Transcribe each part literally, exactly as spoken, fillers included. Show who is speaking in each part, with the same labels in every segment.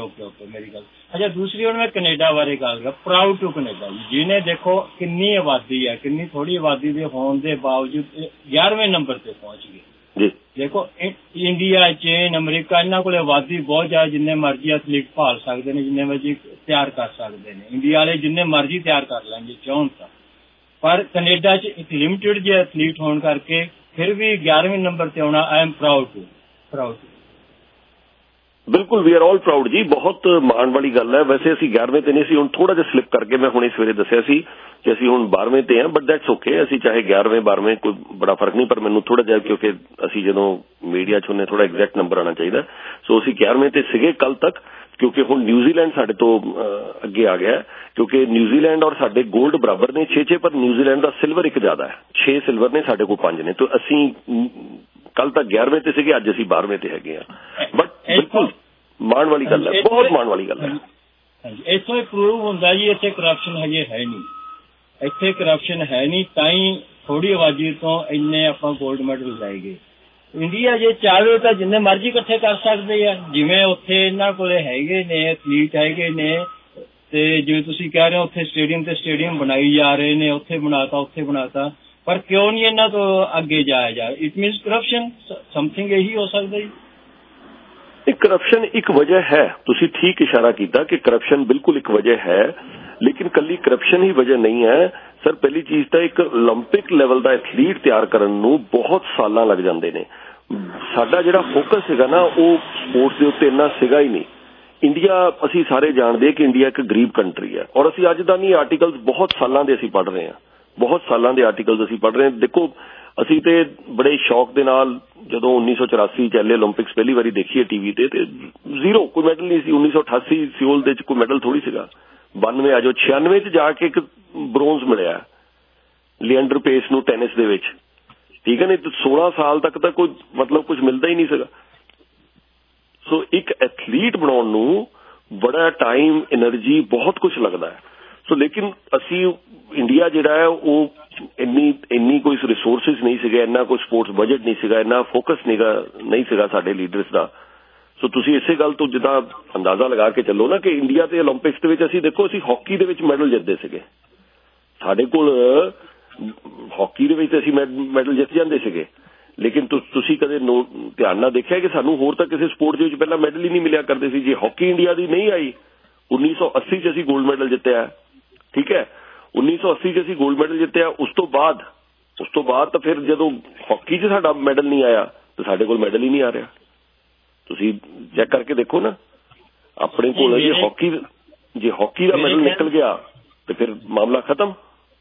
Speaker 1: Okay okay मेरी गल। अच्छा दूसरी हूँ मैं कनेडा बारे गल कर प्राउड टू कनेडा जिन्हें देखो किन्नी आबादी है किन्नी थोड़ी आबादी के होने के बावजूद ग्यारहवें नंबर से पहुंच गए। देखो इंडिया चीन अमरीका इन्होंने को आबादी बहुत ज्यादा जिन्ने मर्जी एथलीट भाल सकते हैं जिन्ने मर्जी तैयार कर सकते हैं इंडिया वाले जिन्ने मर्जी तैयार कर लेंगे चाहन तो पर कनेडा च एक लिमिटेड जो एथलीट होने करके फिर भी ग्यारहवें नंबर से आना I am proud to proud to
Speaker 2: बिल्कुल वी आर ऑल प्राउड जी बहुत माण वाली गल है। वैसे असी ग्यारहवें ते नहीं सी हुण थोड़ा जिहा स्लिप करके मैं हुणे सवेरे दस्सिया सी कि असी हुण बारहवें ते हैं बट दैट्स ओके असी चाहे ग्यारहवें बारहवें कोई बड़ा फर्क नहीं पर मैनूं थोड़ा जिहा क्योंकि असी जदों मीडिया च हुणे थोड़ा एग्जैक्ट नंबर आना चाहिए सो असी ग्यारहवें ते सीगे कल तक क्योंकि हुण न्यूजीलैंड साडे तो अगे आ गया क्योंकि न्यूजीलैंड और साडे गोल्ड बराबर ने छे छे पर न्यूजीलैंड का सिल्वर एक ज्यादा है छे सिल्वर ने साडे कोल पांच ने तो असी कल तक ग्यारहवें ते सीगे अज असी बारहवें ते हैगे आ बट बिल्कुल माण वाली गल है बहुत माण वाली गल है।
Speaker 1: इथों प्रूव होंदा जी इत्थे करप्शन हजे है नहीं इत्थे करप्शन है नहीं ताई थोड़ी आबादी तो इन्ने आपां गोल्ड मैडल लै गए। इंडिया जे चाहे तो जिन्ने मर्जी इकट्ठे कर सकते हैं जिवें उत्थे इन्हां कोले हैगे ने एथलीट हैगे ने ते जिवें तुसीं कह रहे हो उत्थे स्टेडियम ते स्टेडियम बनाई जा रहे ने उत्थे बनाता उत्थे बनाता पर क्यों नहीं इन्हां तो अगे जाया जा इट मीनस करप्शन समथिंग यही हो सकता जी।
Speaker 2: करप्शन एक वजह है तुसी ठीक इशारा किया कि करप्शन बिल्कुल एक वजह है लेकिन कली करप्शन ही वजह नहीं है सर। पहली चीज तो एक ओलंपिक लेवल का एथलीट तैयार करने नूं बहुत साल लग जाते हैं साडा जिहड़ा फोकस है ना वो स्पोर्ट्स के उत्ते इन्ना सीगा ही नहीं। इंडिया असी सारे जानते कि इंडिया एक गरीब कंट्री है और असी अज दा नहीं आर्टिकल्स बहुत सालों के असी पढ़ रहे हैं बहुत सालों के आर्टिकल्स असी पढ़ रहे हैं। देखो असी ते बड़े शौक दे नाल जदों उन्नीस सौ चौरासी चले ओलंपिक्स पहली बारी देखिए टीवी ते ते जीरो कोई मैडल नहीं सी। उन्नीस सौ अठासी सियोल दे कोई मैडल थोड़ी सीगा बानवे अजो छियानवे च जाके एक ब्रोंज मिलिया लिएंडर पेस नूं टेनिस दे विच ठीक है नहीं तो सोलह साल तक तो कोई मतलब कुछ मिलता ही नहीं सीगा। सो एक एथलीट बनाउण नूं बड़ा टाइम एनर्जी बहुत कुछ लगता है सो लेकिन असी इंडिया जिहड़ा है वो इन्नी इन्नी कोई रिसोर्सिस नहीं सीगे इन्ना कोई स्पोर्ट्स बजट नहीं सीगा इन्ना फोकस नहीं नहीं सीगा साडे लीडर्स दा। सो तुसी इसे गल तो जिद्दां अंदाजा लगा के चलो ना कि इंडिया ते ओलंपिक्स दे विच असी देखो असी हॉकी दे विच मैडल जितदे सीगे साडे कोल हॉकी दे विच असी मैडल जित जांदे सीगे लेकिन तुसी कदे ध्यान ना देखिया कि सानू होर तां किसी स्पोर्ट दे विच पहला मैडल ही नहीं मिलिया करदे सी। जे हॉकी इंडिया दी नहीं आई उन्नीस सौ अस्सी च असी गोल्ड मैडल जितया ठीक है उन्नीस सौ अस्सी च असी गोल्ड मैडल जितया उस तो बाद उस तो बाद तो फिर जदों हॉकी च साडा मैडल नहीं आया तो साडे कोल मैडल ही नहीं आ रहा। तुसी चेक करके देखो ना अपने कोल जे हॉकी जे हॉकी का मैडल निकल गया तो फिर मामला खत्म।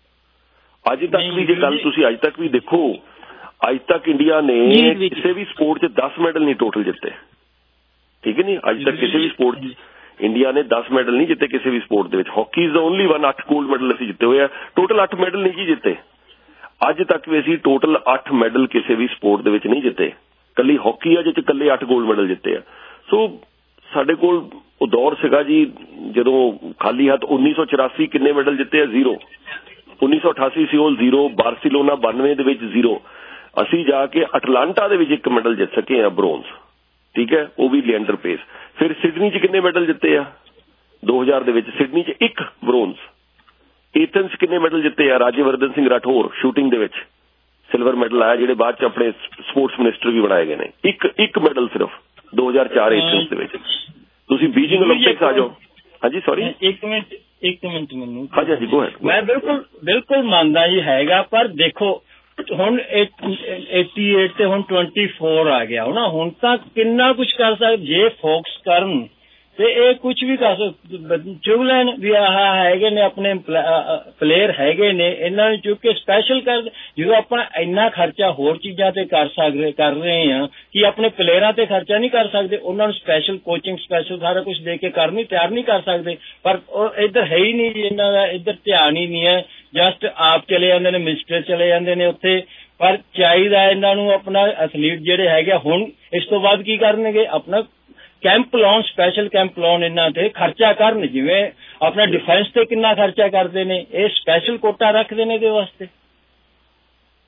Speaker 2: अज तक भी जे गल तुसी अज तक भी देखो अज तक इंडिया ने किसी भी स्पोर्ट च दस मैडल नहीं टोटल जिते ठीक है नहीं अज तक किसी भी स्पोर्ट इंडिया ने दस मैडल नहीं जिते किसी भी स्पोर्ट के hockey is the only one अठ गोल्ड मैडल असी जिते हुए टोटल अठ मैडल नहीं जी जिते अज तक भी असी टोटल अठ मैडल किसी भी स्पोर्ट के नहीं जिते कली हॉकी है जिस कले अठ गोल्ड मैडल जिते हैं। सो साडे कोल वो दौर सीगा जी जदों खाली हाथ उन्नीस सौ चौरासी किन्ने मैडल जिते जीरो उन्नीस सौ अठासी सियोल जीरो बार्सिलोना बानवे दे विच जीरो असी जाके अटलांटा दे विच एक मैडल जित सके हैं ब्रोंज ठीक है वो भी लिएंडर पेस। फिर सिडनी च किन्ने मैडल जिते आ दो हजार दे विच सिडनी च एक ब्रोंज एथेंस किन्ने मैडल जिते आ राज्यवर्धन सिंह राठौर शूटिंग दे विच सिल्वर मैडल आया जिहड़े बाद च अपने स्पोर्ट्स मिनिस्टर भी बनाए गए ने एक एक मैडल सिर्फ दो हजार चार एथेंस दे विच। तुसी बीजिंग ओलंपिक्स आ जाओ हाँ जी सॉरी
Speaker 1: एक मिनट एक मिनट मैनूं
Speaker 2: हाँ जी हाँ जी गो अहेड
Speaker 1: मैं बिल्कुल बिल्कुल मानदा जी हैगा पर देखो हुण एटी एट ते हुण ट्वेंटी फोर आ गया हो ना हुण तां किन्ना कुछ कर सकदे जे फोकस करन ते ये कुछ भी कर सकदे चुग लैन भी आह हैगे ने अपने प्लेयर हैगे ने इन्हां नूं चुक के स्पैशल कर जो अपना इन्ना खर्चा होर चीज़ां ते कर सकदे कर रहे हैं कि अपने प्लेयरां ते खर्चा नहीं कर सकते उन्हां नूं स्पैशल कोचिंग स्पैशल सारा कुछ दे के करनी तैयार नहीं कर सकते पर इधर है ही नहीं इन्हां दा इधर ध्यान ही नहीं है जस्ट आप चले जाते हैं मिनिस्टर चले जाते हैं उत्थे पर चाहिए इन्हां नूं अपना एथलीट जिहड़े हैगे हुण इस तो बाद की करनगे अपना कैंप लाउन स्पैशल कैंप लाउन इन्हां ते खर्चा करन जिवें अपना डिफेंस ते किन्ना खर्चा करते हैं ये स्पैशल कोटा रखते हैं इहदे वास्ते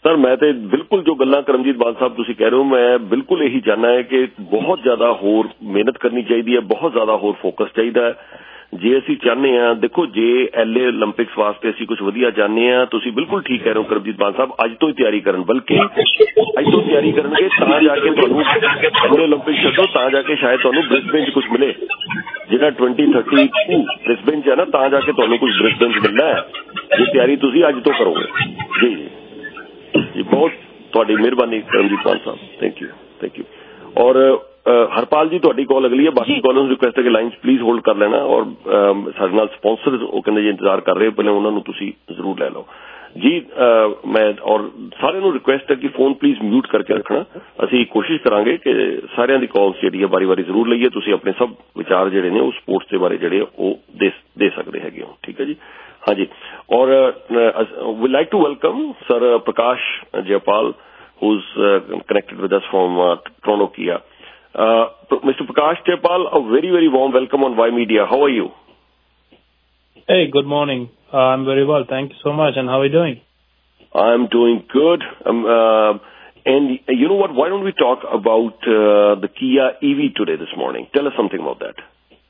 Speaker 2: सर मैं तो बिल्कुल जो गल्लां करमजीत मान साहब तुसीं कह रहे हो मैं बिल्कुल यही चाहना है कि बहुत ज्यादा होर मेहनत करनी चाहिए है, बहुत ज्यादा होर फोकस चाहिए है। जे असीं चाहते हैं देखो जे एल ए ओलंपिक्स वास्ते असीं कुछ वधिया चाहते हैं तुसीं बिल्कुल ठीक कह रहे हो करमजीत मान साहब अज तो ही तैयारी करन बल्कि अज तो तैयारी करनगे तां जाके तुहानूं एल ए ओलंपिक्स छड्डो तां जाके शायद तुहानूं ब्रिस्बेन च कुछ मिले जिहड़ा ट्वेंटी थर्टी टू ब्रिस्बेन च है ना तां जाके तुहानूं कुछ ब्रिस्बेन च मिलना है जे तैयारी तुसीं अज तो करोगे। जी जी जी बहुत तुहाडी मेहरबानी करमजीत मान साहब थैंक यू थैंक यू। और हरपाल जी तुहाडी कॉल अगली है बाकी कॉलर रिक्वेस्ट है कि लाइन्स प्लीज होल्ड कर लेना और साडे नाल स्पॉन्सर्स वो कहंदे जी इंतजार कर रहे पहले उन्हां नूं तुसीं जरूर लै लो जी। आ, मैं और सारे नूं रिक्वेस्ट है कि फोन प्लीज म्यूट करके रखना असीं कोशिश करांगे कि सारियां दी कॉल्स जिहड़ी है बारी बारी जरूर लईए तुसीं अपने सब विचार जिहड़े ने वो स्पोर्ट्स दे बारे जिहड़े वो दे दे सकदे हैगे हो ठीक है जी। हाँ जी और we like to welcome sir Prakash Jaipal who is connected with us from Toronto किया। Uh, Mister Prakash Jayapal, a very, very warm welcome on Y Media. How are you?
Speaker 3: Hey, good morning. Uh, I'm very well. Thank you so much. And how are you doing?
Speaker 2: I'm doing good. Um, uh, and you know what? Why don't we talk about uh, the Kia E V today this morning? Tell us something about that.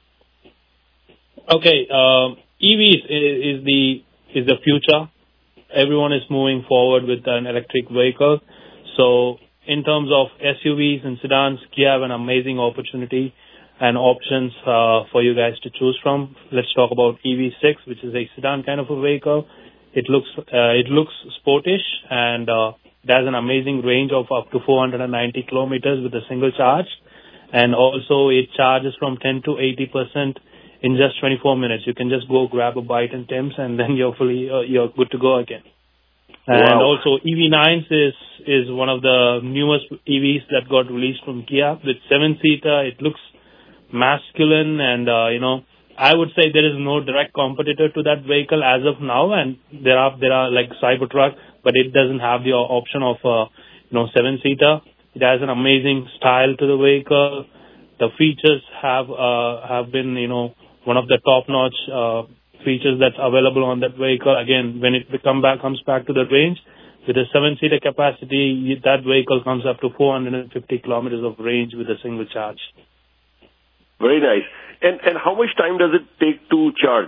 Speaker 3: Okay. Uh, E V is, is the is the future. Everyone is moving forward with an electric vehicle. So, in terms of S U Vs and sedans, Kia have an amazing opportunity and options uh, for you guys to choose from. Let's talk about E V six, which is a sedan kind of a vehicle. It looks uh, it looks sportish and uh, it has an amazing range of up to four hundred ninety kilometers with a single charge, and also it charges from ten to eighty percent in just twenty-four minutes. You can just go grab a bite and Tim's, and then you're fully uh, you're good to go again. And
Speaker 2: wow.
Speaker 3: also E V nines is, is one of the newest E Vs that got released from Kia with seven-seater. It looks masculine and, uh, you know, I would say there is no direct competitor to that vehicle as of now. And there are, there are like Cybertruck, but it doesn't have the option of, uh, you know, seven-seater. It has an amazing style to the vehicle. The features have, uh, have been, you know, one of the top-notch, uh, features that's available on that vehicle. Again, when it come back, comes back to the range, with a seven-seater capacity, that vehicle comes up to four hundred fifty kilometers of range with a single charge.
Speaker 2: Very nice. And and how much time does it take to charge?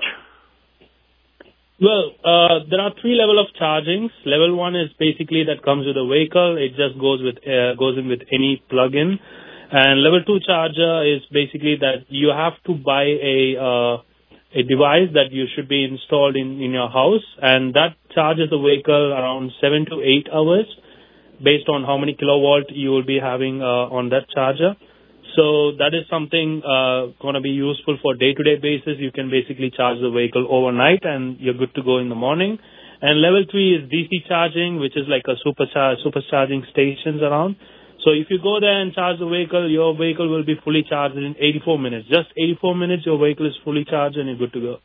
Speaker 3: Well, uh, there are three levels of chargings. Level one is basically that comes with the vehicle. It just goes with uh, goes in with any plug-in. And level two charger is basically that you have to buy a uh, a device that you should be installed in, in your house, and that charges the vehicle around seven to eight hours based on how many kilowatt you will be having uh, on that charger. So that is something uh, going to be useful for day-to-day basis. You can basically charge the vehicle overnight and you're good to go in the morning. And level three is D C charging, which is like a superchar- supercharging stations around. So if you go there and charge the vehicle, your vehicle will be fully charged in eighty-four minutes. Just eighty-four minutes, your vehicle is fully charged and you're good to go.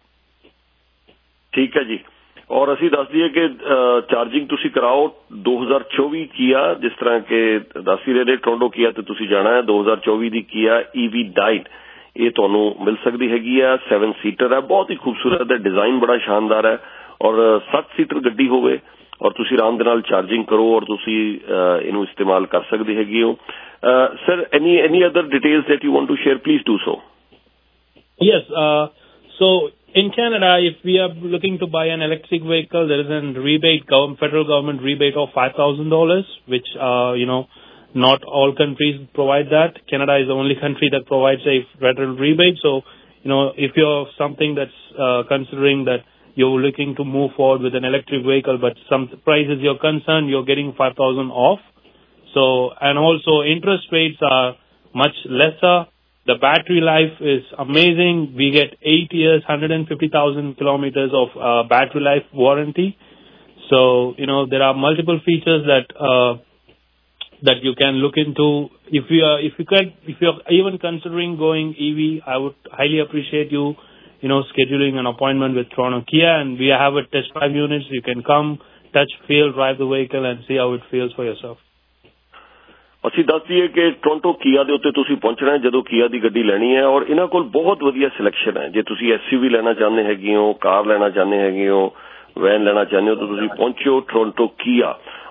Speaker 2: ठीक है जी और ਅਸੀਂ ਦੱਸ ਦਈਏ ਕਿ charging ਤੁਸੀਂ ਕਰਾਓ ਦੋ ਹਜ਼ਾਰ ਚੌਵੀ ਕੀਆ ਜਿਸ ਤਰ੍ਹਾਂ ਕਿ ਦੱਸ ਹੀ ਰਹੇ ਨੇ ਟੋਰੰਟੋ ਕੀਆ ਤੇ ਤੁਸੀਂ ਜਾਣਾ ਹੈ ਦੋ ਹਜ਼ਾਰ ਚੌਵੀ ਦੀ ਕੀਆ ਈਵੀ ਡਾਈਟ ਇਹ ਤੁਹਾਨੂੰ ਮਿਲ ਸਕਦੀ ਹੈਗੀ ਆ ਸੈਵਨ ਸੀਟਰ ਹੈ ਬਹੁਤ ਹੀ ਖੂਬਸੂਰਤ ਹੈ ਡਿਜ਼ਾਈਨ ਬੜਾ ਸ਼ਾਨਦਾਰ ਹੈ ਔਰ ਸੱਤ ਸੀਟਰ ਗੱਡੀ ਹੋਵੇ और तुसी आराम दे नाल चार्जिंग करो और तुसी इनू इस्तेमाल कर सकदे हैगे हो sir any any other details that you want to share please do so
Speaker 3: yes so in Canada if we are looking to buy an electric vehicle there is a rebate government federal government rebate of five thousand dollars which uh, you know not all countries provide that. Canada is the only country that provides a federal rebate, so you know if you're something that's uh, considering that you're looking to move forward with an electric vehicle, but some price is your concern, you're getting five thousand off. So, and also interest rates are much lesser. The battery life is amazing. We get eight years, one hundred fifty thousand kilometers of uh, battery life warranty. So, you know, there are multiple features that, uh, that you can look into. If you are, if you can, if you're even considering going E V, I would highly appreciate you you know, scheduling an appointment with Toronto Kia, and we have a test drive units. You can come, touch, feel, drive the vehicle and see how it feels for yourself.
Speaker 2: ਅਸੀਂ ਦੱਸ ਦਈਏ ਕਿ Toronto ਕੀਆ ਦੇ ਉੱਤੇ ਤੁਸੀਂ ਪਹੁੰਚਣਾ ਹੈ ਜਦੋਂ ਕੀਆ ਦੀ ਗੱਡੀ ਲੈਣੀ ਹੈ ਔਰ ਇਹਨਾਂ ਕੋਲ ਬਹੁਤ ਵਧੀਆ ਸਿਲੈਕਸ਼ਨ ਹੈ ਜੇ ਤੁਸੀਂ ਐਸਯੂਵੀ ਲੈਣਾ ਚਾਹੁੰਦੇ ਹੈਗੇ ਹੋ ਕਾਰ ਲੈਣਾ ਚਾਹੁੰਦੇ ਹੈਗੇ ਹੋ ਵੈਨ ਲੈਣਾ ਚਾਹੁੰਦੇ ਹੋ ਤਾਂ ਤੁਸੀਂ ਪਹੁੰਚੋ ਟੋਰੰਟੋ ਕੀਆ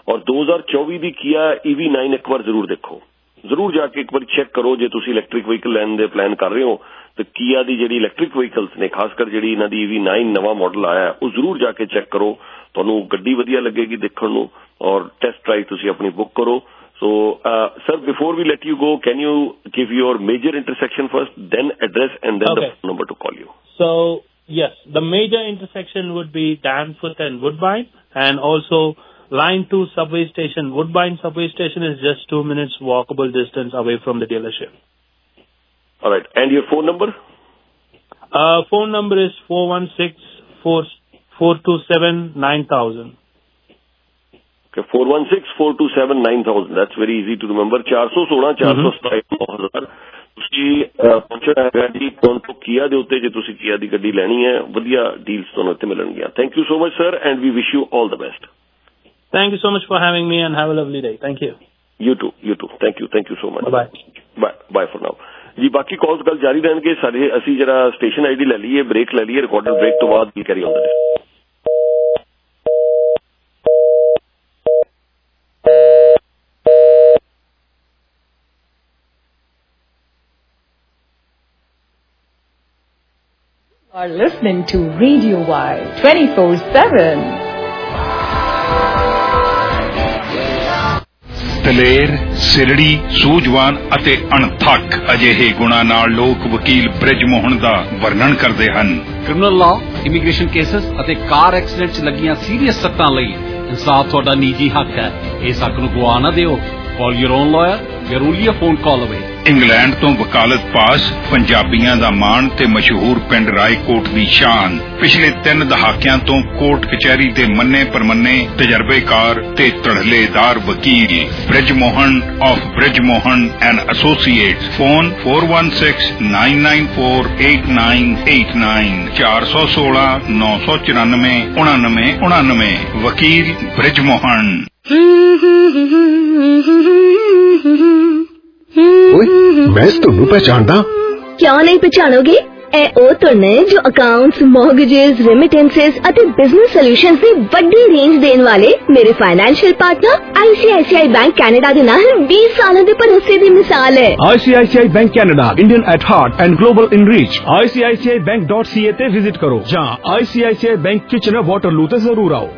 Speaker 2: ਔਰ ਦੋ ਹਜ਼ਾਰ ਚੌਵੀ ਦੀ ਕੀਆ ਈ ਵੀ ਨਾइन ਇੱਕ ਵਾਰ ਜ਼ਰੂਰ ਦੇਖੋ, ਜ਼ਰੂਰ ਜਾ ਕੇ ਇੱਕ ਵਾਰੀ ਚੈੱਕ ਕਰੋ। ਜੇ ਤੁਸੀਂ ਇਲੈਕਟ੍ਰਿਕ ਵਹੀਕਲ ਲੈਣ ਦੇ ਪਲਾਨ ਕਰ ਰਹੇ ਹੋ ਤੇ ਕੀਆ ਦੀ ਜਿਹੜੀ ਇਲੈਕਟ੍ਰਿਕ ਵਹੀਕਲਸ ਨੇ, ਖਾਸ ਕਰ ਜਿਹੜੀ ਇਹਨਾਂ ਦੀ ਈ ਵੀ नाइन ਨਵਾਂ ਮਾਡਲ ਆਇਆ, ਉਹ ਜ਼ਰੂਰ ਜਾ ਕੇ ਚੈੱਕ ਕਰੋ। ਤੁਹਾਨੂੰ ਗੱਡੀ ਵਧੀਆ ਲੱਗੇਗੀ ਦੇਖਣ ਨੂੰ, ਔਰ ਟੈਸਟ ਡਰਾਈਵ ਤੁਸੀਂ ਆਪਣੀ ਬੁੱਕ ਕਰੋ। So, uh, sir, before we let you go, can you give your major intersection first, then address, and then okay. the phone number to call you?
Speaker 3: So, yes, the major intersection would be Danforth and Woodbine, and also Line two subway station. Woodbine subway station is just two minutes walkable distance away from the dealership.
Speaker 2: All right, and your phone number?
Speaker 3: Uh, phone number is four one six, four two seven, nine thousand.
Speaker 2: four one six, four two seven, nine thousand. That's very easy to remember. four one six, four one seven, nine thousand. ਤੁਸੀਂ ਪਹੁੰਚਣਾ ਹੈਗਾ ਜੀ Toronto ਕੀਆ ਦੇ ਉੱਤੇ। ਜੇ ਤੁਸੀਂ ਕੀਆ ਦੀ ਗੱਡੀ ਲੈਣੀ ਹੈ, ਵਧੀਆ ਡੀਲਸ ਤੁਹਾਨੂੰ ਇੱਥੇ ਮਿਲਣਗੀਆਂ। Thank you so much sir, and we wish you all the best.
Speaker 3: Thank you so much for having me, and have a lovely day. Thank you.
Speaker 2: You too you too thank you thank you so much.
Speaker 3: Bye
Speaker 2: bye bye for now ਜੀ। ਬਾਕੀ ਕਾਲਸ ਗੱਲ ਜਾਰੀ ਰਹਿਣਗੇ ਸਾਡੇ। ਅਸੀਂ ਜਿਹੜਾ station ID ਲੈ ਲਈਏ, ਬ੍ਰੇਕ ਲੈ ਲਈਏ, ਰਿਕਾਰਡਡ ਬ੍ਰੇਕ ਤੋਂ ਬਾਅਦ ਵੀ carry on the day.
Speaker 4: are listening to Radio Y twenty-four seven.
Speaker 5: ਦਲੇਰ, ਸਿਰੜੀ, ਸੂਝਵਾਨ ਅਤੇ ਅਣਥੱਕ ਅਜਿਹੇ ਗੁਣਾਂ ਨਾਲ ਲੋਕ ਵਕੀਲ ਬ੍ਰਿਜ ਮੋਹਨ ਦਾ ਵਰਣਨ ਕਰਦੇ ਹਨ।
Speaker 6: ਕ੍ਰਿਮੀਨਲ ਲਾਅ, ਇਮੀਗ੍ਰੇਸ਼ਨ ਕੇਸਸ ਅਤੇ ਕਾਰ ਐਕਸੀਡੈਂਟ 'ਚ ਲੱਗੀਆਂ ਸੀਰੀਅਸ ਸੱਟਾਂ ਲਈ ਇਨਸਾਫ ਤੁਹਾਡਾ ਨਿੱਜੀ ਹੱਕ ਹੈ। ਇਸ ਹੱਕ ਨੂੰ ਗਵਾ ਨਾ ਦਿਓ। Call your own lawyer. You're only a phone call away.
Speaker 5: England ਤੋਂ ਵਕਾਲਤ ਪਾਸ, ਪੰਜਾਬੀਆਂ ਦਾ ਮਾਣ ਤੇ ਮਸ਼ਹੂਰ ਪਿੰਡ ਰਾਏਕੋਟ ਦੀ ਸ਼ਾਨ। ਪਿਛਲੇ ਤਿੰਨ ਦਹਾਕਿਆਂ ਤੋਂ ਕੋਰਟ ਕਚਹਿਰੀ ਦੇ ਮੰਨੇ ਪਰਮੰਨੇ ਤਜਰਬੇਕਾਰ ਤੇ ਧੜਲੇਦਾਰ ਵਕੀਲ Brij Mohan of Brij Mohan and associates. Phone four one six, nine nine four, eight nine eight nine, ਚਾਰ ਸੌ ਸੋਲਾਂ, ਨੌ ਸੌ ਚੁਰਾਨਵੇਂ, ਉਣਾਨਵੇਂ ਉਣਾਨਵੇਂ। ਵਕੀਲ ਬ੍ਰਿਜ ਮੋਹਨ।
Speaker 7: ਓਏ ਮੈਂ ਤੁਹਾਨੂੰ ਪਛਾਣਦਾ।
Speaker 8: ਕਿਉਂ ਨਹੀਂ ਪਛਾਣੋਗੇ? ਇਹ ਉਹ ਤੋਂ ਨੇ ਜੋ ਅਕਾਊਂਟਸ, ਮੌਰਗੇजेस, ਰੈਮਿਟੈਂਸਸ ਅਤੇ ਬਿਜ਼ਨਸ ਸੋਲੂਸ਼ਨਸ ਦੀ ਵੱਡੀ ਰੇਂਜ ਦੇਣ ਵਾਲੇ ਮੇਰੇ financial partner I C I C I bank Canada ਦੇ ਨਾਲ ਵੀਹ ਸਾਲਾਂ ਦੇ ਭਰੋਸੇ ਦੀ ਮਿਸਾਲ ਹੈ।
Speaker 7: I C I C I bank Canada, Indian at heart and global in reach. I C I C I bank dot C A ਤੇ ਵਿਜ਼ਿਟ ਕਰੋ ਜਾਂ I C I C I bank Kitchener Waterloo ਤੇ ਜ਼ਰੂਰ ਆਓ।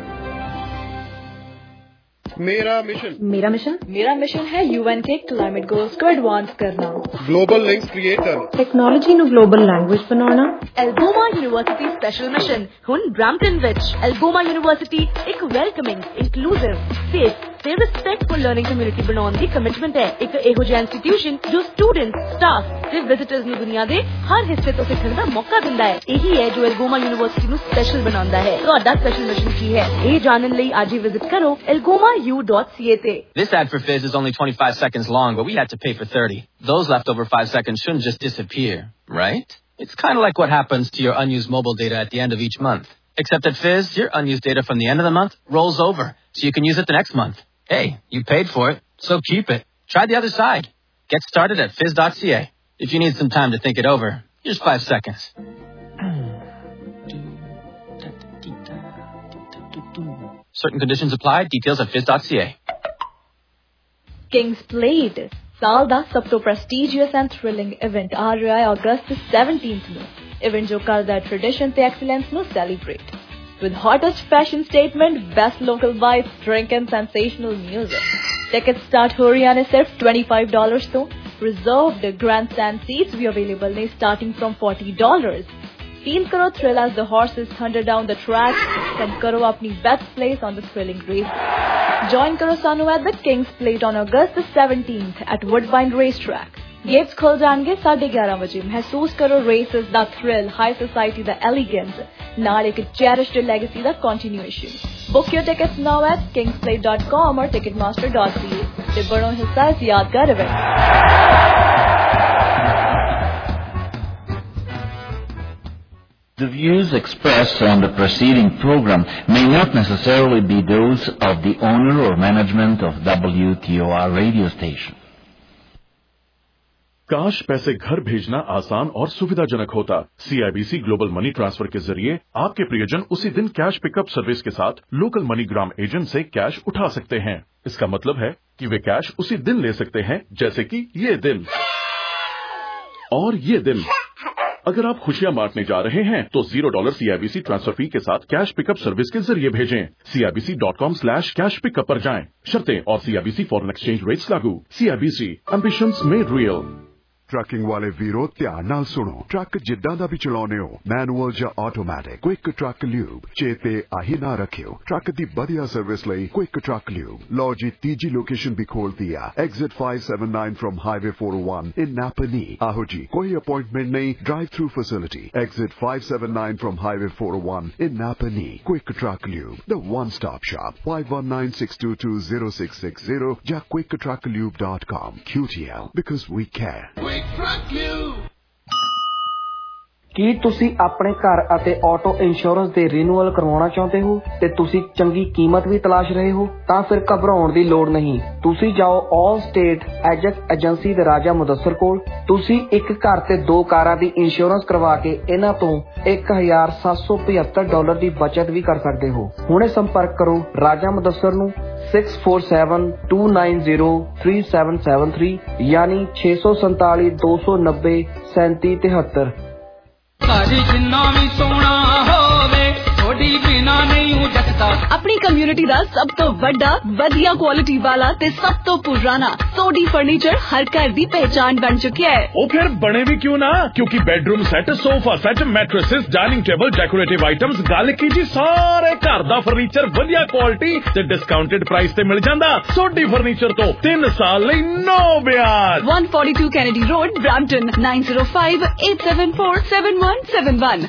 Speaker 9: मेरा mission
Speaker 4: मेरा mission मेरा mission है यूएन के क्लाइमेट गोल्स को एडवांस करना,
Speaker 9: ग्लोबल लिंक्स क्रिएट करना,
Speaker 4: टेक्नोलॉजी ਨੂੰ ग्लोबल लैंग्वेज बनाना।
Speaker 10: एल्गोमा यूनिवर्सिटी स्पेशल मिशन हुन ब्रैम्पटन विच। एल्गोमा यूनिवर्सिटी एक वेलकमिंग, इंक्लूसिव, सेफ ਤੇ ਰਿਸਪੈਕਟਫੁਲ ਲਰਨਿੰਗ ਕਮਿਊਨਿਟੀ ਬਣਾਉਣ ਦੀ ਕਮਿਟਮੈਂਟ ਹੈ। ਇੱਕ ਇਹੋ ਜਿਹਾ ਇੰਸਟੀਟਿਊਸ਼ਨ ਜੋ ਸਟੂਡੈਂਟਸ, ਸਟਾਫ ਤੇ ਵਿਜ਼ਿਟਰਸ ਨੂੰ ਦੁਨੀਆ ਦੇ ਹਰ ਹਿੱਸੇ ਤੋਂ ਸਿੱਖਣ ਦਾ ਮੌਕਾ ਦਿੰਦਾ ਹੈ। ਇਹੀ ਹੈ ਜੋ ਐਲਗੋਮਾ ਯੂਨੀਵਰਸਿਟੀ ਨੂੰ ਸਪੈਸ਼ਲ ਬਣਾਉਂਦਾ ਹੈ। ਤੁਹਾਡਾ ਸਪੈਸ਼ਲ ਮਿਸ਼ਨ ਕੀ ਹੈ, ਇਹ ਜਾਣਨ ਲਈ ਅੱਜ ਹੀ ਵਿਜ਼ਿਟ ਕਰੋ elgoma u dot c a ਤੇ।
Speaker 11: This ad for Fizz is only twenty-five seconds long, but we had to pay for thirty. Those leftover five seconds shouldn't just disappear, right? It's kind of like what happens to your unused mobile data at the end of each month. Except at Fizz, your unused data from the end of the month rolls over, so you can use it the next month. Hey, you paid for it, so keep it. Try the other side. Get started at fizz dot c a. If you need some time to think it over, just five seconds. Certain conditions apply. Details at fizz dot c a.
Speaker 4: Kings Plate, ਸਾਲ ਦਾ ਸਭ ਤੋਂ prestigious and thrilling event ਆ ਰਿਹਾ ਹੈ August seventeenth ਨੂੰ। Event ਜੋ ਕਰਦਾ tradition ਤੇ excellence ਨੂੰ celebrate. With hottest fashion statement, best local vibes, drink and sensational music. Tickets start ho rahiyan ne sirf twenty-five dollars to. Reserved grandstand seats bhi available ne starting from forty dollars. Feel karo thrill as the horses thunder down the track. Come karo apni best place on the thrilling race. Join karo sanu at the Kings Plate on August seventeenth at Woodbine Racetrack. Gates खुल जाएंगे साढ़े ग्यारह बजे। महसूस करो races दा thrill, high society दा elegance, नाल एक चेरिश्ड लेगेसी दा continuation. Book your tickets now at kingsplate dot com और ticketmaster dot c a। ते बड़ो हिस्सा इस यादगार event.
Speaker 12: The views expressed on the preceding program may not necessarily be those of the owner or management of W T O R radio station.
Speaker 13: काश पैसे घर भेजना आसान और सुविधाजनक होता। सीआईबीसी ग्लोबल मनी ट्रांसफर के जरिए आपके प्रियजन उसी दिन कैश पिकअप सर्विस के साथ लोकल मनीग्राम एजेंट से कैश उठा सकते हैं। इसका मतलब है कि वे कैश उसी दिन ले सकते हैं, जैसे कि ये दिन और ये दिन। अगर आप खुशियां बांटने जा रहे हैं तो zero dollar CIBC transfer fee के साथ कैश पिकअप सर्विस के जरिए भेजें। CIBC dot com slash cash pickup पर जाएं। शर्तें और सीआईबीसी फॉरेन एक्सचेंज रेट्स लागू। CIBC ambitions made real.
Speaker 14: Trucking वाले वीरो ध्यान नाल सुनो। ट्रक जिद्दां दा भी चलाउने हो, मैनुअल या ऑटोमैटिक, क्विक ट्रक ल्यूब चेते आही ना रखियो। ट्रक दी बढ़िया सर्विस लई क्विक ट्रक ल्यूब। लो जी तीजी लोकेशन भी खोल दिया, exit five seven nine from highway four o one in Napanee. आहो जी, कोई अपॉइंटमेंट नहीं, drive through facility. Exit five seven nine from highway four o one in Napanee. Quick truck lube, the one stop shop. Five one nine six two two zero six six zero या quick truck lube dot com. Q T L, because we care।
Speaker 15: ਕੀ ਤੁਸੀਂ ਆਪਣੇ ਘਰ ਅਤੇ auto insurance ਦੇ renewal ਕਰਵਾਉਣਾ ਚਾਹੁੰਦੇ ਹੋ ਤੇ ਤੁਸੀਂ ਚੰਗੀ ਕੀਮਤ ਵੀ ਤਲਾਸ਼ ਰਹੇ ਹੋ? ਤਾਂ ਫਿਰ ਘਬਰਾਉਣ ਦੀ ਲੋੜ ਨਹੀਂ। ਤੁਸੀਂ ਜਾਓ ਆਲ ਸਟੇਟ ਐਜੈਕਟ ਏਜੰਸੀ ਦੇ ਰਾਜਾ ਮੁਦੱਸਰ ਕੋਲ। ਤੁਸੀਂ ਇੱਕ ਘਰ ਤੇ ਦੋ ਕਾਰਾਂ ਦੀ ਇੰਸ਼ੋਰੈਂਸ ਕਰਵਾ ਕੇ ਇਹਨਾਂ ਤੋਂ ਇੱਕ ਹਜ਼ਾਰ ਸੱਤ ਸੌ ਪਝੱਤਰ ਡਾਲਰ ਦੀ ਬਚਤ ਵੀ ਕਰ ਸਕਦੇ ਹੋ। ਹੁਣੇ ਸੰਪਰਕ ਕਰੋ ਰਾਜਾ ਮੁਦੱਸਰ ਨੂੰ six four seven two nine zero three seven seven three यानी छे सौ संताली दो सौ नब्बे सैंती तिहत्तर।
Speaker 4: अपनी कम्युनिटी दा सब तो बड़ा वधिया क्वालिटी वाला ते सब तो पुराना सोडी फर्नीचर हर घर दी पहचान बन चुकी है।
Speaker 7: ओ फिर बने भी क्यों ना, क्योंकि bedroom set, sofa set, mattresses, dining table, decorative items, गल की जी सारे घर दा फर्नीचर वधिया क्वालिटी ते डिस्काउंटेड प्राइस ते मिल जांदा। सोडी फर्नीचर तो तीन साल लई नो ब्याज।
Speaker 4: One forty two Kennedy road, Brampton nine zero five eight seven four seven one seven one.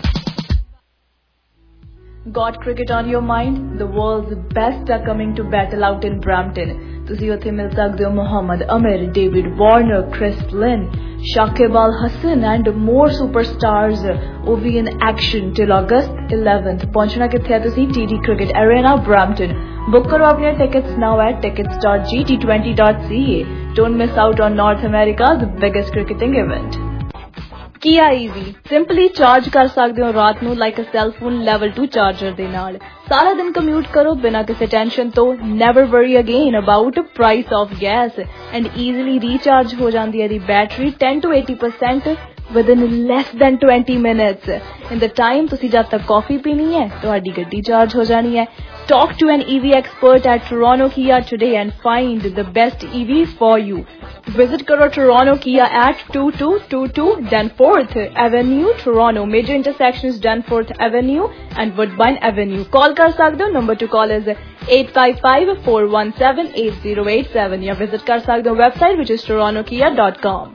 Speaker 4: Got cricket on your mind? The world's best are coming to battle out in Brampton. ਤੁਸੀਂ ਉੱਥੇ ਮਿਲ ਸਕਦੇ ਹੋ Mohammad Amir, David Warner, Chris Lynn, Shakib Al Hasan and more superstars will be in action till August eleventh. ਪਹੁੰਚਣਾ ਕਿੱਥੇ ਹੈ ਤੁਸੀਂ? T D Cricket Arena, Brampton. Book ਕਰੋ ਆਪਣੀਆਂ tickets now at tickets dot g t twenty dot c a. Don't miss out on North America's biggest cricketing event. Kia E V simply charge ਕਰ ਸਕਦੇ ਹੋ ਰਾਤ ਨੂੰ like a cell phone level two charger ਦੇ ਨਾਲ। ਸਾਰਾ ਦਿਨ commute ਕਰੋ ਬਿਨਾਂ ਕਿਸੇ ਟੈਨਸ਼ਨ ਤੋਂ। Never worry again about price of gas and easily recharge ਹੋ ਜਾਂਦੀ ਹੈ ਦੀ battery ten to eighty percent within less than twenty minutes. In the time ਤੁਸੀਂ ਜਦ ਤੱਕ ਕਾਫੀ ਪੀਣੀ ਹੈ ਤੁਹਾਡੀ ਗੱਡੀ ਚਾਰਜ ਹੋ ਜਾਣੀ ਹੈ। Talk to an E V expert at Toronto Kia today and find the best E V for you. Visit karo Toronto Kia at twenty-two twenty-two Danforth Avenue, Toronto. Major intersections Danforth Avenue and Woodbine Avenue. Call kar sakde ho. Number to call is eight five five four one seven eight zero eight seven. Ya visit kar sakde ho website which is toronto kia dot com.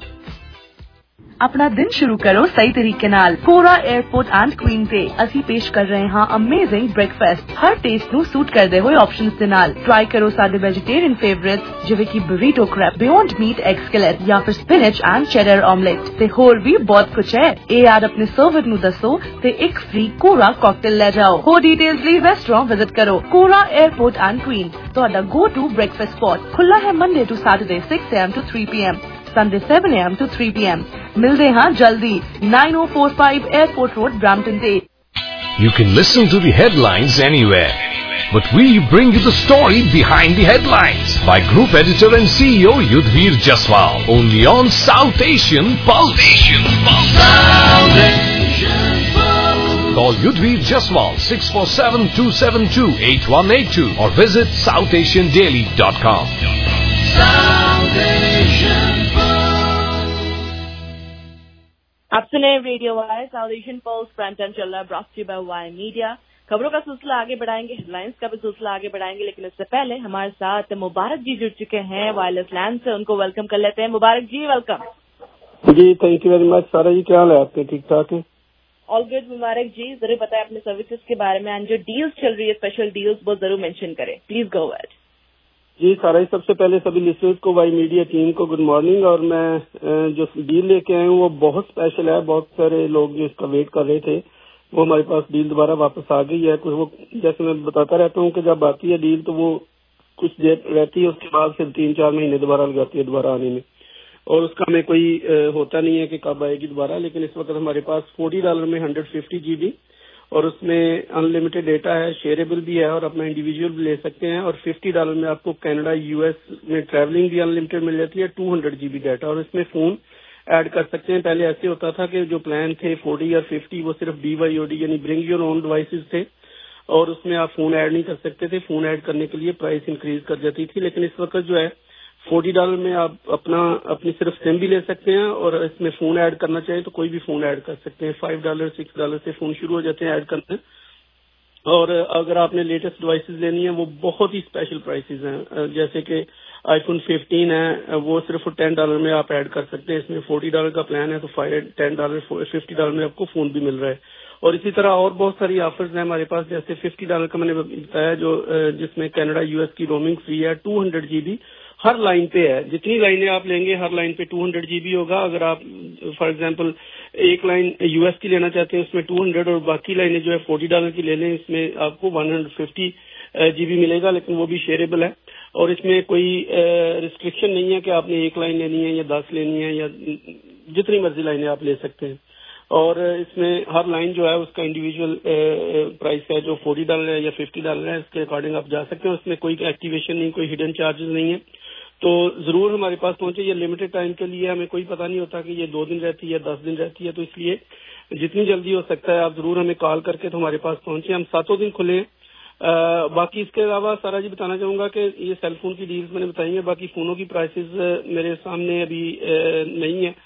Speaker 10: अपना दिन शुरू करो सही तरीके नाल। कोरा airport and queen ते ਅਸੀਂ ਪੇਸ਼ ਕਰ ਰਹੇ ਹਾਂ ਅਮੇਜ਼ਿੰਗ ਬ੍ਰੇਕਫਾਸਟ ਹਰ ਟੇਸਟ ਨੂੰ ਸੂਟ ਕਰਦੇ ਹੋਏ ਆਪਸ਼ਨਸ ਦੇ ਨਾਲ। ਟਰਾਈ ਕਰੋ ਸਾਡੇ ਵੈਜੀਟੇਰੀਅਨ ਫੇਵਰਿਟਸ ਜਿਵੇਂ ਕਿ burrito crab, beyond meat egg skillet ਜਾਂ ਫਿਰ ਸਪਿਨਚ ਐਂਡ ਚੈਡਰ ਆਮਲੇਟ ਤੇ ਹੋਰ ਵੀ ਬਹੁਤ ਕੁਝ ਹੈ। ਇਹ ਆਦ ਆਪਣੇ ਸਰਵਰ ਨੂੰ ਦੱਸੋ ਤੇ ਇੱਕ ਫ੍ਰੀ ਕੋਰਾ ਕਾਕਟੇਲ ਲੈ ਜਾਓ। ਹੋਰ ਡਿਟੇਲਸ ਲਈ ਰੈਸਟੋਰੈਂਟ ਵਿਜ਼ਿਟ ਕਰੋ। ਕੋਰਾ 에어ਪੋਰਟ ਐਂਡ ਕੁਈਨ ਤੁਹਾਡਾ ਗੋ ਟੂ ਬ੍ਰੇਕਫਾਸਟ ਸਪੌਟ ਖੁੱਲਾ ਹੈ Monday to Saturday six a m to three p m Sunday seven a m to three p m ਮਿਲਦੇ ਹਾਂ ਜਲਦੀ nine oh four five Airport Road, Brampton ਤੇ।
Speaker 16: You can listen to the headlines anywhere, but we bring you the story behind the headlines by Group Editor and C E O Yudhvir Jaswal, only on South Asian Pulse. South Asian Pulse. Call Yudhvir Jaswal six four seven two seven two eight one eight two or visit south asian daily dot com. South Asian
Speaker 10: आप सुने radio Y South Asian Pulse Brampton चल रहा है, brought to you by Y media. खबरों का सिलसिला आगे बढ़ाएंगे, हेडलाइंस का भी सिलसिला आगे बढ़ाएंगे, लेकिन इससे पहले हमारे साथ मुबारक जी जुड़ चुके हैं वायरलेस लैंड से। उनको वेलकम कर लेते हैं। मुबारक जी वेलकम।
Speaker 17: जी thank you very much. Sara ji क्या हाल है आपके? ठीक ठाक है?
Speaker 10: All good Mubarak ji. जरूर बताएं अपने सर्विसेज के बारे में एंड जो डील्स चल रही है, स्पेशल डील्स, वो जरूर मेंशन करें। Please go ahead.
Speaker 17: जी सारा ही सबसे पहले सभी लिसनर्स को, वाई मीडिया टीम को गुड मॉर्निंग। और मैं जो डील लेके आया हूँ वो बहुत स्पेशल है। बहुत सारे लोग जो इसका वेट कर रहे थे वो हमारे पास डील दोबारा वापस आ गई है। कुछ वो जैसे मैं बताता रहता हूँ कि जब आती है डील तो वो कुछ देर रहती है, उसके बाद फिर तीन चार महीने दोबारा लगाती है दोबारा आने में। और उसका हमें कोई होता नहीं है कि कब आएगी दोबारा, लेकिन इस वक्त हमारे पास फोर्टी डॉलर में हंड्रेड फिफ्टी जीबी और उसमें अनलिमिटेड डेटा है, शेयरेबल भी है और अपना इंडिविजुअल भी ले सकते हैं। और फिफ्टी डॉलर में आपको कनाडा यूएस में ट्रैवलिंग भी अनलिमिटेड मिल जाती है, टू हंड्रेड जीबी डाटा, और इसमें फोन ऐड कर सकते हैं। पहले ऐसे होता था कि जो प्लान थे फोर्टी और फिफ्टी वो सिर्फ बीवाईओडी यानी ब्रिंग योर ओन डिवाइसेस थे और उसमें आप फोन ऐड नहीं कर सकते थे। फोन ऐड करने के लिए प्राइस इंक्रीज कर जाती थी, लेकिन इस वक्त जो है फोर्टी डॉलर में आप अपना अपनी सिर्फ सिम भी ले सकते हैं और इसमें फोन ऐड करना चाहें तो कोई भी फोन ऐड कर सकते हैं। फाइव डॉलर सिक्स डॉलर से फोन शुरू हो जाते हैं ऐड करने। और अगर आपने लेटेस्ट डिवाइसेस लेनी है वो बहुत ही स्पेशल प्राइसेस हैं, जैसे कि आईफोन फिफ्टीन है वो सिर्फ टेन डॉलर में आप ऐड कर सकते हैं। इसमें फोर्टी डॉलर का प्लान है तो five ten dollar fifty dollar में आपको फोन भी मिल रहा है। और इसी तरह और बहुत सारी ऑफर्स हैं हमारे पास, जैसे फिफ्टी डॉलर का मैंने बताया जो जिसमें कनाडा यूएस की रोमिंग फ्री है, टू हंड्रेड जीबी हर लाइन पे है। जितनी लाइनें आप लेंगे हर लाइन पे टू हंड्रेड जीबी होगा। अगर आप फॉर एग्जांपल एक लाइन यूएस की लेना चाहते हैं उसमें टू हंड्रेड और बाकी लाइनें जो है फोर्टी डॉलर की ले लें, इसमें आपको वन हंड्रेड फिफ्टी जीबी मिलेगा, लेकिन वो भी शेयरेबल है। और इसमें कोई रिस्ट्रिक्शन नहीं है कि आपने एक लाइन लेनी है या दस लेनी है, या जितनी मर्जी लाइनें आप ले सकते हैं। और इसमें हर लाइन जो है उसका इंडिविजुअल प्राइस है, जो फोर्टी डॉलर है या फिफ्टी डॉलर है, इसके अकॉर्डिंग आप जा सकते हैं। उसमें कोई एक्टिवेशन नहीं, कोई हिडन चार्जेस नहीं है। तो जरूर हमारे पास पहुंचे। ये लिमिटेड टाइम के लिए, हमें कोई पता नहीं होता कि ये दो दिन रहती है दस दिन रहती है, तो इसलिए जितनी जल्दी हो सकता है आप जरूर हमें कॉल करके तो हमारे पास पहुंचे। हम सातों दिन खुले हैं। आ, बाकी इसके अलावा सारा जी बताना चाहूंगा कि ये सेल फोन की डील्स मैंने बताई है, बाकी फोनों की प्राइसेस मेरे सामने अभी नहीं है।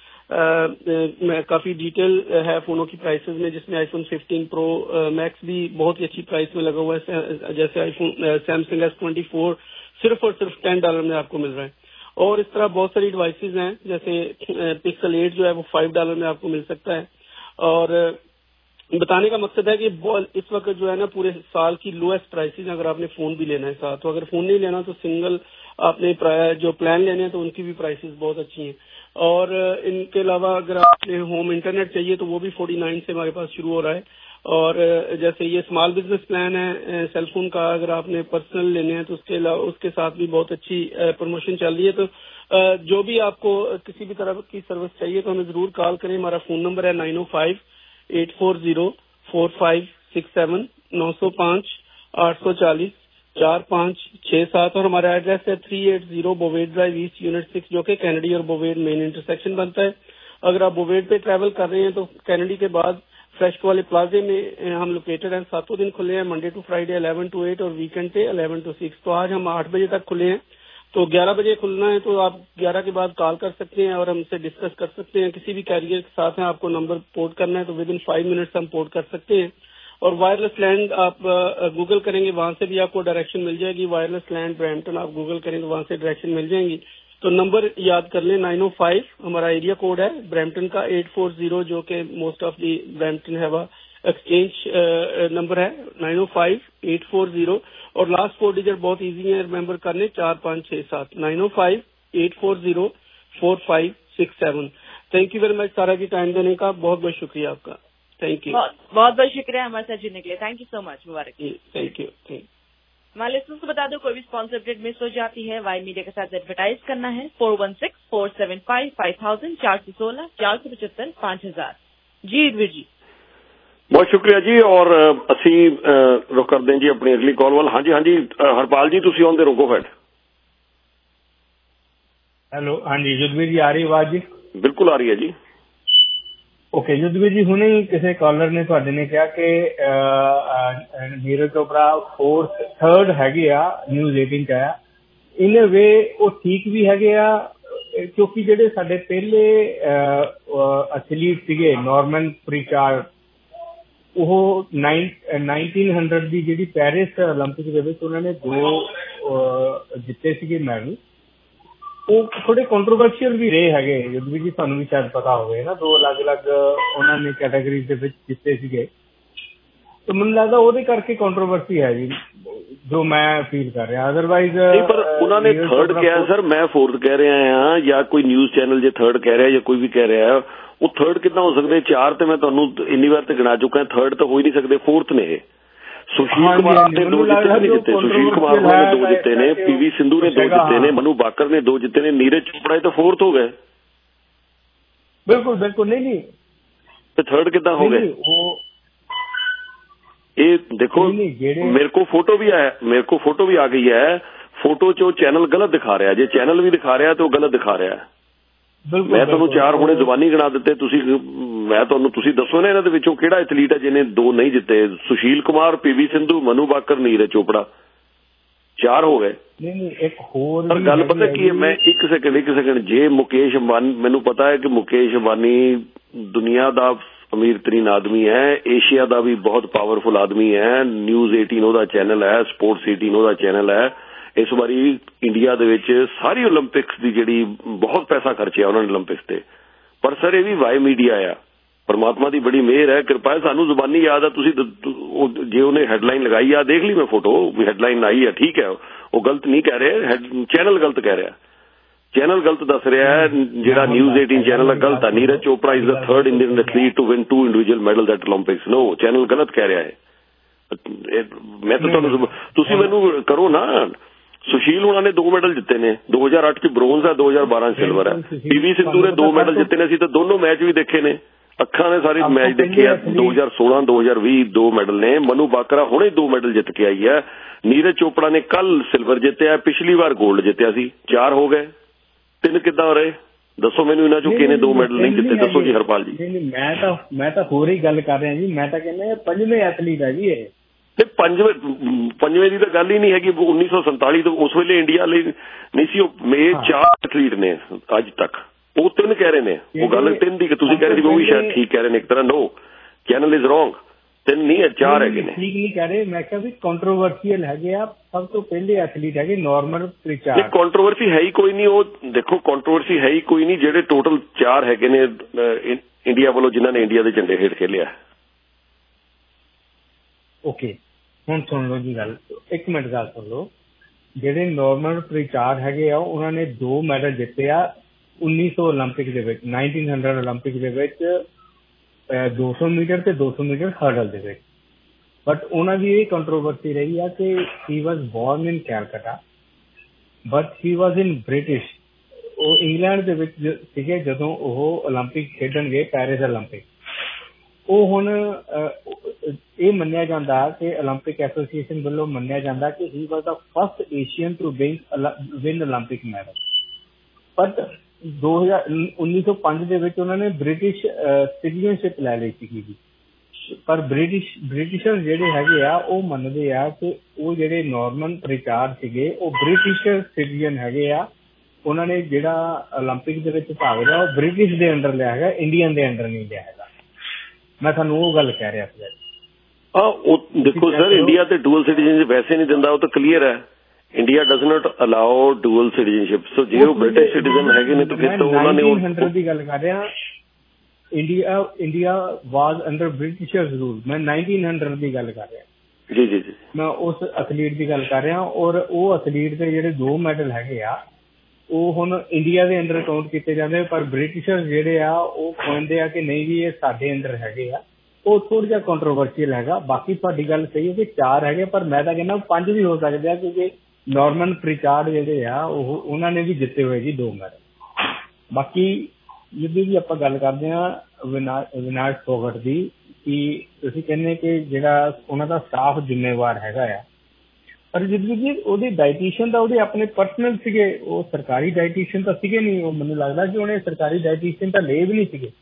Speaker 17: मैं काफी डिटेल है फोनों की प्राइसेस में, जिसमें आईफोन फिफ्टीन प्रो मैक्स भी बहुत ही अच्छी प्राइस में लगा हुआ है, जैसे iPhone Samsung S twenty four सिर्फ और सिर्फ टेन डॉलर में आपको मिल रहा है। और इस तरह बहुत सारी डिवाइसेस हैं, जैसे पिक्सल एट जो है वो फाइव डॉलर में आपको मिल सकता है। और बताने का मकसद है कि इस वक्त जो है ना पूरे साल की लोएस्ट प्राइसेस, अगर आपने फोन भी लेना है साथ, तो अगर फोन नहीं लेना तो सिंगल आपने जो प्लान लेने हैं तो उनकी भी प्राइसेस बहुत अच्छी हैं। और इनके अलावा अगर आपने होम इंटरनेट चाहिए तो वो भी फोर्टी नाइन से हमारे पास शुरू हो रहा है। और जैसे ये स्मॉल बिजनेस प्लान है सेल फोन का, अगर आपने पर्सनल लेने हैं तो उसके अलावा उसके साथ भी बहुत अच्छी प्रमोशन चल रही है। तो जो भी आपको किसी भी तरह की सर्विस चाहिए तो हमें जरूर कॉल करें। हमारा फोन नंबर है nine O five eight four zero four five six seven, नौ सौ पाँच आठ सौ चालीस चार पाँच छह सात। और हमारा एड्रेस है three eight zero Bovaird drive east unit six, जो कि कैनेडी और बोवेड मेन इंटरसेक्शन बनता है। अगर आप बोवेड पे ट्रैवल कर रहे हैं तो कैनेडी के बाद फ्रेश वाले प्लाजे में हम लोकेटेड हैं। सातों दिन खुले हैं, Monday to Friday eleven to eight और वीकेंड पे इलेवन टू सिक्स। तो आज हम आठ बजे तक खुले हैं, तो ग्यारह बजे खुलना है तो आप ग्यारह के बाद कॉल कर सकते हैं और हमसे डिस्कस कर सकते हैं। किसी भी कैरियर के साथ है आपको नंबर पोर्ट करना है तो विद इन फाइव मिनट्स हम पोर्ट कर सकते हैं। और वायरलेस लैंड आप गूगल करेंगे, वहां से भी आपको डायरेक्शन मिल जाएगी। वायरलेस लैंड ब्रैम्पटन आप गूगल करेंगे, वहां से डायरेक्शन मिल जाएंगी। तो नंबर याद कर लें नाइन ओ फाइव हमारा एरिया कोड है ब्रैम्पटन का, एट फोर जीरो जो कि most of the Brampton have a exchange number है nine O five eight four zero. और लास्ट फोर डिजिट बहुत इजी है रिमेम्बर करने, चार पाँच छह सात, nine O five eight four zero four five six seven. Thank you very much Sara ji time देने का, बहुत बहुत शुक्रिया आपका। थैंक यू,
Speaker 10: बहुत बहुत बहुत शुक्रिया हमारे साथ जुड़ने के लिए। Thank you so much, Mubarak.
Speaker 17: Thank you. Thank
Speaker 10: हमारे लिसनर्स को बता दो, कोई भी स्पॉन्सर अपडेट मिस हो जाती है, वाई मीडिया के साथ एडवर्टाइज करना है four one six four seven five five thousand, चार सौ सोलह चार सौ पचहत्तर पांच हजार। जी वीर जी
Speaker 2: बहुत शुक्रिया जी। और असी रुख करते हैं जी अपनी अगली कॉल वाल। हाँ जी हाँ जी हरपाल जी तुसी आउंदे रुको फैट।
Speaker 18: हेलो, हाँ जी युद्धवीर जी आ रही आवाज जी?
Speaker 2: बिल्कुल आ रही है जी।
Speaker 18: ओके युद्धवीर जी, हुणे ही किसी कॉलर ने तुहाडे ने कहा कि नीरज चोपड़ा फोर्थ थर्ड हैगे आ न्यूज़ एटीन च आया। इन वे वो ठीक भी हैगे आ, क्योंकि जेडे साडे पहले एथलीट सीगे नॉर्मन प्रिचार्ड, वो नाइनटीन हंड्रेड ਦੀ ਜਿਹੜੀ ਪੈਰਿਸ 올림픽 ਦੇ ਵਿੱਚ ਉਹਨਾਂ ਨੇ ਦੋ ਜਿੱਤੇ ਸੀਗੇ ਮੈਡਲ, ਉਹ ਥੋੜੇ ਕੰਟਰੋਵਰਸ਼ੀਅਲ ਵੀ ਰਹੇ ਹੈਗੇ। ਯੁੱਧ ਵੀ ਤੁਹਾਨੂੰ ਵੀ ਸ਼ਾਇਦ ਪਤਾ ਹੋਵੇ ਨਾ, ਦੋ ਅਲੱਗ-ਅਲੱਗ ਉਹਨਾਂ ਨੇ ਕੈਟਾਗਰੀਜ਼ ਦੇ ਵਿੱਚ ਜਿੱਤੇ ਸੀਗੇ। तो ਮੈਨੂੰ ਲੱਗਦਾ ਉਹਦੇ ਕਰਕੇ ਕੰਟਰੋਵਰਸੀ ਹੈ ਜੀ, ਜੋ ਮੈਂ ਫੀਲ ਕਰ ਰਿਹਾ। ਅਦਰਵਾਈਜ਼
Speaker 2: ਨਹੀਂ, ਪਰ ਉਹਨਾਂ ਨੇ ਥਰਡ ਕਿਹਾ ਸਰ, ਮੈਂ ਫੋਰਥ ਕਹਿ ਰਿਹਾ ਹਾਂ, ਜਾਂ ਕੋਈ ਨਿਊਜ਼ ਚੈਨਲ ਜੇ ਥਰਡ ਕਹਿ ਰਿਹਾ ਜਾਂ ਕੋਈ ਵੀ ਕਹਿ ਰਿਹਾ, ਉਹ ਥਰਡ ਕਿੱਦਾਂ ਹੋ ਸਕਦੇ? ਚਾਰ ਤੇ ਮੈਂ ਤੁਹਾਨੂੰ ਇੰਨੀ ਵਾਰ ਤੇ ਗਿਣਾ ਚੁੱਕਾ, ਥਰਡ ਤਾਂ ਹੋ ਹੀ ਨਹੀਂ ਸਕਦੇ, ਫੋਰਥ ਨੇ ਇਹ। ਸੁਸ਼ੀਲ ਕੁਮਾਰ ਨੇ ਦੋ ਜਿੱਤੇ ਨਹੀਂ ਜਿੱਤੇ, ਸੁਸ਼ੀਲ ਕੁਮਾਰ ਨੇ ਦੋ ਜਿੱਤੇ ਨੇ, ਪੀਵੀ ਸਿੰਧੂ ਨੇ ਦੋ ਜਿੱਤੇ ਨੇ, ਮਨੂ ਬਾਕਰ ਨੇ ਦੋ ਜਿੱਤੇ ਨੇ, ਨੀਰਜ ਚੋਪੜਾ ਇਹ ਤਾਂ ਫੋਰਥ ਹੋ ਗਏ।
Speaker 18: ਬਿਲਕੁਲ ਬਿਲਕੁਲ ਨਹੀਂ ਨਹੀਂ
Speaker 2: ਤੇ ਥਰਡ ਕਿੱਦਾਂ ਹੋ ਗਏ?
Speaker 18: ਉਹ
Speaker 2: ਇਹ ਦੇਖੋ ਮੇਰੇ ਕੋ ਫੋਟੋ ਵੀ ਆਇਆ, ਮੇਰੇ ਕੋ ਫੋਟੋ ਵੀ ਆ ਗਈ ਹੈ। ਫੋਟੋ 'ਚ ਉਹ ਚੈਨਲ ਗਲਤ ਦਿਖਾ ਰਿਹਾ, ਜੇ ਚੈਨਲ ਵੀ ਦਿਖਾ ਰਿਹਾ ਤੇ ਉਹ ਗਲਤ ਦਿਖਾ ਰਿਹਾ। ਮੈਂ ਤੁਹਾਨੂੰ ਚਾਰ ਹੁਣੇ ਜ਼ੁਬਾਨੀ ਗਿਣਾ ਦਿੱਤੇ, ਤੁਸੀਂ ਮੈਂ ਤੁਹਾਨੂੰ ਤੁਸੀਂ ਦੱਸੋ ਨਾ ਇਹਨਾਂ ਦੇ ਵਿੱਚੋਂ ਕਿਹੜਾ ਐਥਲੀਟ ਹੈ ਜਿਹਨੇ ਦੋ ਨਹੀਂ ਜਿੱਤੇ? ਸੁਸ਼ੀਲ ਕੁਮਾਰ, ਪੀਵੀ ਸਿੰਧੂ, ਮਨੂ ਬਾਕਰ, ਨੀਰਜ ਚੋਪੜਾ, ਚਾਰ ਹੋ ਗਏ।
Speaker 18: ਨਹੀਂ ਨਹੀਂ ਇੱਕ ਹੋਰ
Speaker 2: ਪਰ ਗੱਲ ਪਤਾ ਕੀ ਹੈ, ਮੈਂ ਇੱਕ ਸੈਕਿੰਡ ਇੱਕ ਸੈਕਿੰਡ ਜੇ ਮੁਕੇਸ਼ ਅੰਬਾਨੀ, ਮੈਨੂੰ ਪਤਾ ਹੈ ਕਿ ਮੁਕੇਸ਼ ਅੰਬਾਨੀ ਦੁਨੀਆ ਦਾ ਅਮੀਰ ਤਰੀਨ ਆਦਮੀ ਹੈ, ਏਸ਼ੀਆ ਦਾ ਵੀ ਬਹੁਤ ਪਾਵਰਫੁਲ ਆਦਮੀ ਹੈ। ਨਿਊਜ਼ ਅਠਾਰਾਂ ਉਹਦਾ ਚੈਨਲ ਹੈ, ਸਪੋਰਟਸ ਅਠਾਰਾਂ ਉਹਦਾ ਚੈਨਲ ਹੈ। ਇਸ ਵਾਰੀ ਇੰਡੀਆ ਦੇ ਵਿੱਚ ਸਾਰੀ ਓਲੰਪਿਕਸ ਦੀ ਜਿਹੜੀ ਬਹੁਤ ਪੈਸਾ ਖਰਚਿਆ ਉਹਨਾਂ ਨੇ ਓਲੰਪਿਕਸ ਤੇ, ਪਰ ਸਰ ਇਹ ਵੀ ਵਾਈ ਮੀਡੀਆ ਆ। ਪਰਮਾਤਮਾ ਦੀ ਬੜੀ ਮਿਹਰ ਹੈ, ਕਿਰਪਾ ਹੈ। ਸਾਨੂੰ ਜ਼ੁਬਾਨੀ ਯਾਦ ਆ, ਤੁਸੀਂ ਜੇ ਉਹਨੇ ਹੈਡਲਾਈਨ ਲਗਾਈ ਆ, ਦੇਖ ਲਈ ਮੈਂ ਫੋਟੋ ਵੀ ਹੈਡਲਾਈਨ ਆਈ ਆ, ਠੀਕ ਹੈ, ਉਹ ਗਲਤ ਨਹੀਂ ਕਹਿ ਰਿਹਾ, ਚੈਨਲ ਗਲਤ ਕਹਿ ਰਿਹਾ, ਚੈਨਲ ਗਲਤ ਦੱਸ ਰਿਹਾ ਹੈ। ਜਿਹੜਾ ਨਿਊਜ਼ ਅਠਾਰਾਂ ਚੈਨਲ ਗਲਤ ਆ। Neeraj Chopra is the third Indian athlete to win two individual medal at Olympics. No, channel ਗਲਤ ਕਹਿ ਰਿਹਾ ਹੈ। ਮੈਂ ਤਾਂ ਤੁਹਾਨੂੰ, ਤੁਸੀਂ ਮੈਨੂੰ ਕਰੋ ਨਾ, ਸੁਸ਼ੀਲ ਉਹਨਾਂ ਨੇ ਦੋ ਮੈਡਲ ਜਿੱਤੇ ਨੇ, ਦੋ ਹਜ਼ਾਰ ਅੱਠ ਚ ਬ੍ਰੋਂਜ਼ ਹੈ, ਦੋ ਹਜ਼ਾਰ ਬਾਰਾਂ ਚ ਸਿਲਵਰ ਹੈ। ਪੀਵੀ ਸਿੰਧੂ ਨੇ ਦੋ ਮੈਡਲ ਜਿੱਤੇ ਨੇ, ਅਸੀਂ ਤਾਂ ਦੋਨੋਂ ਮੈਚ ਵੀ ਦੇਖੇ ਨੇ, ਅੱਖਾਂ ਨੇ ਸਾਰੇ ਮੈਚ ਦੇਖੇ ਆ। ਦੋ ਹਜ਼ਾਰ ਸੋਲਾਂ ਦੋ ਹਜ਼ਾਰ ਵੀਹ ਦੋ ਮੈਡਲ ਨੇ। ਮਨੂ ਬਾਕਰਾ ਹੁਣੇ ਦੋ ਮੈਡਲ ਜਿੱਤ ਕੇ ਆਈ ਹੈ। ਨੀਰਜ ਚੋਪੜਾ ਨੇ ਕੱਲ ਸਿਲਵਰ ਜਿੱਤਿਆ, ਪਿਛਲੀ ਵਾਰ ਗੋਲਡ ਜਿੱਤਿਆ ਸੀ। ਚਾਰ ਹੋ ਗਏ, ਤਿੰਨ ਕਿੱਦਾਂ ਹੋ ਰਹੇ? ਦੱਸੋ ਮੈਨੂੰ ਇਹਨਾਂ ਚੋਂ ਕਿਹਨੇ ਦੋ ਮੈਡਲ ਨਹੀਂ ਜਿੱਤੇ? ਦੱਸੋ ਜੀ ਹਰਪਾਲ ਜੀ।
Speaker 18: ਮੈਂ ਤਾਂ ਮੈਂ ਤਾਂ ਹੋਰ ਹੀ ਗੱਲ ਕਰ ਰਿਹਾ ਜੀ, ਮੈਂ ਤਾਂ ਕਹਿੰਦਾ ਪੰਜਵੇਂ ਐਥਲੀਟ ਹੈ ਜੀ ਇਹ।
Speaker 2: ਤੇ ਪੰਜਵੇਂ ਪੰਜਵੇਂ ਦੀ ਤਾਂ ਗੱਲ ਹੀ ਨਹੀਂ ਹੈਗੀ। ਉੱਨੀ ਸੌ ਸੰਤਾਲੀ ਤੋਂ ਉਸ ਵੇਲੇ ਇੰਡੀਆ ਲਈ ਨਹੀਂ ਸੀ ਉਹ। ਇਹ ਚਾਰ ਐਥਲੀਟ ਨੇ ਅੱਜ ਤੱਕ, ਉਹ ਤਿੰਨ ਕਹਿ ਰਹੇ ਨੇ। ਉਹ ਗੱਲ ਤਿੰਨ ਦੀ ਤੁਸੀਂ ਕਹਿ ਰਹੇ ਸੀ, ਉਹ ਵੀ ਸ਼ਾਇਦ ਠੀਕ ਕਹਿ ਰਹੇ ਨੇ ਇੱਕ ਤਰ੍ਹਾਂ। ਨੋ, ਚੈਨਲ ਇਜ਼ ਰੋਂਗ, ਤਿੰਨ ਨਹੀਂ ਹੈ, ਚਾਰ ਹੈਗੇ ਨੇ।
Speaker 18: ਠੀਕ ਨਹੀਂ ਕਹਿ ਰਹੇ, ਮੈਂ ਕਿਹਾ ਵੀ ਕੰਟਰੋਵਰਸੀਅਲ ਹੈਗੇ ਆ। ਸਭ ਤੋਂ ਪਹਿਲੇ ਐਥਲੀਟ ਹੈਗੇ ਨਾਰਮਨ ਪ੍ਰਿਚਾਰਡ।
Speaker 2: ਕੰਟਰੋਵਰਸੀ ਹੈ ਹੀ ਕੋਈ ਨਹੀਂ। ਉਹ ਦੇਖੋ ਕੰਟਰੋਵਰਸੀ ਹੈ ਹੀ ਕੋਈ ਨਹੀਂ। ਜਿਹੜੇ ਟੋਟਲ ਚਾਰ ਹੈਗੇ ਨੇ ਇੰਡੀਆ ਵੱਲੋਂ ਜਿਨ੍ਹਾਂ ਨੇ ਇੰਡੀਆ ਦੇ ਝੰਡੇ ਹੇਠ ਖੇਲਿਆ।
Speaker 18: ਓਕੇ, ਹੁਣ ਸੁਣ ਲਓ ਜੀ ਗੱਲ, ਇੱਕ ਮਿੰਟ ਗੱਲ ਸੁਣ ਲਓ। ਜਿਹੜੇ ਨਾਰਮਨ ਪ੍ਰਿਚਾਰਡ ਹੈਗੇ ਆ, ਉਹਨਾਂ ਨੇ ਦੋ ਮੈਡਲ ਜਿੱਤੇ ਆ ਉੱਨੀ ਸੌ ਓਲੰਪਿਕ ਦੇ ਵਿੱਚ, ਨਾਈਨਟੀਨ ਹੰਡਰਡ ਓਲੰਪਿਕ ਦੇ ਵਿੱਚ ਦੋ ਸੌ ਮੀਟਰ ਤੇ ਦੋ ਸੌ ਮੀਟਰ ਹਰਡਲ ਦੇ ਵਿੱਚ। ਬਟ ਉਹਨਾਂ ਦੀ ਇਹ ਕੰਟਰੋਵਰਸੀ ਰਹੀ ਆ ਕਿ he was born in Calcutta but he was in British. ਉਹ ਇੰਗਲੈਂਡ ਦੇ ਵਿੱਚ ਸੀਗੇ ਜਦੋਂ ਉਹ ਓਲੰਪਿਕ ਖੇਡਣਗੇ, ਪੈਰਿਸ ਓਲੰਪਿਕ। ਉਹ ਹੁਣ ਇਹ ਮੰਨਿਆ ਜਾਂਦਾ ਕਿ ਓਲੰਪਿਕ ਐਸੋਸੀਏਸ਼ਨ ਵੱਲੋਂ ਮੰਨਿਆ ਜਾਂਦਾ ਕਿ he was the first Asian to win Olympic medal. But ਦੋ ਹਜ਼ਾਰ ਉੱਨੀ ਸੌ ਪੰਜ ਦੇ ਵਿੱਚ ਉਹਨਾਂ ਨੇ ਬ੍ਰਿਟਿਸ਼ ਸਿਟੀਜ਼ਨਸ਼ਿਪ ਲੈ ਲਈ ਸੀਗੀ ਜੀ। ਪਰ ਬ੍ਰਿਟਿਸ਼ ਬ੍ਰਿਟਿਸ਼ਰ ਜਿਹੜੇ ਹੈਗੇ ਆ ਉਹ ਮੰਨਦੇ ਆ ਕਿ ਉਹ ਜਿਹੜੇ ਨਾਰਮਨ ਪ੍ਰਿਚਾਰਡ ਸੀਗੇ ਉਹ ਬ੍ਰਿਟਿਸ਼ ਸਿਟੀਜ਼ਨ ਹੈਗੇ ਆ। ਉਹਨਾਂ ਨੇ ਜਿਹੜਾ ਓਲੰਪਿਕ ਦੇ ਵਿੱਚ ਭਾਗ ਲਿਆ ਉਹ ਬ੍ਰਿਟਿਸ਼ ਦੇ ਅੰਡਰ ਲਿਆ ਹੈਗਾ, ਇੰਡੀਅਨ ਦੇ ਅੰਡਰ ਨਹੀਂ ਲਿਆ ਹੈਗਾ। ਮੈਂ ਤੁਹਾਨੂੰ ਉਹ ਗੱਲ ਕਹਿ ਰਿਹਾ ਸੀ।
Speaker 2: ਹਾਂ, ਉਹ ਦੇਖੋ ਸਰ, ਇੰਡੀਆ ਤੇ ਡੂਅਲ ਸਿਟੀਜ਼ਨਸ਼ਿਪ ਵੈਸੇ ਨਹੀਂ ਦਿੰਦਾ, ਉਹ ਤਾਂ ਕਲੀਅਰ ਹੈ। India does not allow dual citizenship. So ਜੇ ਉਹ ਬ੍ਰਿਟਿਸ਼ ਸਿਟੀਜ਼ਨ ਹੈਗੇ ਨੇ ਤਾਂ ਫਿਰ ਤਾਂ ਉਹਨਾਂ ਨੇ
Speaker 18: ਨਾਈਨਟੀਨ ਹੰਡਰਡ ਦੀ ਗੱਲ ਕਰ ਰਿਹਾ। India India was under Britishers rule. ਮੈਂ ਨਾਈਨਟੀਨ ਹੰਡਰਡ ਦੀ ਗੱਲ ਕਰ ਰਿਹਾ।
Speaker 2: ਜੀ ਜੀ ਜੀ, ਮੈਂ
Speaker 18: ਉਸ ਐਥਲੀਟ ਦੀ ਗੱਲ ਕਰ ਰਿਹਾ। ਔਰ ਉਹ ਐਥਲੀਟ ਦੇ ਜਿਹੜੇ ਦੋ ਮੈਡਲ ਹੈਗੇ ਆ ਉਹ ਹੁਣ ਇੰਡੀਆ ਦੇ ਅੰਡਰ ਕਾਊਂਟ ਕੀਤੇ ਜਾਂਦੇ, ਪਰ ਬ੍ਰਿਟਿਸ਼ਰ ਜਿਹੜੇ ਆ ਉਹ ਕਹਿੰਦੇ ਆ ਕਿ ਨਹੀਂ ਜੀ ਇਹ ਸਾਡੇ ਅੰਡਰ ਹੈਗੇ ਆ। ਉਹ ਥੋੜਾ ਜਿਹਾ ਕੰਟਰੋਵਰਸੀਅਲ ਹੈਗਾ। ਬਾਕੀ ਤੁਹਾਡੀ ਗੱਲ ਸਹੀ ਹੈ ਕਿ ਚਾਰ ਹੈਗੇ, ਪਰ ਮੈਂ ਤਾਂ ਕਹਿੰਦਾ ਪੰਜ ਵੀ ਹੋ ਸਕਦੇ ਆ ਕਿਉਂਕਿ ਨਾਰਮਨ ਪ੍ਰਿਚਾਰਡ ਜਿਹੜੇ ਆ ਉਹ ਉਹਨਾਂ ਨੇ ਵੀ ਜਿੱਤੇ ਹੋਏ ਜੀ ਦੋ ਮੈਡਲ। ਬਾਕੀ ਜਿੱਦੀ ਵੀ ਆਪਾਂ ਗੱਲ ਕਰਦੇ ਹਾਂ ਵਿਨਾਸ਼ ਫੋਗਟ ਦੀ, ਕਿ ਤੁਸੀਂ ਕਹਿੰਦੇ ਕਿ ਜਿਹੜਾ ਉਹਨਾਂ ਦਾ ਸਟਾਫ ਜ਼ਿੰਮੇਵਾਰ ਹੈਗਾ ਆ, ਪਰ ਜਿੱਦੀ ਜੀ ਉਹਦੇ ਡਾਇਟੀਸ਼ੀਅਨ ਤਾਂ ਉਹਦੇ ਆਪਣੇ ਪਰਸਨਲ ਸੀਗੇ, ਉਹ ਸਰਕਾਰੀ ਡਾਇਟੀਸ਼ੀਅਨ ਤਾਂ ਸੀਗੇ ਨਹੀਂ। ਉਹ ਮੈਨੂੰ ਲੱਗਦਾ ਕਿ ਉਹਨੇ ਸਰਕਾਰੀ ਡਾਇਟੀਸ਼ੀਅਨ ਤਾਂ ਲਏ ਵੀ ਨਹੀਂ ਸੀਗੇ।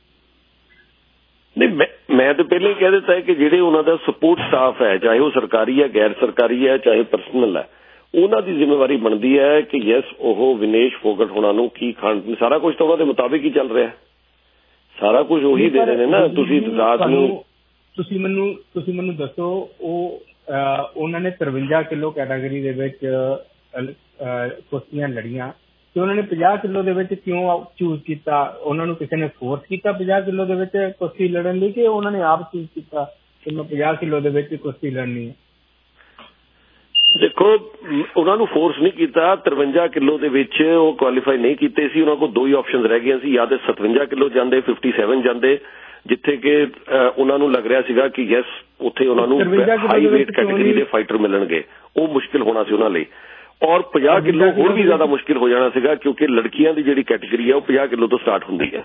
Speaker 2: ਨਹੀਂ, ਮੈਂ ਮੈਂ ਤਾਂ ਪਹਿਲਾਂ ਹੀ ਕਹਿ ਦਿੱਤਾ ਹੈ ਕਿ ਜਿਹੜੇ ਉਹਨਾਂ ਦਾ ਸਪੋਰਟ ਸਟਾਫ ਹੈ, ਚਾਹੇ ਉਹ ਸਰਕਾਰੀ ਹੈ, ਗੈਰ ਸਰਕਾਰੀ ਹੈ, ਚਾਹੇ ਪਰਸਨਲ ਹੈ, ਉਹਨਾਂ ਦੀ ਜ਼ਿੰਮੇਵਾਰੀ ਬਣਦੀ ਹੈ ਕਿ ਯੈਸ ਉਹ ਵਿਨੇਸ਼ ਫੋਗਟ ਹੋਣਾ ਨੂੰ ਕੀ ਖਾਣ, ਸਾਰਾ ਕੁਝ ਤਾਂ ਉਹਨਾਂ ਦੇ ਮੁਤਾਬਿਕ ਹੀ ਚੱਲ ਰਿਹਾ। ਸਾਰਾ ਕੁਝ ਉਹੀ ਦੇ ਰਹੇ ਨੇ ਨਾ। ਤੁਸੀਂ ਰਾਤ ਨੂੰ
Speaker 18: ਤੁਸੀਂ ਮੈਨੂੰ ਤੁਸੀਂ ਮੈਨੂੰ ਦੱਸੋ, ਉਹ ਉਹਨਾਂ ਨੇ ਤਰਵੰਜਾ ਕਿਲੋ ਕੈਟਾਗਰੀ ਦੇ ਵਿੱਚ ਕੁਸ਼ਤੀਆਂ ਲੜੀਆਂ ਤੇ ਉਹਨਾਂ ਨੇ ਪੰਜਾਹ ਕਿਲੋ ਦੇ ਵਿੱਚ ਕਿਉਂ ਚੂਜ਼ ਕੀਤਾ? ਉਹਨਾਂ ਨੂੰ ਕਿਸੇ ਨੇ ਫੋਰਸ ਕੀਤਾ ਪੰਜਾਹ ਕਿਲੋ ਦੇ ਵਿੱਚ ਕੁਸ਼ਤੀ ਲੜਨ ਲਈ, ਕਿ ਉਹਨਾਂ ਨੇ ਆਪ ਚੂਜ਼ ਕੀਤਾ ਕਿ ਮੈਂ ਪੰਜਾਹ ਕਿਲੋ ਦੇ ਵਿੱਚ ਕੁਸ਼ਤੀ ਲੜਨੀ ਹੈ?
Speaker 2: ਦੇਖੋ, ਉਹਨਾਂ ਨੂੰ ਫੋਰਸ ਨਹੀਂ ਕੀਤਾ। ਤਰਵੰਜਾ ਕਿਲੋ ਦੇ ਵਿੱਚ ਉਹ ਕੁਆਲੀਫਾਈ ਨਹੀਂ ਕੀਤੇ ਸੀ। ਉਹਨਾਂ ਕੋਲ ਦੋ ਹੀ ਆਪਸ਼ਨ ਰਹਿ ਗਈਆਂ ਸੀ, ਜਾਂ ਤੇ ਸਤਵੰਜਾ ਕਿਲੋ ਜਾਂਦੇ, ਫਿਫਟੀ ਸੈਵਨ ਜਾਂਦੇ, ਜਿੱਥੇ ਕਿ ਉਹਨਾਂ ਨੂੰ ਲੱਗ ਰਿਹਾ ਸੀਗਾ ਕਿ ਯੈਸ ਉੱਥੇ ਉਹਨਾਂ ਨੂੰ ਹਾਈ ਵੇਟ ਕੈਟੇਗਰੀ ਦੇ ਫਾਈਟਰ ਮਿਲਣਗੇ। ਉਹ ਮੁਸ਼ਕਿਲ ਹੋਣਾ ਸੀ ਉਹਨਾਂ ਲਈ। ਔਰ ਪੰਜਾਹ ਕਿਲੋ ਹੋਰ ਵੀ ਜ਼ਿਆਦਾ ਮੁਸ਼ਕਿਲ ਹੋ ਜਾਣਾ ਸੀਗਾ ਕਿਉਂਕਿ ਲੜਕੀਆਂ ਦੀ ਜਿਹੜੀ ਕੈਟੇਗਰੀ ਹੈ ਉਹ ਪੰਜਾਹ ਕਿਲੋ ਤੋਂ ਸਟਾਰਟ ਹੁੰਦੀ ਹੈ।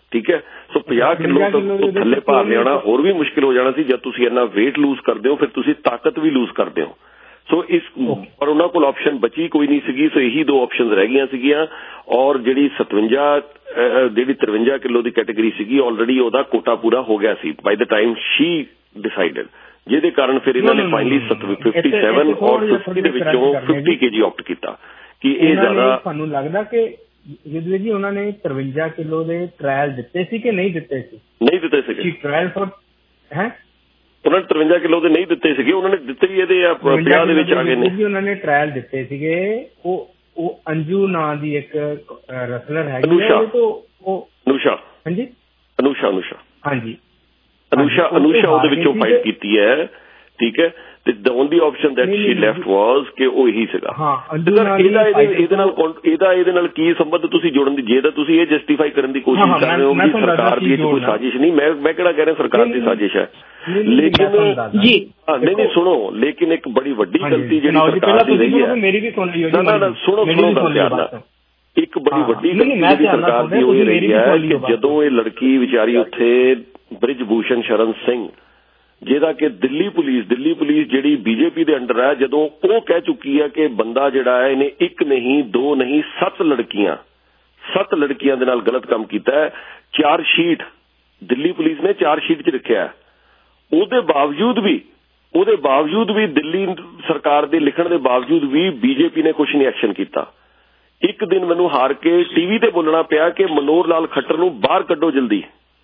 Speaker 2: ਠੀਕ ਹੈ। ਸੋ ਪੰਜਾਹ ਕਿਲੋ ਤੋਂ ਥੱਲੇ ਭਾਰ ਲਿਆਉਣਾ ਹੋਰ ਵੀ ਮੁਸ਼ਕਿਲ ਹੋ ਜਾਣਾ ਸੀ। ਜਦ ਤੁਸੀਂ ਇੰਨਾ weight ਲੂਜ਼ ਕਰਦੇ ਹੋ ਫਿਰ ਤੁਸੀਂ ਤਾਕਤ ਵੀ ਲੂਜ਼ ਕਰਦੇ ਹੋ। ਸੋ ਇਸ ਪਰ ਉਹਨਾਂ ਕੋਲ ਆਪਸ਼ਨ ਬਚੀ ਕੋਈ ਨਹੀਂ ਸੀਗੀ। ਸੋ ਇਹੀ ਦੋ ਆਪਸ਼ਨ ਰਹਿ ਗਈਆਂ ਸੀਗੀਆਂ। ਔਰ ਜਿਹੜੀ ਸਤਵੰਜਾ ਜਿਹੜੀ ਤਰਵੰਜਾ ਕਿਲੋ ਦੀ ਕੈਟੇਗਰੀ ਸੀਗੀ ਆਲਰੇਡੀ ਉਹਦਾ ਕੋਟਾ ਪੂਰਾ ਹੋ ਗਿਆ ਸੀ by the time she decided, ਜਿਹਦੇ ਕਾਰਨ ਫਿਰ ਇਹਨਾਂ ਨੇ finally fifty seven or fifty ਦੇ ਵਿੱਚੋਂ ਫਿਫਟੀ ਕੇਜੀ ਆਪਟ ਕੀਤਾ ਕਿ ਇਹ ਜ਼ਿਆਦਾ।
Speaker 18: ਤੁਹਾਨੂੰ ਲੱਗਦਾ ਕਿ ਯੁੱਧਵੀਰ ਜੀ ਉਹਨਾਂ ਨੇ ਤਰਵੰਜਾ ਕਿਲੋ ਦੇ ਟ੍ਰਾਇਲ ਦਿੱਤੇ ਸੀ ਕਿ ਨਹੀਂ ਦਿੱਤੇ ਸੀ?
Speaker 2: ਨਹੀਂ ਦਿੱਤੇ ਸੀਗੇ
Speaker 18: ਟ੍ਰਾਇਲ ਫॉर ਹੈ
Speaker 2: ਉਹਨਾਂ ਨੇ ਤਰਵੰਜਾ ਕਿਲੋ ਦੇ ਨਹੀਂ ਦਿੱਤੇ ਸੀਗੇ। ਉਹਨਾਂ ਨੇ ਦਿੱਤੇ ਵੀ ਇਹਦੇ ਪੰਜਾਹ ਦੇ ਵਿੱਚ ਆ ਗਏ ਨੇ।
Speaker 18: ਉਹਨਾਂ ਨੇ ਟ੍ਰਾਇਲ ਦਿੱਤੇ ਸੀਗੇ। ਉਹ ਉਹ ਅੰਜੂ ਨਾਂ ਦੀ ਇੱਕ ਰਸਲਰ ਹੈਗੀ ਹੈ ਉਹ
Speaker 2: ਅਨੁਸ਼ਾ।
Speaker 18: ਹਾਂਜੀ
Speaker 2: ਅਨੁਸ਼ਾ ਅਨੁਸ਼ਾ
Speaker 18: ਹਾਂਜੀ
Speaker 2: ਅਨੁਸ਼ਾ ਅਨੁਸ਼ਾ ਉਹਦੇ ਵਿੱਚੋਂ ਫਾਈਟ ਕੀਤੀ ਹੈ। ਠੀਕ ਹੈ। ਤੇ the only option that she left was ਕਿ ਉਹ ਇਹੀ ਸੀਗਾ। ਇਹਦਾ ਇਹਦੇ ਨਾਲ ਇਹਦਾ ਇਹਦੇ ਨਾਲ ਕੀ ਸੰਬੰਧ ਤੁਸੀਂ ਜੋੜਨ ਦੀ, ਜੇ ਤਾਂ ਤੁਸੀਂ ਇਹ ਜਸਟੀਫਾਈ ਕਰਨ ਦੀ ਕੋਸ਼ਿਸ਼ ਕਰ ਰਹੇ ਹੋ ਕਿ ਸਰਕਾਰ ਦੀ ਕੋਈ ਸਾਜ਼ਿਸ਼ ਨਹੀਂ, ਮੈਂ ਮੈਂ ਕਿਹੜਾ ਕਹਿ ਰਿਹਾ ਸਰਕਾਰ ਦੀ ਸਾਜ਼ਿਸ਼ ਹੈ, ਲੇਕਿਨ ਜੀ ਨਹੀਂ ਨਹੀਂ ਸੁਣੋ, ਲੇਕਿਨ ਇੱਕ ਬੜੀ ਵੱਡੀ ਗਲਤੀ ਜਿਹੜੀ ਸਰਕਾਰ ਦੀ ਰਹੀ ਹੈ,
Speaker 18: ਮੇਰੀ ਵੀ ਸੁਣ ਲਿਓ
Speaker 2: ਨਾ ਨਾ ਨਾ ਸੁਣੋ ਸੁਣੋ ਗੱਲ ਧਿਆਨ ਨਾਲ, ਇੱਕ ਬੜੀ ਵੱਡੀ ਗਲਤੀ ਜਿਹੜੀ ਸਰਕਾਰ ਦੀ ਉਹ ਰਹੀ ਹੈ ਕਿ ਜਦੋਂ ਇਹ ਲੜਕੀ ਵਿਚਾਰੀ ਉੱਥੇ ਬ੍ਰਿਜ ਭੂਸ਼ਣ ਸ਼ਰਨ ਸਿੰਘ, ਜਿਹਦਾ ਕਿ ਦਿੱਲੀ ਪੁਲਿਸ ਦਿੱਲੀ ਪੁਲਿਸ ਜਿਹੜੀ ਬੀਜੇਪੀ ਦੇ ਅੰਡਰ ਹੈ, ਜਦੋਂ ਉਹ ਕਹਿ ਚੁੱਕੀ ਹੈ ਕਿ ਬੰਦਾ ਜਿਹੜਾ ਹੈ ਇਹਨੇ ਇੱਕ ਨਹੀਂ ਦੋ ਨਹੀਂ ਸੱਤ ਲੜਕੀਆਂ ਸੱਤ ਲੜਕੀਆਂ ਦੇ ਨਾਲ ਗਲਤ ਕੰਮ ਕੀਤਾ ਹੈ, ਚਾਰ ਸ਼ੀਟ ਦਿੱਲੀ ਪੁਲਿਸ ਨੇ ਚਾਰ ਸ਼ੀਟ 'ਚ ਰੱਖਿਆ, ਉਹਦੇ ਬਾਵਜੂਦ ਵੀ ਉਹਦੇ ਬਾਵਜੂਦ ਵੀ ਦਿੱਲੀ ਸਰਕਾਰ ਦੇ ਲਿਖਣ ਦੇ ਬਾਵਜੂਦ ਵੀ ਬੀਜੇਪੀ ਨੇ ਕੁਝ ਨਹੀਂ ਐਕਸ਼ਨ ਕੀਤਾ। ਇੱਕ ਦਿਨ ਮੈਨੂੰ ਹਾਰ ਕੇ ਟੀਵੀ ਤੇ ਬੋਲਣਾ ਪਿਆ ਕਿ ਮਨੋਹਰ ਲਾਲ ਖੱਟਰ ਨੂੰ ਬਾਹਰ ਕੱਢੋ ਜਲਦੀ।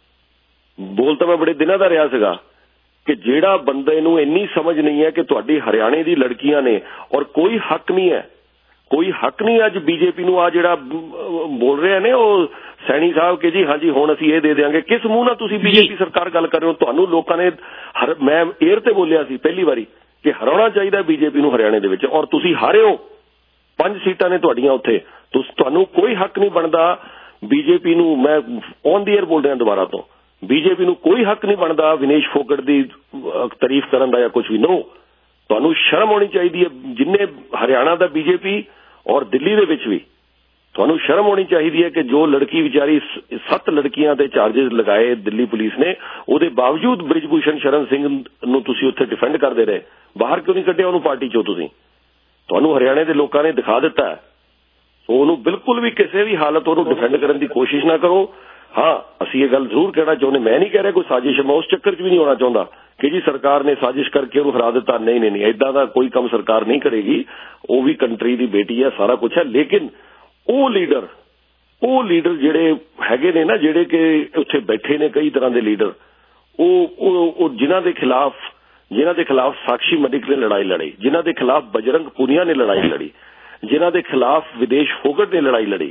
Speaker 2: ਬੋਲ ਤਾਂ ਮੈਂ ਬੜੇ ਦਿਨਾਂ ਦਾ ਰਿਹਾ ਸੀਗਾ ਕਿ ਜਿਹੜਾ ਬੰਦੇ ਨੂੰ ਇੰਨੀ ਸਮਝ ਨਹੀਂ ਹੈ ਕਿ ਤੁਹਾਡੀ ਹਰਿਆਣੇ ਦੀ ਲੜਕੀਆਂ ਨੇ ਔਰ ਕੋਈ ਹੱਕ ਨਹੀਂ ਹੈ, ਕੋਈ ਹੱਕ ਨਹੀਂ ਅੱਜ ਬੀਜੇਪੀ ਨੂੰ ਆ ਜਿਹੜਾ ਬੋਲ ਰਹੇ ਨੇ ਉਹ ਸੈਣੀ ਸਾਹਿਬ ਕਿ ਜੀ ਹਾਂਜੀ ਹੁਣ ਅਸੀਂ ਇਹ ਦੇ ਦਿਆਂਗੇ, ਕਿਸ ਮੂੰਹ ਨਾਲ ਤੁਸੀਂ ਬੀਜੇਪੀ ਸਰਕਾਰ ਗੱਲ ਕਰ ਰਹੇ ਹੋ? ਤੁਹਾਨੂੰ ਲੋਕਾਂ ਨੇ ਮੈਂ ਏਅਰ ਤੇ ਬੋਲਿਆ ਸੀ ਪਹਿਲੀ ਵਾਰੀ ਕਿ ਹਰਾਉਣਾ ਚਾਹੀਦਾ ਬੀਜੇਪੀ ਨੂੰ ਹਰਿਆਣੇ ਦੇ ਵਿੱਚ, ਔਰ ਤੁਸੀਂ ਹਾਰੇ ਹੋ, ਪੰਜ ਸੀਟਾਂ ਨੇ ਤੁਹਾਡੀਆਂ ਉੱਥੇ, ਤੁਹਾਨੂੰ ਕੋਈ ਹੱਕ ਨਹੀਂ ਬਣਦਾ ਬੀਜੇਪੀ ਨੂੰ, ਮੈਂ ਔਨ ਦੀ ਏਅਰ ਬੋਲ ਰਿਹਾ ਦੁਬਾਰਾ ਤੋਂ, ਬੀਜੇਪੀ ਨੂੰ ਕੋਈ ਹੱਕ ਨਹੀਂ ਬਣਦਾ ਵਿਨੇਸ਼ ਫੋਗਟ ਦੀ ਤਾਰੀਫ ਕਰਨ ਦਾ ਜਾਂ ਕੁਝ ਵੀ। ਨੋ, ਤੁਹਾਨੂੰ ਸ਼ਰਮ ਆਉਣੀ ਚਾਹੀਦੀ ਹੈ, ਜਿੰਨੇ ਹਰਿਆਣਾ ਦਾ ਬੀਜੇਪੀ ਔਰ ਦਿੱਲੀ ਦੇ ਵਿੱਚ ਵੀ ਤੁਹਾਨੂੰ ਸ਼ਰਮ ਆਉਣੀ ਚਾਹੀਦੀ ਹੈ ਕਿ ਜੋ ਲੜਕੀ ਵਿਚਾਰੀ ਸੱਤ ਲੜਕੀਆਂ ਤੇ ਚਾਰजेस ਲਗਾਏ ਦਿੱਲੀ ਪੁਲਿਸ ਨੇ, ਉਹਦੇ ਬਾਵਜੂਦ ਬ੍ਰਿਜ ਭੂਸ਼ਣ ਸ਼ਰਨ ਸਿੰਘ ਨੂੰ ਤੁਸੀਂ ਉੱਥੇ ਡਿਫੈਂਡ ਕਰਦੇ ਰਹੇ, ਬਾਹਰ ਕਿਉਂ ਨਹੀਂ ਕੱਢਿਆ ਉਹਨੂੰ ਪਾਰਟੀ ਚੋਂ? ਤੁਸੀਂ ਤੁਹਾਨੂੰ ਹਰਿਆਣੇ ਦੇ ਲੋਕਾਂ ਨੇ ਦਿਖਾ ਦਿੱਤਾ ਹੈ, ਉਹਨੂੰ ਬਿਲਕੁਲ ਵੀ ਕਿਸੇ ਵੀ ਹਾਲਤ ਉਹਨੂੰ ਡਿਫੈਂਡ ਕਰਨ ਦੀ ਕੋਸ਼ਿਸ਼ ਨਾ ਕਰੋ। ਹਾਂ, ਅਸੀਂ ਇਹ ਗੱਲ ਜ਼ਰੂਰ ਕਹਿਣਾ ਚਾਹੁੰਦੇ, ਮੈਂ ਨਹੀਂ ਕਹਿ ਰਿਹਾ ਕੋਈ ਸਾਜ਼ਿਸ਼, ਮੈਂ ਉਸ ਚੱਕਰ 'ਚ ਵੀ ਨਹੀਂ ਹੋਣਾ ਚਾਹੁੰਦਾ ਕਿ ਜੀ ਸਰਕਾਰ ਨੇ ਸਾਜ਼ਿਸ਼ ਕਰਕੇ ਉਹਨੂੰ ਹਰਾ ਦਿੱਤਾ, ਨਹੀਂ ਨਹੀਂ ਨਹੀਂ, ਏਦਾਂ ਦਾ ਕੋਈ ਕੰਮ ਸਰਕਾਰ ਨਹੀਂ ਕਰੇਗੀ, ਉਹ ਵੀ ਕੰਟਰੀ ਦੀ ਬੇਟੀ ਹੈ, ਸਾਰਾ ਕੁਝ ਹੈ, ਲੇਕਿਨ ਉਹ ਲੀਡਰ ਉਹ ਲੀਡਰ ਜਿਹੜੇ ਹੈਗੇ ਨੇ ਨਾ, ਜਿਹੜੇ ਕਿ ਉੱਥੇ ਬੈਠੇ ਨੇ ਕਈ ਤਰ੍ਹਾਂ ਦੇ ਲੀਡਰ, ਉਹ ਉਹ ਜਿਨ੍ਹਾਂ ਦੇ ਖਿਲਾਫ ਜਿਨ੍ਹਾਂ ਦੇ ਖਿਲਾਫ ਸਾਕਸ਼ੀ ਮਲਿਕ ਨੇ ਲੜਾਈ ਲੜੀ, ਜਿਨ੍ਹਾਂ ਦੇ ਖਿਲਾਫ ਬਜਰੰਗ ਪੁਨੀਆ ਨੇ ਲੜਾਈ ਲੜੀ, ਜਿਨ੍ਹਾਂ ਦੇ ਖਿਲਾਫ ਵਿਦੇਸ਼ ਫੋਗਟ ਨੇ ਲੜਾਈ ਲੜੀ,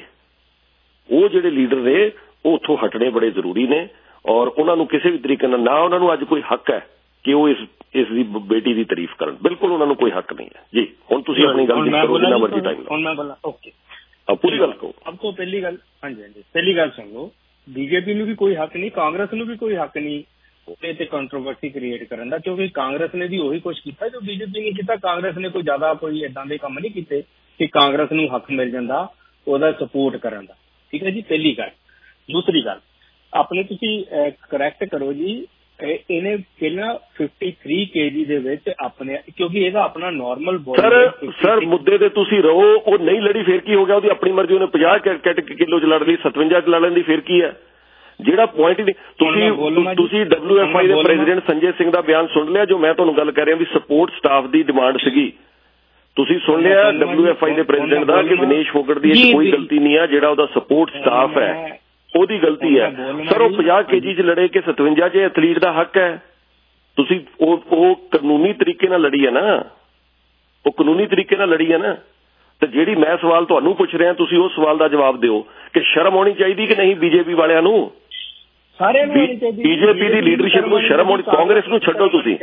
Speaker 2: ਉਹ ਜਿਹੜੇ ਲੀਡਰ ਨੇ ਉਹ ਉੱਥੋਂ ਹਟਣੇ ਬੜੇ ਜ਼ਰੂਰੀ ਨੇ, ਔਰ ਉਹਨਾਂ ਨੂੰ ਕਿਸੇ ਵੀ ਤਰੀਕੇ ਨਾਲ, ਨਾ ਉਹਨਾਂ ਨੂੰ ਅੱਜ ਕੋਈ ਹੱਕ ਹੈ ਕਿ ਉਹ ਇਸ ਇਸ ਦੀ ਬੇਟੀ ਦੀ ਤਾਰੀਫ ਕਰਨ, ਬਿਲਕੁਲ ਉਹਨਾਂ ਨੂੰ ਕੋਈ ਹੱਕ ਨਹੀਂ ਹੈ ਜੀ। ਹੁਣ ਤੁਸੀਂ ਆਪਣੀ ਗੱਲ ਕਰੋ, ਜਿੰਨਾ ਮਰਜ਼ੀ ਟਾਈਮ ਲਓ।
Speaker 18: ਹੁਣ ਮੈਂ ਬੋਲਾਂ, ਓਕੇ,
Speaker 2: ਪੂਰੀ ਗੱਲ ਕਹੋ।
Speaker 18: ਸਭ ਤੋਂ ਪਹਿਲੀ ਗੱਲ, ਹਾਂਜੀ ਹਾਂਜੀ ਪਹਿਲੀ ਗੱਲ ਸੁਣ ਲਓ, ਬੀਜੇਪੀ ਨੂੰ ਵੀ ਕੋਈ ਹੱਕ ਨਹੀਂ, ਕਾਂਗਰਸ ਨੂੰ ਵੀ ਕੋਈ ਹੱਕ ਨਹੀਂ ਉਹਦੇ ਤੇ ਕੰਟਰੋਵਰਸੀ ਕ੍ਰੀਏਟ ਕਰਨ ਦਾ, ਕਿਉਂਕਿ ਕਾਂਗਰਸ ਨੇ ਵੀ ਉਹੀ ਕੁਛ ਕੀਤਾ ਜੋ ਬੀਜੇਪੀ ਨੇ ਕੀਤਾ। ਕਾਂਗਰਸ ਨੇ ਕੋਈ ਜ਼ਿਆਦਾ ਕੋਈ ਏਦਾਂ ਦੇ ਕੰਮ ਨਹੀਂ ਕੀਤੇ ਕਿ ਕਾਂਗਰਸ ਨੂੰ ਹੱਕ ਮਿਲ ਜਾਂਦਾ ਉਹਦਾ ਸਪੋਰਟ ਕਰਨ ਦਾ, ਠੀਕ ਹੈ ਜੀ, ਪਹਿਲੀ ਗੱਲ। ਦੂਸਰੀ ਗੱਲ, ਆਪਣੇ ਤੁਸੀਂ ਕਰੈਕਟ ਕਰੋ ਜੀ, ਇਹਨੇ ਪਹਿਲਾਂ ਫਿਫਟੀ ਥ੍ਰੀ ਕੇਜੀ ਦੇ ਵਿੱਚ ਆਪਣੇ, ਕਿਉਂਕਿ ਇਹਦਾ ਆਪਣਾ ਨਾਰਮਲ ਬੋਡੀ
Speaker 2: ਸਰ ਸਰ ਮੁੱਦੇ ਤੇ ਤੁਸੀਂ ਰਹੋ, ਉਹ ਨਹੀਂ ਲੜੀ ਫੇਰ ਕੀ ਹੋ ਗਿਆ? ਉਹਦੀ ਆਪਣੀ ਮਰਜ਼ੀ, ਉਹਨੇ ਪੰਜਾਹ ਕਿਲੋ ਚ ਲੜ ਲਈ, ਸਤਵੰਜਾ ਚ ਲੜਨ ਦੀ ਫੇਰ ਕੀ ਹੈ? ਜਿਹੜਾ ਪੁਆਇੰਟ ਨਹੀਂ, ਤੁਸੀਂ ਤੁਸੀਂ ਡਬਲਿਊ ਐਫ ਆਈ ਦੇ ਪ੍ਰੈਜ਼ੀਡੈਂਟ ਸੰਜੇ ਸਿੰਘ ਦਾ ਬਿਆਨ ਸੁਣ ਲਿਆ, ਜੋ ਮੈਂ ਤੁਹਾਨੂੰ ਗੱਲ ਕਰ ਰਿਹਾ ਵੀ ਸਪੋਰਟ ਸਟਾਫ ਦੀ ਡਿਮਾਂਡ ਸੀਗੀ, ਤੁਸੀਂ ਸੁਣ ਲਿਆ ਡਬਲਿਊ ਐਫ ਆਈ ਦੇ ਪ੍ਰੈਜ਼ੀਡੈਂਟ ਦਾ ਕਿ ਵਿਨੇਸ਼ ਫੋਗਟ ਦੀ ਕੋਈ ਗਲਤੀ ਨਹੀਂ ਹੈ, ਜਿਹੜਾ ਉਹਦਾ ਸਪੋਰਟ ਸਟਾਫ ਹੈ ਉਹਦੀ ਗਲਤੀ ਹੈ। ਸਰ ਉਹ ਪੰਜਾਹ ਕੇਜੀ ਚ ਲੜੇ ਕਿ ਸਤਵੰਜਾ ਚ ਐਥਲੀਟ ਦਾ ਹੱਕ ਹੈ, ਤੁਸੀਂ ਉਹ ਉਹ ਕਾਨੂੰਨੀ ਤਰੀਕੇ ਨਾਲ ਲੜੀ ਹੈ ਨਾ, ਉਹ ਕਾਨੂੰਨੀ ਤਰੀਕੇ ਨਾਲ ਲੜੀ ਹੈ ਨਾ। ਤੇ ਜਿਹੜੀ ਮੈਂ ਸਵਾਲ ਤੁਹਾਨੂੰ ਪੁੱਛ ਰਿਹਾ, ਤੁਸੀਂ ਉਸ ਸਵਾਲ ਦਾ ਜਵਾਬ ਦਿਓ ਕਿ ਸ਼ਰਮ ਆਉਣੀ ਚਾਹੀਦੀ ਕਿ ਨਹੀਂ ਬੀਜੇਪੀ ਵਾਲਿਆਂ ਨੂੰ?
Speaker 18: ਸਾਰਿਆਂ ਨੂੰ ਆਉਣੀ ਚਾਹੀਦੀ,
Speaker 2: ਬੀਜੇਪੀ ਦੀ ਲੀਡਰਸ਼ਿਪ ਨੂੰ ਸ਼ਰਮ ਆਉਣੀ, ਕਾਂਗਰਸ ਨੂੰ ਛੱਡੋ ਤੁਸੀਂ।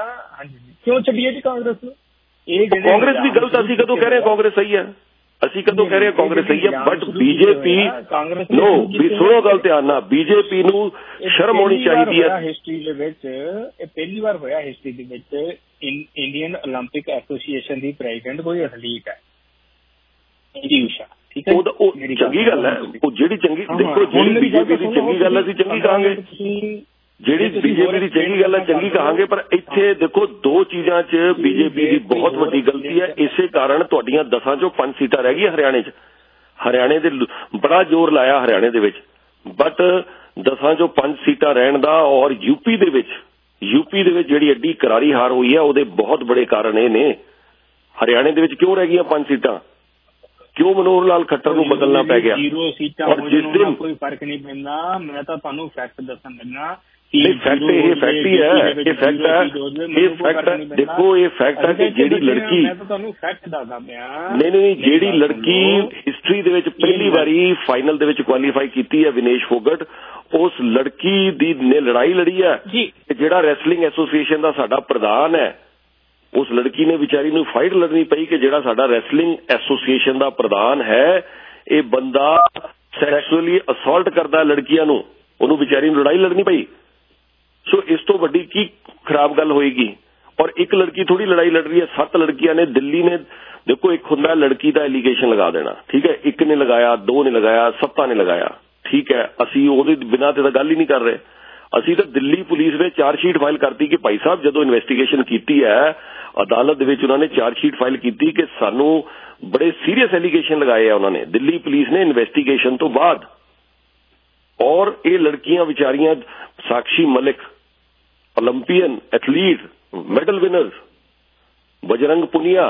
Speaker 18: ਕਿਉਂ ਛੱਡੀਏ ਜੀ ਕਾਂਗਰਸ ਨੂੰ? ਇਹ
Speaker 2: ਕਾਂਗਰਸ ਵੀ ਗਲਤ, ਅਸੀਂ ਕਦੋਂ ਕਹਿ ਰਹੇ ਕਾਂਗਰਸ ਸਹੀ ਹੈ? ਅਸੀਂ ਕਦੋਂ ਕਹਿ ਰਹੇ ਕਾਂਗਰਸ ਸਹੀ ਹੈ? ਬਟ ਬੀਜੇਪੀ ਨੋ, ਵੀ ਸੁਣੋ ਗੱਲ ਧਿਆਨ ਨਾਲ, ਬੀਜੇਪੀ ਨੂੰ ਸ਼ਰਮ ਆਉਣੀ ਚਾਹੀਦੀ ਹੈ।
Speaker 18: ਹਿਸਟਰੀ ਦੇ ਵਿੱਚ ਇਹ ਪਹਿਲੀ ਵਾਰ ਹੋਇਆ ਹਿਸਟਰੀ ਦੇ ਵਿੱਚ ਇੰਡੀਅਨ ਓਲੰਪਿਕ ਐਸੋਸੀਏਸ਼ਨ ਦੀ ਪ੍ਰੈਜ਼ੀਡੈਂਟ ਕੋਈ ਐਥਲੀਟ ਹੈ, ਪੀ ਟੀ ਊਸ਼ਾ, ਠੀਕ ਹੈ
Speaker 2: ਉਹ ਚੰਗੀ ਗੱਲ ਹੈ, ਉਹ ਜਿਹੜੀ ਚੰਗੀ ਦੇਖੋ ਜਿਹੜੀ ਬੀਜੇਪੀ ਦੀ ਚੰਗੀ ਗੱਲ ਅਸੀਂ ਚੰਗੀ ਕਹਾਂਗੇ, ਜਿਹੜੀ ਬੀਜੇਪੀ ਦੀ ਚੰਗੀ ਗੱਲ ਹੈ ਚੰਗੀ ਕਹਾਂਗੇ। ਪਰ ਇੱਥੇ ਦੇਖੋ ਦੋ ਚੀਜ਼ਾਂ 'ਚ ਬੀਜੇਪੀ ਦੀ ਬਹੁਤ ਵੱਡੀ ਗਲਤੀ ਹੈ। ਇਸੇ ਕਾਰਨ ਤੁਹਾਡੀਆਂ ਦਸਾਂ ਚੋਂ ਪੰਜ ਸੀਟਾਂ ਰਹਿ ਗਈਆਂ ਹਰਿਆਣੇ 'ਚ। ਹਰਿਆਣੇ ਦੇ ਬੜਾ ਜ਼ੋਰ ਲਾਇਆ ਹਰਿਆਣੇ ਦੇ ਵਿੱਚ, ਬਟ ਦਸਾਂ ਚੋਂ ਪੰਜ ਸੀਟਾਂ ਰਹਿਣ ਦਾ। ਔਰ ਯੂਪੀ ਦੇ ਵਿੱਚ ਯੂਪੀ ਦੇ ਵਿੱਚ ਜਿਹੜੀ ਐਡੀ ਕਰਾਰੀ ਹਾਰ ਹੋਈ ਹੈ ਉਹਦੇ ਬਹੁਤ ਬੜੇ ਕਾਰਨ ਇਹ ਨੇ। ਹਰਿਆਣੇ ਦੇ ਵਿੱਚ ਕਿਉਂ ਰਹਿ ਗਈਆਂ ਪੰਜ ਸੀਟਾਂ? ਕਿਉਂ ਮਨੋਹਰ ਲਾਲ ਖੱਟਰ ਨੂੰ ਬਦਲਣਾ ਪੈ ਗਿਆ?
Speaker 18: ਜ਼ੀਰੋ ਸੀਟਾਂ
Speaker 2: ਔਰ ਜਿਸ ਦਿਨ
Speaker 18: ਕੋਈ ਫਰਕ ਨਹੀਂ ਪੈਂਦਾ। ਮੈਂ ਤਾਂ ਤੁਹਾਨੂੰ ਫੈਕਟ ਦੱਸਣ ਲੱਗਾ।
Speaker 2: ਇਹ ਫੈਕਟ ਇਹ ਫੈਕਟ ਹੀ ਹੈ, ਇਹ ਫੈਕਟ ਹੈ, ਇਹ ਫੈਕਟ ਹੈ। ਦੇਖੋ ਇਹ ਫੈਕਟ ਹੈ ਕਿ ਜਿਹੜੀ ਲੜਕੀ,
Speaker 18: ਮੈਂ ਤਾਂ ਤੁਹਾਨੂੰ ਫੈਕਟ ਦੱਸਦਾ ਪਿਆ।
Speaker 2: ਨਹੀਂ ਨਹੀਂ ਜਿਹੜੀ ਲੜਕੀ ਹਿਸਟਰੀ ਦੇ ਵਿੱਚ ਪਹਿਲੀ ਵਾਰੀ ਫਾਈਨਲ ਦੇ ਵਿੱਚ ਕੁਆਲੀਫਾਈ ਕੀਤੀ ਹੈ, ਵਿਨੇਸ਼ ਫੋਗਟ, ਉਸ ਲੜਕੀ ਦੀ ਨੇ ਲੜਾਈ ਲੜੀ ਹੈ। ਜਿਹੜਾ ਰੈਸਲਿੰਗ ਐਸੋਸੀਏਸ਼ਨ ਦਾ ਸਾਡਾ ਪ੍ਰਧਾਨ ਹੈ, ਉਸ ਲੜਕੀ ਨੇ ਵਿਚਾਰੀ ਨੂੰ ਫਾਈਟ ਲੜਨੀ ਪਈ ਕਿ ਜਿਹੜਾ ਸਾਡਾ ਰੈਸਲਿੰਗ ਐਸੋਸੀਏਸ਼ਨ ਦਾ ਪ੍ਰਧਾਨ ਹੈ ਇਹ ਬੰਦਾ ਸੈਕਸ਼ੂਅਲੀ ਅਸੌਲਟ ਕਰਦਾ ਲੜਕੀਆਂ ਨੂੰ, ਉਹਨੂੰ ਵਿਚਾਰੀ ਨੂੰ ਲੜਾਈ ਲੜਨੀ ਪਈ। ਸੋ ਇਸ ਤੋਂ ਵੱਡੀ ਕੀ ਖਰਾਬ ਗੱਲ ਹੋਏਗੀ? ਔਰ ਇੱਕ ਲੜਕੀ ਥੋੜੀ ਲੜਾਈ ਲੜ ਰਹੀ ਹੈ, ਸੱਤ ਲੜਕੀਆਂ ਨੇ। ਦਿੱਲੀ ਨੇ ਦੇਖੋ ਇੱਕ ਹੁੰਦਾ ਲੜਕੀ ਦਾ ਐਲੀਗੇਸ਼ਨ ਲਗਾ ਦੇਣਾ, ਠੀਕ ਹੈ, ਇੱਕ ਨੇ ਲਗਾਇਆ, ਦੋ ਨੇ ਲਗਾਇਆ, ਸੱਤਾਂ ਨੇ ਲਗਾਇਆ, ਠੀਕ ਹੈ, ਅਸੀਂ ਉਹਦੇ ਬਿਨਾਂ ਤੇ ਤਾਂ ਗੱਲ ਹੀ ਨਹੀਂ ਕਰ ਰਹੇ। ਅਸੀਂ ਤਾਂ ਦਿੱਲੀ ਪੁਲਿਸ ਨੇ ਚਾਰਜ ਸ਼ੀਟ ਫਾਈਲ ਕਰਤੀ ਕਿ ਭਾਈ ਸਾਹਿਬ ਜਦੋਂ ਇਨਵੈਸਟੀਗੇਸ਼ਨ ਕੀਤੀ ਹੈ ਅਦਾਲਤ ਦੇ ਵਿੱਚ ਉਹਨਾਂ ਨੇ ਚਾਰਜ ਸ਼ੀਟ ਫਾਈਲ ਕੀਤੀ ਕਿ ਸਾਨੂੰ ਬੜੇ ਸੀਰੀਅਸ ਐਲੀਗੇਸ਼ਨ ਲਗਾਏ ਆ ਉਹਨਾਂ ਨੇ, ਦਿੱਲੀ ਪੁਲਿਸ ਨੇ ਇਨਵੈਸਟੀਗੇਸ਼ਨ ਤੋਂ ਬਾਅਦ। ਔਰ ਇਹ ਲੜਕੀਆਂ ਵਿਚਾਰੀਆਂ Sakshi Malik, Olympian athlete, medal winners, Bajrang Punia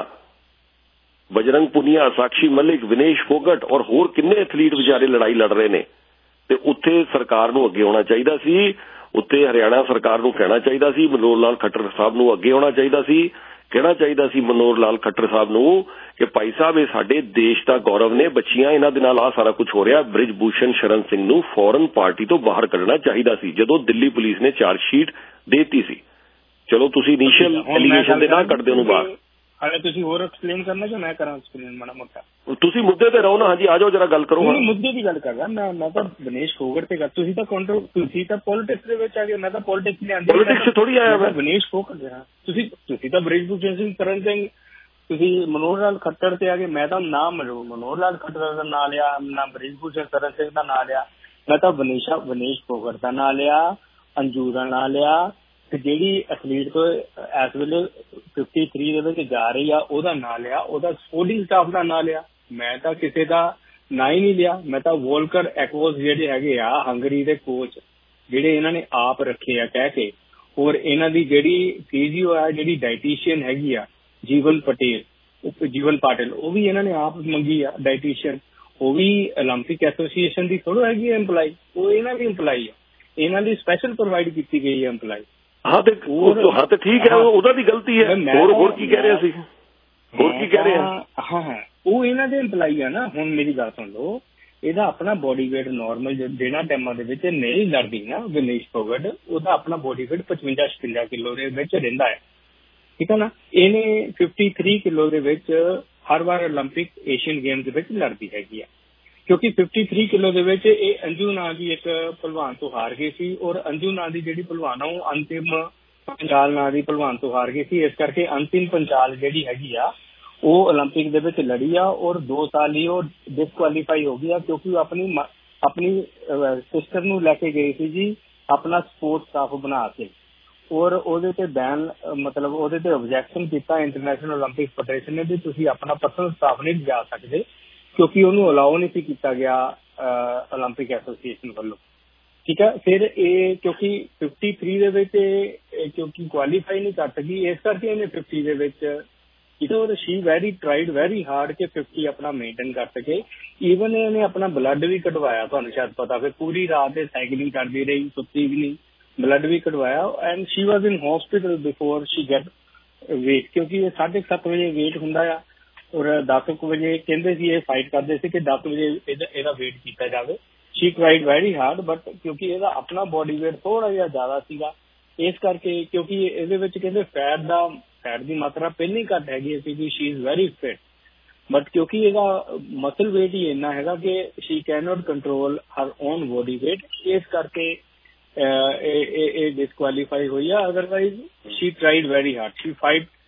Speaker 2: Bajrang Punia Sakshi Malik, Vinesh Phogat और होर किन्ने एथलीट विचारे लड़ाई लड़ रहे ने। ते उत्थे सरकार नूं अगे आउणा चाहीदा सी, उत्थे हरियाणा सरकार नूं कहना चाहीदा सी, मनोहर लाल खट्टर साहब नूं अगे आउणा चाहीदा सी, कहना चाहीदा सी मनोहर लाल खट्टर साहब नूं कि भाई साहब ये साडे देश दा गौरव ने, बच्चियां इन्हां दे नाल आ सारा कुछ हो रिहा। ब्रिज भूषण शरण सिंह नूं फौरन पार्टी तो बाहर कढना चाहीदा सी जदों दिल्ली पुलिस ने चार्जशीट देती सी। चलो तुसीं इनीशियल एलीगेशन दे ना कढदे ओनूं बाहर।
Speaker 18: हाले तुसीं होर एक्सप्लेन करना कि मैं करां एक्सप्लेन माड़ा मोटा?
Speaker 2: तुसीं मुद्दे ते रहो ना। हाँ जी आ जाओ जरा गल करो।
Speaker 18: मैं मुद्दे की गल कर रहा, मैं मैं तो विनेश फोगट ते गल, तुसीं तां काउंटर, तुसीं तां पॉलिटिक्स दे विच आ गए, मैं तां पॉलिटिक्स ले आंदी,
Speaker 2: पॉलिटिक्स च थोड़ी आया मैं।
Speaker 18: विनेश फोगट हां, तुसीं तुसीं तां ब्रिज भूषण सिंह करण सिंह, तुसीं मनोहर लाल खट्टर ते आ गए। मैं तां नाम मनोहर लाल खट्टर दा नाम लिया, ना ब्रिज भूषण शरण सिंह दा नाम लिया, मैं तां विनेश विनेश फोगट दा नाम लिया, अंजू दा नाम लिया। ਜਿਹੜੀ ਐਥਲੀਟ ਤੋਂ ਇਸ ਵੇਲੇ ਫਿਫਟੀ ਥ੍ਰੀ ਦੇ ਵਿੱਚ ਜਾ ਰਹੀ ਆ ਉਹਦਾ ਨਾਂ ਲਿਆ, ਉਹਦਾ ਸਪੋਰਟਿੰਗ ਸਟਾਫ ਦਾ ਨਾਂ ਲਿਆ। ਮੈਂ ਤਾਂ ਕਿਸੇ ਦਾ ਨਾਂ ਹੀ ਨਹੀਂ ਲਿਆ। ਮੈਂ ਤਾਂ ਵੋਲਕਰ ਐਕਵੋਸ ਜਿਹੜੇ ਹੈਗੇ ਆ ਹੰਗਰੀ ਦੇ ਕੋਚ, ਜਿਹੜੇ ਇਹਨਾਂ ਨੇ ਆਪ ਰੱਖੇ ਆ ਕਹਿ ਕੇ, ਔਰ ਇਹਨਾਂ ਦੀ ਜਿਹੜੀ ਫੀਜ਼ੀਓ ਆ, ਜਿਹੜੀ ਡਾਈਟੀਸ਼ੀਅਨ ਹੈਗੀ ਆ ਜੀਵਨ ਪਟੇਲ ਜੀਵਨ ਪਾਟਿਲ, ਉਹ ਵੀ ਇਹਨਾਂ ਨੇ ਆਪ ਮੰਗੀ ਆ ਡਾਈਟੀਸ਼ੀਅਨ। ਉਹ ਵੀ ਓਲੰਪਿਕ ਐਸੋਸੀਏਸ਼ਨ ਦੀ ਥੋੜ੍ਹਾ ਹੈਗੀ ਆ ਇੰਪਲਾਈ, ਉਹ ਇਹਨਾਂ ਦੀ ਇੰਪਲਾਈ ਆ, ਇਹਨਾਂ ਦੀ ਸਪੈਸ਼ਲ ਪ੍ਰੋਵਾਈਡ ਕੀਤੀ ਗਈ ਹੈ ਇੰਪਲਾਈ।
Speaker 2: हाँ तो हाँ तो ठीक है, ਉਹਦਾ ਦੀ ਗਲਤੀ ਹੈ। ਹੋਰ ਹੋਰ ਕੀ ਕਹਿ ਰਹੇ ਸੀ? ਹੋਰ ਕੀ ਕਹਿ ਰਹੇ ਆ?
Speaker 18: ਹਾਂ ਹਾਂ ਉਹ ਇਹਨਾਂ ਦੇ ਇੰਪਲਾਈ ਆ ਨਾ। ਹੁਣ ਮੇਰੀ ਗੱਲ ਸੁਣ ਲਓ, ਇਹਦਾ ਆਪਣਾ ਬੋਡੀ ਵੇਟ ਨਾਰਮਲ ਜਿਹੜਾ ਟਾਈਮਾਂ ਦੇ ਵਿੱਚ ਨਹੀਂ ਲੜਦੀ ਨਾ ਵਿਨੇਸ਼ ਫੋਗਟ, ਉਹਦਾ ਆਪਣਾ ਬੋਡੀ ਵੇਟ ਪਚਵੰਜਾ ਛਪੰਜਾ ਕਿਲੋ ਦੇ ਵਿੱਚ ਰਹਿੰਦਾ ਹੈ, ਠੀਕ ਹੈ ਨਾ। ਇਹਨੇ ਫਿਫਟੀ ਥ੍ਰੀ ਕਿਲੋ ਦੇ ਵਿੱਚ ਹਰ ਵਾਰ ਓਲੰਪਿਕ ਏਸ਼ੀਅਨ ਗੇਮ ਦੇ ਵਿੱਚ ਲੜਦੀ ਹੈਗੀ ਆ, ਕਿਉਂਕਿ ਫਿਫਟੀ ਥ੍ਰੀ ਕਿਲੋ ਦੇ ਵਿੱਚ ਇਹ ਅੰਜੂ ਨਾਂ ਦੀ ਇੱਕ ਭਲਵਾਨ ਤੋਂ ਹਾਰ ਗਈ ਸੀ, ਔਰ ਅੰਜੂ ਨਾਂ ਦੀ ਜਿਹੜੀ ਭਲਵਾਨ ਆ ਉਹ ਅੰਤਿਮ ਪੰਚਾਲ ਨਾਂ ਦੀ ਭਲਵਾਨ ਤੋਂ ਹਾਰ ਗਈ ਸੀ। ਇਸ ਕਰਕੇ ਅੰਤਿਮ ਪੰਚਾਲ ਜਿਹੜੀ ਹੈਗੀ ਆ ਉਹ ਓਲੰਪਿਕ ਦੇ ਵਿੱਚ ਲੜੀ ਆ, ਔਰ ਦੋ ਸਾਲ ਹੀ ਉਹ ਡਿਸਕੁਆਲੀਫਾਈ ਹੋ ਗਈ ਆ, ਕਿਉਂਕਿ ਉਹ ਆਪਣੀ ਆਪਣੀ ਸਿਸਟਰ ਨੂੰ ਲੈ ਕੇ ਗਈ ਸੀ ਜੀ ਆਪਣਾ ਸਪੋਰਟ ਸਟਾਫ ਬਣਾ ਕੇ, ਔਰ ਉਹਦੇ ਤੇ ਬੈਨ ਮਤਲਬ ਉਹਦੇ ਤੇ ਓਬਜੈਕਸ਼ਨ ਕੀਤਾ ਇੰਟਰਨੈਸ਼ਨਲ ਓਲੰਪਿਕ ਫੈਡਰੇਸ਼ਨ ਨੇ ਵੀ ਤੁਸੀਂ ਆਪਣਾ ਪਰਸਨਲ ਸਟਾਫ ਨਹੀਂ ਲਿਜਾ ਸਕਦੇ, ਕਿਉਂਕਿ ਉਹਨੂੰ ਅਲਾਓ ਨਹੀਂ ਸੀ ਕੀਤਾ ਗਿਆ ਓਲੰਪਿਕ ਐਸੋਸੀਏਸ਼ਨ ਵੱਲੋਂ, ਠੀਕ ਹੈ। ਫਿਰ ਇਹ ਕਿਉਂਕਿ ਫਿਫਟੀ ਥ੍ਰੀ ਦੇ ਵਿੱਚ ਕਿਉਂਕਿ ਕੁਆਲੀਫਾਈ ਨਹੀਂ ਕਰ ਸਕੀ, ਇਸ ਕਰਕੇ ਇਹਨੇ ਫਿਫਟੀ ਦੇ ਵਿੱਚ ਔਰ she very tried very hard ਕਿ ਫਿਫਟੀ ਆਪਣਾ ਮੇਨਟੇਨ ਕਰ ਸਕੇ। ਈਵਨ ਇਹਨੇ ਆਪਣਾ ਬਲੱਡ ਵੀ ਕਢਵਾਇਆ, ਤੁਹਾਨੂੰ ਸ਼ਾਇਦ ਪਤਾ ਫਿਰ ਪੂਰੀ ਰਾਤ ਦੇ ਸਾਈਕਲਿੰਗ ਕਰਦੀ ਰਹੀ, ਸੁੱਤੀ ਵੀ ਨਹੀਂ, ਬਲੱਡ ਵੀ ਕਢਵਾਇਆ। And she was in hospital before she get weight, ਕਿਉਂਕਿ ਇਹ ਸਾਢੇ ਸੱਤ ਵਜੇ ਵੇਟ ਹੁੰਦਾ ਆ, ਔਰ ਦਸ ਕੁ ਵਜੇ ਕਹਿੰਦੇ ਸੀ ਇਹ ਫਾਈਟ ਕਰਦੇ ਸੀ ਕਿ ਦਸ ਵਜੇ ਇਹਦਾ ਇਹਦਾ ਵੇਟ ਕੀਤਾ ਜਾਵੇ। She tried very hard, but ਕਿਉਂਕਿ ਇਹਦਾ ਆਪਣਾ ਬੋਡੀ ਵੇਟ ਥੋੜਾ ਜਿਹਾ ਜ਼ਿਆਦਾ ਸੀਗਾ, ਇਸ ਕਰਕੇ ਕਿਉਂਕਿ ਇਹਦੇ ਵਿੱਚ ਕਹਿੰਦੇ ਫੈਟ ਦਾ ਫੈਟ ਦੀ ਮਾਤਰਾ ਪਹਿਲਾਂ ਹੀ ਘੱਟ ਹੈਗੀ ਸੀ, she is very fit, but ਕਿਉਂਕਿ ਇਹਦਾ ਮਸਲ ਵੇਟ ਹੀ ਇੰਨਾ ਹੈਗਾ ਕਿ she can not control her own body weight, ਇਸ ਕਰਕੇ ਇਹ ਡਿਸਕੁਆਲੀਫਾਈ ਹੋਈ ਆ। Otherwise she tried very hard, she fight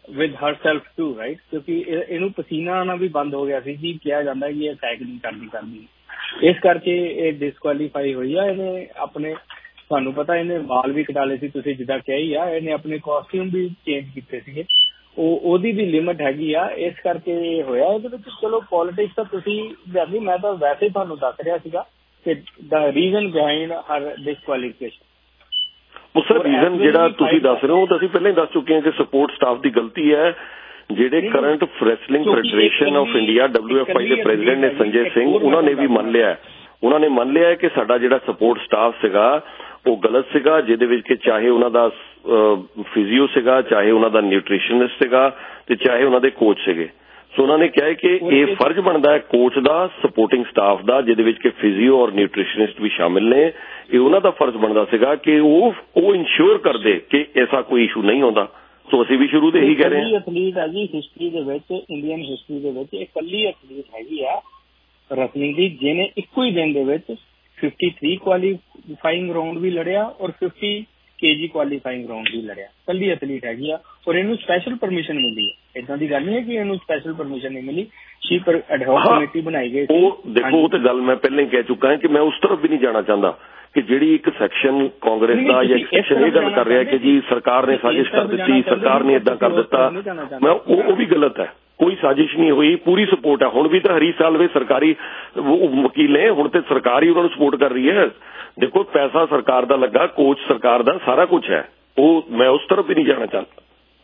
Speaker 18: with herself to right, ਕਿਉਂਕਿ ਇਹਨੂੰ ਪਸੀਨਾ ਆਉਣਾ ਵੀ ਬੰਦ ਹੋ ਗਿਆ ਸੀ ਜੀ, ਕਿਹਾ ਜਾਂਦਾ ਕਿ ਇਹ ਸਾਈਕਲਿੰਗ ਕਰਦੀ ਕਰਦੀ, ਇਸ ਕਰਕੇ ਇਹ ਡਿਸਕੁਆਲੀਫਾਈ ਹੋਈ ਆ। ਇਹਨੇ ਆਪਣੇ, ਤੁਹਾਨੂੰ ਪਤਾ ਇਹਨੇ ਵਾਲ ਵੀ ਕਟਾ ਲਏ ਸੀ, ਤੁਸੀਂ ਜਿੱਦਾਂ ਕਿਹਾ ਹੀ ਆ, ਇਹਨੇ ਆਪਣੇ ਕਾਸਟਿਊਮ ਵੀ ਚੇਂਜ ਕੀਤੇ ਸੀਗੇ, ਉਹ ਉਹਦੀ ਵੀ ਲਿਮਿਟ ਹੈਗੀ ਆ, ਇਸ ਕਰਕੇ ਹੋਇਆ ਇਹਦੇ ਵਿੱਚ। ਚਲੋ ਪੋਲੀਟਿਕਸ ਤਾਂ ਤੁਸੀਂ ਜਾਂਦੀ, ਮੈਂ ਤਾਂ ਵੈਸੇ ਹੀ ਤੁਹਾਨੂੰ ਦੱਸ ਰਿਹਾ ਸੀਗਾ ਕਿ the reason behind her disqualification.
Speaker 2: ਉਹ ਸਰ ਰੀਜ਼ਨ ਜਿਹੜਾ ਤੁਸੀਂ ਦੱਸ ਰਹੇ ਹੋ ਉਹ ਤਾਂ ਅਸੀਂ ਪਹਿਲਾਂ ਹੀ ਦੱਸ ਚੁੱਕੇ ਹਾਂ ਕਿ ਸਪੋਰਟ ਸਟਾਫ ਦੀ ਗਲਤੀ ਹੈ। ਜਿਹੜੇ current wrestling federation of India W F I ਦੇ ਪ੍ਰੈਜ਼ੀਡੈਂਟ ਨੇ ਸੰਜੇ ਸਿੰਘ, ਉਹਨਾਂ ਨੇ ਵੀ ਮੰਨ ਲਿਆ ਉਹਨਾਂ ਨੇ ਮੰਨ ਲਿਆ ਕਿ ਸਾਡਾ ਜਿਹੜਾ ਸਪੋਰਟ ਸਟਾਫ ਸੀਗਾ ਉਹ ਗਲਤ ਸੀਗਾ, ਜਿਹਦੇ ਵਿੱਚ ਕਿ ਚਾਹੇ ਉਹਨਾਂ ਦਾ ਫਿਜ਼ੀਓ ਸੀਗਾ, ਚਾਹੇ ਉਹਨਾਂ ਦਾ ਨਿਊਟ੍ਰੀਸ਼ਨਿਸਟ ਸੀਗਾ, ਤੇ ਚਾਹੇ ਉਹਨਾਂ ਦੇ ਕੋਚ ਸੀਗੇ। ਸੋ ਉਹਨਾਂ ਨੇ ਕਿਹਾ ਕਿ ਇਹ ਫਰਜ਼ ਬਣਦਾ ਹੈ ਕੋਚ ਦਾ, ਸਪੋਰਟਿੰਗ ਸਟਾਫ ਦਾ, ਜਿਹਦੇ ਵਿੱਚ ਕਿ ਫਿਜ਼ੀਓ ਔਰ ਨਿਊਟ੍ਰੀਸ਼ਨਿਸਟ ਵੀ ਸ਼ਾਮਿਲ ਨੇ। ਇਹ ਉਹਨਾਂ ਦਾ ਫਰਜ਼ ਬਣਦਾ ਸੀਗਾ ਕਿ ਉਹ ਉਹ ਇਨਸ਼ੋਰ ਕਰਦੇ ਕਿ ਐਸਾ ਕੋਈ ਇਸ਼ੂ ਨਹੀਂ ਆਉਂਦਾ। ਸੋ ਅਸੀਂ ਵੀ ਸ਼ੁਰੂ ਤੋਂ ਇਹੀ ਕਹਿ ਰਹੇ ਹਾਂ।
Speaker 18: ਐਥਲੀਟ ਹੈ ਜੀ ਹਿਸਟਰੀ ਦੇ ਵਿੱਚ, ਇੰਡੀਅਨ ਹਿਸਟਰੀ ਦੇ ਵਿੱਚ ਇਕੱਲੀ ਐਥਲੀਟ ਹੈਗੀ ਆ ਰਸਲਿੰਗ ਦੀ ਜਿਹਨੇ ਇੱਕੋ ਹੀ ਦਿਨ ਦੇ ਵਿੱਚ ਫਿਫਟੀ ਥ੍ਰੀ ਕੁਆਲੀਫਾਈਂਗ ਰਾਊਂਡ ਵੀ ਲੜਿਆ ਔਰ ਫਿਫਟੀ ਕੇਜੀ ਕੁਆਲੀਫਾਈਂਗ ਰਾਊਂਡ ਵੀ ਲੜਿਆ, ਕੱਲੀ ਐਥਲੀਟ ਹੈਗੀ ਆ, ਔਰ ਇਹਨੂੰ ਸਪੈਸ਼ਲ ਪਰਮਿਸ਼ਨ ਮਿਲੀ ਹੈ। ਏਦਾਂ ਦੀ ਗੱਲ ਨਹੀਂ ਹੈ ਕਿ ਇਹਨੂੰ ਸਪੈਸ਼ਲ ਪਰਮਿਸ਼ਨ ਨਹੀਂ ਮਿਲੀ, ਸ਼ੀ ਪਰ ਐਡਹੌਕ ਕਮੇਟੀ ਬਣਾਈ ਗਈ।
Speaker 2: ਉਹ ਦੇਖੋ, ਉਹ ਤੇ ਗੱਲ ਮੈਂ ਪਹਿਲਾਂ ਹੀ ਕਹਿ ਚੁੱਕਾ ਹਾਂ ਕਿ ਮੈਂ ਉਸ ਤਰਫ ਵੀ ਨਹੀਂ ਜਾਣਾ ਚਾਹੁੰਦਾ ਕਿ ਜਿਹੜੀ ਇੱਕ ਸੈਕਸ਼ਨ ਕਾਂਗਰਸ ਦਾ ਜਾਂ ਇੱਕ ਸੈਕਸ਼ਨ ਇਹ ਗੱਲ ਕਰ ਰਿਹਾ ਕਿ ਜੀ ਸਰਕਾਰ ਨੇ ਸਾਜ਼ਿਸ਼ ਕਰ ਦਿੱਤੀ, ਸਰਕਾਰ ਨੇ ਏਦਾਂ ਕਰ ਦਿੱਤਾ, ਮੈਂ ਉਹ ਉਹ ਵੀ ਗਲਤ ਹੈ। ਕੋਈ ਸਾਜ਼ਿਸ਼ ਨਹੀਂ ਹੋਈ, ਪੂਰੀ ਸਪੋਰਟ ਹੈ। ਹੁਣ ਵੀ ਤਾਂ ਹਰੀ ਸਾਲਵੇ ਸਰਕਾਰੀ ਵਕੀਲ ਨੇ, ਹੁਣ ਤੇ ਸਰਕਾਰ ਹੀ ਉਹਨਾਂ ਨੂੰ ਸਪੋਰਟ ਕਰ ਰਹੀ ਹੈ। ਦੇਖੋ ਪੈਸਾ ਸਰਕਾਰ ਦਾ ਲੱਗਾ, ਕੋਚ ਸਰਕਾਰ ਦਾ, ਸਾਰਾ ਕੁਝ ਹੈ। ਉਹ ਮੈਂ ਉਸ ਤਰਫ ਵੀ ਨਹੀਂ ਜਾਣਾ ਚਾਹੁੰਦਾ।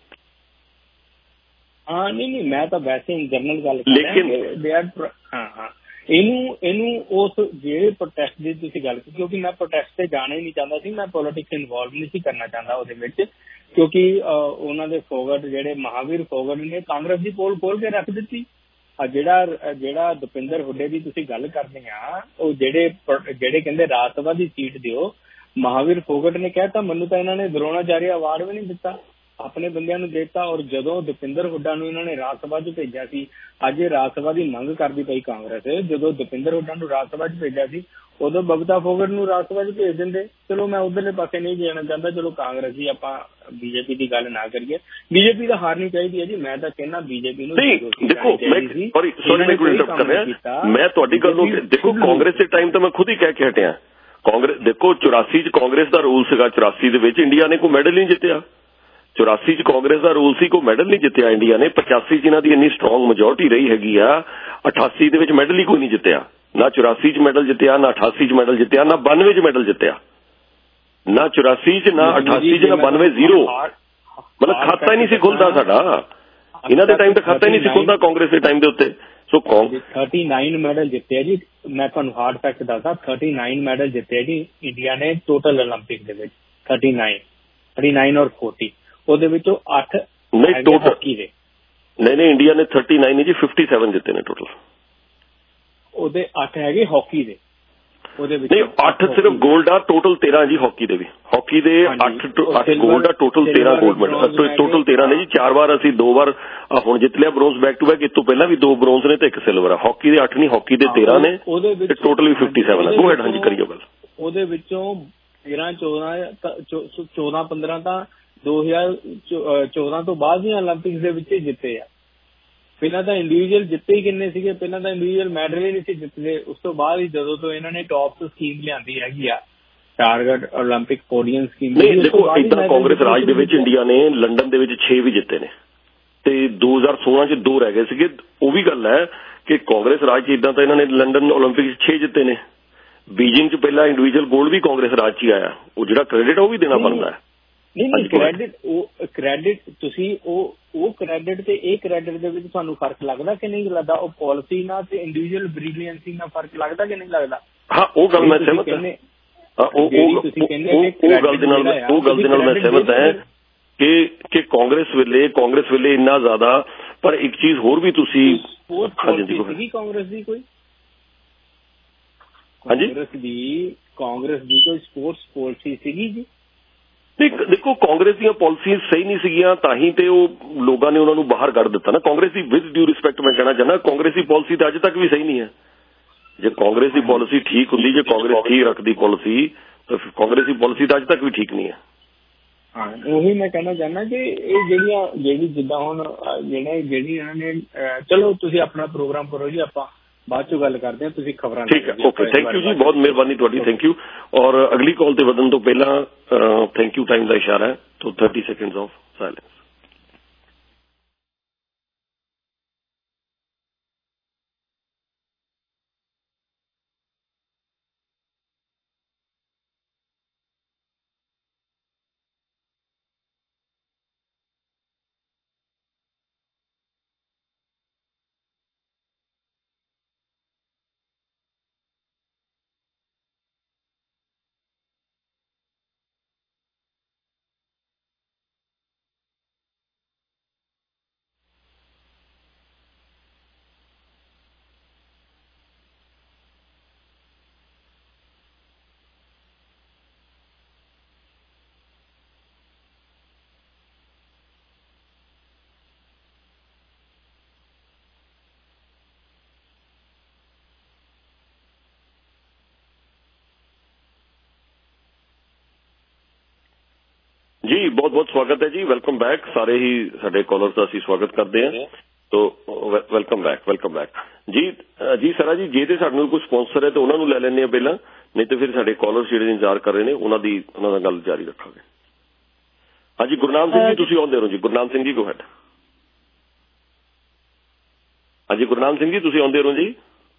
Speaker 18: ਹਾਂ ਨਹੀਂ ਨਹੀਂ ਮੈਂ ਤਾਂ ਵੈਸੇ ਜਨਰਲ ਗੱਲ ਕਰ ਰਿਹਾ ਲੇਕਿਨ ਹਾਂ ਹਾਂ ਇਹਨੂੰ ਇਹਨੂੰ ਉਸ ਜਿਹੜੇ ਪ੍ਰੋਟੈਸਟ ਦੀ ਤੁਸੀਂ ਗੱਲ ਕੀਤੀ, ਕਿਉਂਕਿ ਮੈਂ ਪ੍ਰੋਟੈਸਟ ਤੇ ਜਾਣਾ ਹੀ ਨਹੀਂ ਚਾਹੁੰਦਾ ਸੀ, ਮੈਂ ਪੋਲੀਟਿਕਸ ਇਨਵੋਲਵ ਨਹੀਂ ਸੀ ਕਰਨਾ ਚਾਹੁੰਦਾ ਉਹਦੇ ਵਿੱਚ, ਕਿਉਂਕਿ ਉਹਨਾਂ ਦੇ ਫੋਗਟ ਜਿਹੜੇ ਮਹਾਵੀਰ ਫੋਗਟ ਨੇ ਕਾਂਗਰਸ ਦੀ ਪੋਲ ਖੋਲ ਕੇ ਰੱਖ ਦਿੱਤੀ। ਆ ਜਿਹੜਾ ਜਿਹੜਾ ਦਪਿੰਦਰ ਹੁੱਡੇ ਦੀ ਤੁਸੀਂ ਗੱਲ ਕਰਦੇ ਆ, ਉਹ ਜਿਹੜੇ ਜਿਹੜੇ ਕਹਿੰਦੇ ਰਾਜ ਸਭਾ ਦੀ ਸੀਟ ਦਿਓ, ਮਹਾਵੀਰ ਫੋਗਟ ਨੇ ਕਹਿਤਾ ਮੈਨੂੰ ਤਾਂ ਇਹਨਾਂ ਨੇ ਦਰੋਣਾਚਾਰੀ ਅਵਾਰਡ ਵੀ ਨਹੀਂ ਦਿੱਤਾ, ਆਪਣੇ ਬੰਦਿਆਂ ਨੂੰ ਦਿੱਤਾ। ਔਰ ਜਦੋਂ ਦਪਿੰਦਰ ਹੁੱਡਾ ਨੂੰ ਇਹਨਾਂ ਨੇ ਰਾਜ ਸਭਾ 'ਚ ਭੇਜਿਆ ਸੀ, ਅੱਜ ਇਹ ਰਾਜ ਸਭਾ ਦੀ ਮੰਗ ਕਰਦੀ ਪਈ ਕਾਂਗਰਸ, ਜਦੋਂ ਦਪਿੰਦਰ ਹੁੱਡਾ ਨੂੰ ਰਾਜ ਸਭਾ 'ਚ ਭੇਜਿਆ ਸੀ ਉਦੋਂ ਬਬਤਾ ਫੋਗਟ ਨੂੰ ਰਾਜ ਸਭਾ 'ਚ ਭੇਜ ਦਿੰਦੇ। ਚਲੋ ਮੈਂ ਉਧਰਲੇ ਪਾਸੇ ਨਹੀਂ ਜਾਣਾ ਚਾਹੁੰਦਾ, ਚਲੋ ਕਾਂਗਰਸ ਦੀ ਆਪਾਂ ਬੀਜੇਪੀ ਦੀ ਗੱਲ ਨਾ ਕਰੀਏ, ਬੀਜੇਪੀ ਤਾਂ ਹਾਰਨੀ ਚਾਹੀਦੀ ਹੈ ਜੀ। ਮੈਂ ਤਾਂ ਕਹਿੰਦਾ ਬੀਜੇਪੀ ਨੂੰ
Speaker 2: ਦੇਖੋ, ਸੌਰੀ ਮੈਂ ਕੋਈ ਇੰਟਰਪਟ ਕਰ ਰਿਹਾ, ਮੈਂ ਤੁਹਾਡੀ ਗੱਲ ਨੂੰ ਦੇਖੋ, ਕਾਂਗਰਸ ਦੇ ਟਾਈਮ ਤਾਂ ਮੈਂ ਖੁਦ ਹੀ ਕਹਿ ਕੇ ਹਟਿਆ, ਕਾਂਗਰਸ ਦੇਖੋ ਚੁਰਾਸੀ 'ਚ ਕਾਂਗਰਸ ਦਾ ਰੂਲ ਸੀਗਾ, ਚੁਰਾਸੀ ਦੇ ਵਿੱਚ ਇੰਡੀਆ ਨੇ ਕੋਈ ਮੈਡਲ ਨਹੀਂ ਜਿੱਤਿਆ, ਚੁਰਾਸੀ 'ਚ ਕਾਂਗਰਸ ਦਾ ਰੂਲ ਸੀ, ਕੋਈ ਮੈਡਲ ਨਹੀਂ ਜਿੱਤਿਆ ਇੰਡੀਆ ਨੇ। ਪਚਾਸੀ 'ਚ ਇਹਨਾਂ ਦੀ ਇੰਨੀ ਸਟਰੋਂਗ ਮੈਜੋਰਟੀ ਰਹੀ ਹੈਗੀ ਆ, ਅਠਾਸੀ ਦੇ ਵਿੱਚ ਮੈਡਲ ਹੀ ਕੋਈ ਨਹੀਂ ਜਿੱਤਿਆ, ਨਾ ਚੁਰਾਸੀ 'ਚ ਮੈਡਲ ਜਿੱਤਿਆ, ਨਾ ਅਠਾਸੀ 'ਚ ਮੈਡਲ ਜਿੱਤਿਆ, ਨਾ ਬਾਨਵੇਂ 'ਚ ਮੈਡਲ ਜਿੱਤਿਆ, ਨਾ ਚੁਰਾਸੀ 'ਚ, ਨਾ ਅਠਾਸੀ 'ਚ, ਨਾ ਬਾਨਵੇਂ, ਜ਼ੀਰੋ। ਮਤਲਬ ਖਾਤਾ ਹੀ ਨਹੀਂ ਸੀ ਖੁੱਲਦਾ ਸਾਡਾ, ਇਹਨਾਂ ਦੇ ਟਾਈਮ ਤੇ ਖਾਤਾ ਹੀ ਨਹੀਂ ਸੀ ਖੁੱਲਦਾ ਕਾਂਗਰਸ ਦੇ ਟਾਈਮ ਦੇ ਉੱਤੇ। ਸੋ
Speaker 18: ਥਰਟੀ ਨਾਈਨ ਮੈਡਲ ਜਿੱਤਿਆ ਜੀ, ਮੈਂ ਤੁਹਾਨੂੰ ਹਾਰਡ ਫੈਕਟ ਦੱਸਦਾ, ਥਰਟੀ ਨਾਈਨ ਮੈਡਲ ਜਿੱਤਿਆ ਜੀ ਇੰਡੀਆ ਨੇ ਟੋਟਲ ਓਲੰਪਿਕ ਦੇ ਵਿੱਚ, thirty nine thirty nine or forty, ਉਹਦੇ ਵਿੱਚੋਂ ਅੱਠ
Speaker 2: ਨਹੀਂ ਟੋਟਲ ਦੇ ਨਹੀਂ ਨਹੀਂ ਇੰਡੀਆ ਨੇ ਥਰਟੀ ਨਾਈਨ ਜੀ ਫਿਫਟੀ ਸੈਵਨ ਜਿੱਤੇ ਨੇ ਟੋਟਲ,
Speaker 18: ਉਹਦੇ ਅੱਠ ਹੈਗੇ ਹਾਕੀ ਦੇ, ਉਹਦੇ ਵਿੱਚ
Speaker 2: ਨਹੀਂ ਅੱਠ ਸਿਰਫ ਗੋਲਡ ਆ, ਟੋਟਲ ਤੇਰਾਂ ਜੀ ਹਾਕੀ ਦੇ ਵੀ, ਹਾਕੀ ਦੇ ਅੱਠ ਅੱਠ ਗੋਲਡ ਆ, ਟੋਟਲ ਤੇਰਾਂ ਗੋਲਡ ਮੈਡਲ, ਟੋਟਲ ਤੇਰਾਂ ਨੇ ਜੀ। ਚਾਰ ਵਾਰ ਅਸੀਂ ਦੋ ਵਾਰ ਹੁਣ ਜਿੱਤ ਲਿਆ ਬ੍ਰੋਂਜ਼ ਬੈਕ ਟੂ ਬੈਕ, ਇਸ ਤੋਂ ਪਹਿਲਾਂ ਵੀ ਦੋ ਬ੍ਰੋਂਜ਼ ਨੇ ਤੇ ਇੱਕ ਸਿਲਵਰ ਆ। ਹਾਕੀ ਦੇ ਅੱਠ ਨਹੀਂ, ਹਾਕੀ ਦੇ ਤੇਰਾਂ ਨੇ ਤੇ ਟੋਟਲ ਵੀ ਫਿਫਟੀ ਸੈਵਨ ਆ। ਗੋ ਹੈਡ, ਹਾਂਜੀ ਕਰੀਓ ਗੱਲ।
Speaker 18: ਉਹਦੇ ਵਿੱਚੋਂ ਤੇਰਾਂ ਚੌਦਾਂ ਚੌਦਾਂ ਪੰਦਰਾਂ ਤਾਂ ਦੋ ਹਜ਼ਾਰ ਚੌਦਾਂ ਤੋਂ ਬਾਅਦ ਦੀਆਂ ਓਲੰਪਿਕਸ ਦੇ ਵਿੱਚ ਹੀ ਜਿੱਤੇ ਆ। ਪਹਿਲਾਂ ਤਾਂ ਇੰਡੀਵਿਜੂਅਲ ਜਿੱਤੇ ਹੀ ਕਿੰਨੇ ਸੀਗੇ, ਪਹਿਲਾਂ ਤਾਂ ਇੰਡੀਵਿਜੂਅਲ ਮੈਡਲ ਹੀ ਨਹੀਂ ਸੀ ਜਿੱਤਦੇ, ਉਸ ਤੋਂ ਬਾਅਦ ਹੀ ਜਦੋਂ ਤੋਂ ਇਹਨਾਂ ਨੇ ਟੌਪ ਸਕੀਮ ਲਿਆਂਦੀ ਹੈਗੀ ਆ ਟਾਰਗੇਟ ਓਲੰਪਿਕ ਪੋਡੀਅਮ ਸਕੀਮ।
Speaker 2: ਨਹੀਂ ਦੇਖੋ ਇਦਾਂ ਕਾਂਗਰਸ ਰਾਜ ਦੇ ਵਿੱਚ ਇੰਡੀਆ ਨੇ ਲੰਡਨ ਦੇ ਵਿੱਚ ਛੇ ਵੀ ਜਿੱਤੇ ਨੇ ਤੇ ਦੋ ਹਜ਼ਾਰ ਸੋਲਾਂ 'ਚ ਦੋ ਰਹਿ ਗਏ ਸੀਗੇ। ਉਹ ਵੀ ਗੱਲ ਹੈ ਕਿ ਕਾਂਗਰਸ ਰਾਜ 'ਚ ਇਦਾਂ ਤਾਂ ਇਹਨਾਂ ਨੇ ਲੰਡਨ ਓਲੰਪਿਕ 'ਚ ਛੇ ਜਿੱਤੇ ਨੇ, ਬੀਜਿੰਗ 'ਚ ਪਹਿਲਾਂ ਇੰਡੀਵਿਜੂਅਲ ਗੋਲਡ ਵੀ ਕਾਂਗਰਸ ਰਾਜ 'ਚ ਹੀ ਆਇਆ, ਉਹ ਜਿਹੜਾ ਕ੍ਰੈਡਿਟ ਉਹ ਵੀ ਦੇਣਾ ਬਣਦਾ ਹੈ।
Speaker 18: ਨਹੀਂ ਨਹੀਂ ਕ੍ਰੈਡਿਟ, ਉਹ ਕ੍ਰੈਡਿਟ ਤੁਸੀਂ ਉਹ ਉਹ ਕ੍ਰੈਡਿਟ ਤੇ ਇਹ ਕ੍ਰੈਡਿਟ ਦੇ ਵਿੱਚ ਤੁਹਾਨੂੰ ਫਰਕ ਲੱਗਦਾ ਕਿ ਨਹੀਂ ਲੱਗਦਾ? ਉਹ ਪਾਲਿਸੀ ਨਾਲ ਤੇ ਇੰਡੀਵਿਜੂਅਲ ਬ੍ਰਿਲੀਅੰਸੀ ਨਾਲ ਫਰਕ ਲੱਗਦਾ ਕਿ ਨਹੀਂ ਲੱਗਦਾ?
Speaker 2: ਹਾਂ ਉਹ ਗੱਲ ਮੈਂ ਸਹਿਮਤ ਹਾਂ, ਉਹ ਗੱਲ ਦੇ ਨਾਲ ਉਹ ਗੱਲ ਦੇ ਨਾਲ ਮੈਂ ਸਹਿਮਤ ਹਾਂ ਕਿ ਕਿ ਕਾਂਗਰਸ ਵੇਲੇ ਕਾਂਗਰਸ ਵੇਲੇ ਇੰਨਾ ਜ਼ਿਆਦਾ, ਪਰ ਇੱਕ ਚੀਜ਼ ਹੋਰ ਵੀ ਤੁਸੀਂ
Speaker 18: ਸੀਗੀ ਕਾਂਗਰਸ ਦੀ ਕੋਈ ਕਾਂਗਰਸ ਦੀ ਕਾਂਗਰਸ ਦੀ ਕੋਈ ਸਪੋਰਟਸ ਪਾਲਿਸੀ ਸੀਗੀ ਜੀ?
Speaker 2: ਦੇਖੋ ਕਾਂਗਰਸ ਦੀਆਂ ਪਾਲਿਸੀਆਂ ਸਹੀ ਨਹੀਂ ਸੀਗੀਆਂ, ਤਾਂ ਹੀ ਤੇ ਉਹ ਲੋਕਾਂ ਨੇ ਉਹਨਾਂ ਨੂੰ ਬਾਹਰ ਕੱਢ ਦਿੱਤਾ ਨਾ। ਕਾਂਗਰਸ ਦੀ ਵਿਦ ਡਿਊ ਰਿਸਪੈਕਟ ਮੈਂ ਕਹਿਣਾ ਚਾਹੁੰਦਾ, ਕਾਂਗਰਸ ਦੀ ਪਾਲਿਸੀ ਤਾਂ ਅੱਜ ਤੱਕ ਵੀ ਸਹੀ ਨਹੀਂ ਹੈ। ਜੇ ਕਾਂਗਰਸ ਦੀ ਪਾਲਿਸੀ ਠੀਕ ਹੁੰਦੀ, ਜੇ ਕਾਂਗਰਸ ਠੀਕ ਰੱਖਦੀ ਪਾਲਿਸੀ, ਤਾਂ ਕਾਂਗਰਸ ਦੀ ਪਾਲਿਸੀ ਤਾਂ ਅੱਜ ਤੱਕ ਵੀ ਠੀਕ ਨਹੀਂ ਹੈ।
Speaker 18: ਹਾਂ ਉਹੀ ਮੈਂ ਕਹਿਣਾ ਚਾਹੁੰਦਾ ਕਿ ਇਹ ਜਿਹੜੀਆਂ ਜਿਹੜੀ ਜਿੱਦਾਂ ਹੁਣ ਜਿਹੜੇ ਜਿਹੜੀ ਇਹਨਾਂ ਨੇ ਚਲੋ ਤੁਸੀਂ ਆਪਣਾ ਪ੍ਰੋਗਰਾਮ ਕਰੋ ਜੀ, ਆਪਾਂ ਬਾਅਦ ਚੋਂ ਗੱਲ ਕਰਦੇ ਹਾਂ, ਤੁਸੀਂ ਖਬਰਾਂ।
Speaker 2: ਠੀਕ ਹੈ, ਓਕੇ, ਥੈਂਕ ਯੂ ਜੀ, ਬਹੁਤ ਮਿਹਰਬਾਨੀ ਤੁਹਾਡੀ, ਥੈਂਕ ਯੂ। ਔਰ ਅਗਲੀ ਕਾਲ ਤੇ ਵਧਣ ਤੋਂ ਪਹਿਲਾਂ ਥੈਂਕ ਯੂ ਟਾਈਮ ਦਾ ਇਸ਼ਾਰਾ ਹੈ, ਤੋਂ ਥਰਟੀ ਸੈਕਿੰਡਸ ਆਫ ਸਾਇਲੈਂਸ। जी बहुत बहुत स्वागत है जी, वेलकम बैक। सारे ही साडे कॉलर्स का असीं स्वागत करते हैं, तो वेलकम बैक वेलकम बैक जी। जी सरा जी, जे ते साडे नाल कोई स्पॉन्सर है तो उन्होंने लै लैंदे आ पहलां, नहीं तो फिर साडे कॉलर्स जिहड़े इंतजार कर रहे हैं उन्हां दी उन्हां दा गल जारी रखांगे। हाँ जी, गुरनाम सिंह जी तुसीं आउंदे रहो जी। Gurnam Singh ji go ahead. हाँ जी गुरनाम सिंह जी तुसीं आउंदे रहो जी।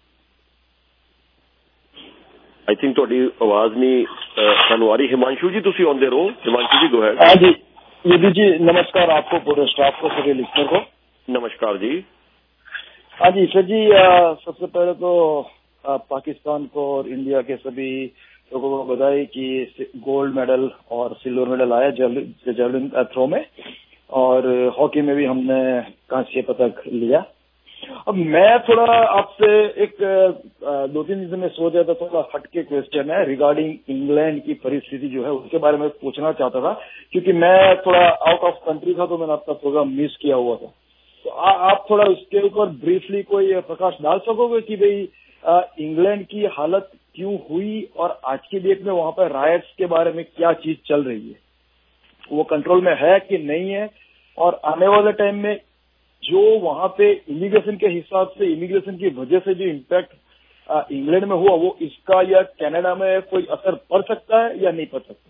Speaker 2: आई थिंक थोड़ी आवाज नहीं सानू आ रही। हिमांशु जी तुसीं आउंदे रहो। Himanshu ji go ahead.
Speaker 19: हाँ जी यदि जी नमस्कार आपको, पूरे स्टाफ को, सभी लिस्नर को
Speaker 2: नमस्कार जी।
Speaker 19: हाँ जी सर जी, आ, सबसे पहले तो आ, पाकिस्तान को और इंडिया के सभी लोगों को बधाई कि गोल्ड मेडल और सिल्वर मेडल आया जेवलिन थ्रो में, और हॉकी में भी हमने कांस्य पदक लिया। अब मैं थोड़ा आपसे एक दो तीन दिन से मैं सोच रहा था, थोड़ा हटके क्वेश्चन है रिगार्डिंग इंग्लैंड की परिस्थिति जो है उसके बारे में पूछना चाहता था, क्योंकि मैं थोड़ा आउट ऑफ कंट्री था तो मैंने आपका प्रोग्राम मिस किया हुआ था। तो आ, आप थोड़ा उसके ऊपर ब्रीफली कोई प्रकाश डाल सकोगे कि भाई इंग्लैंड की हालत क्यों हुई और आज की डेट में वहां पर रायट्स के बारे में क्या चीज चल रही है, वो कंट्रोल में है कि नहीं है, और आने वाले टाइम में जो वहां पे इमिग्रेशन के हिसाब से, इमिग्रेशन की वजह से जो इम्पैक्ट इंग्लैंड में हुआ वो इसका या कनाडा में कोई असर पड़ सकता है या नहीं पड़ सकता?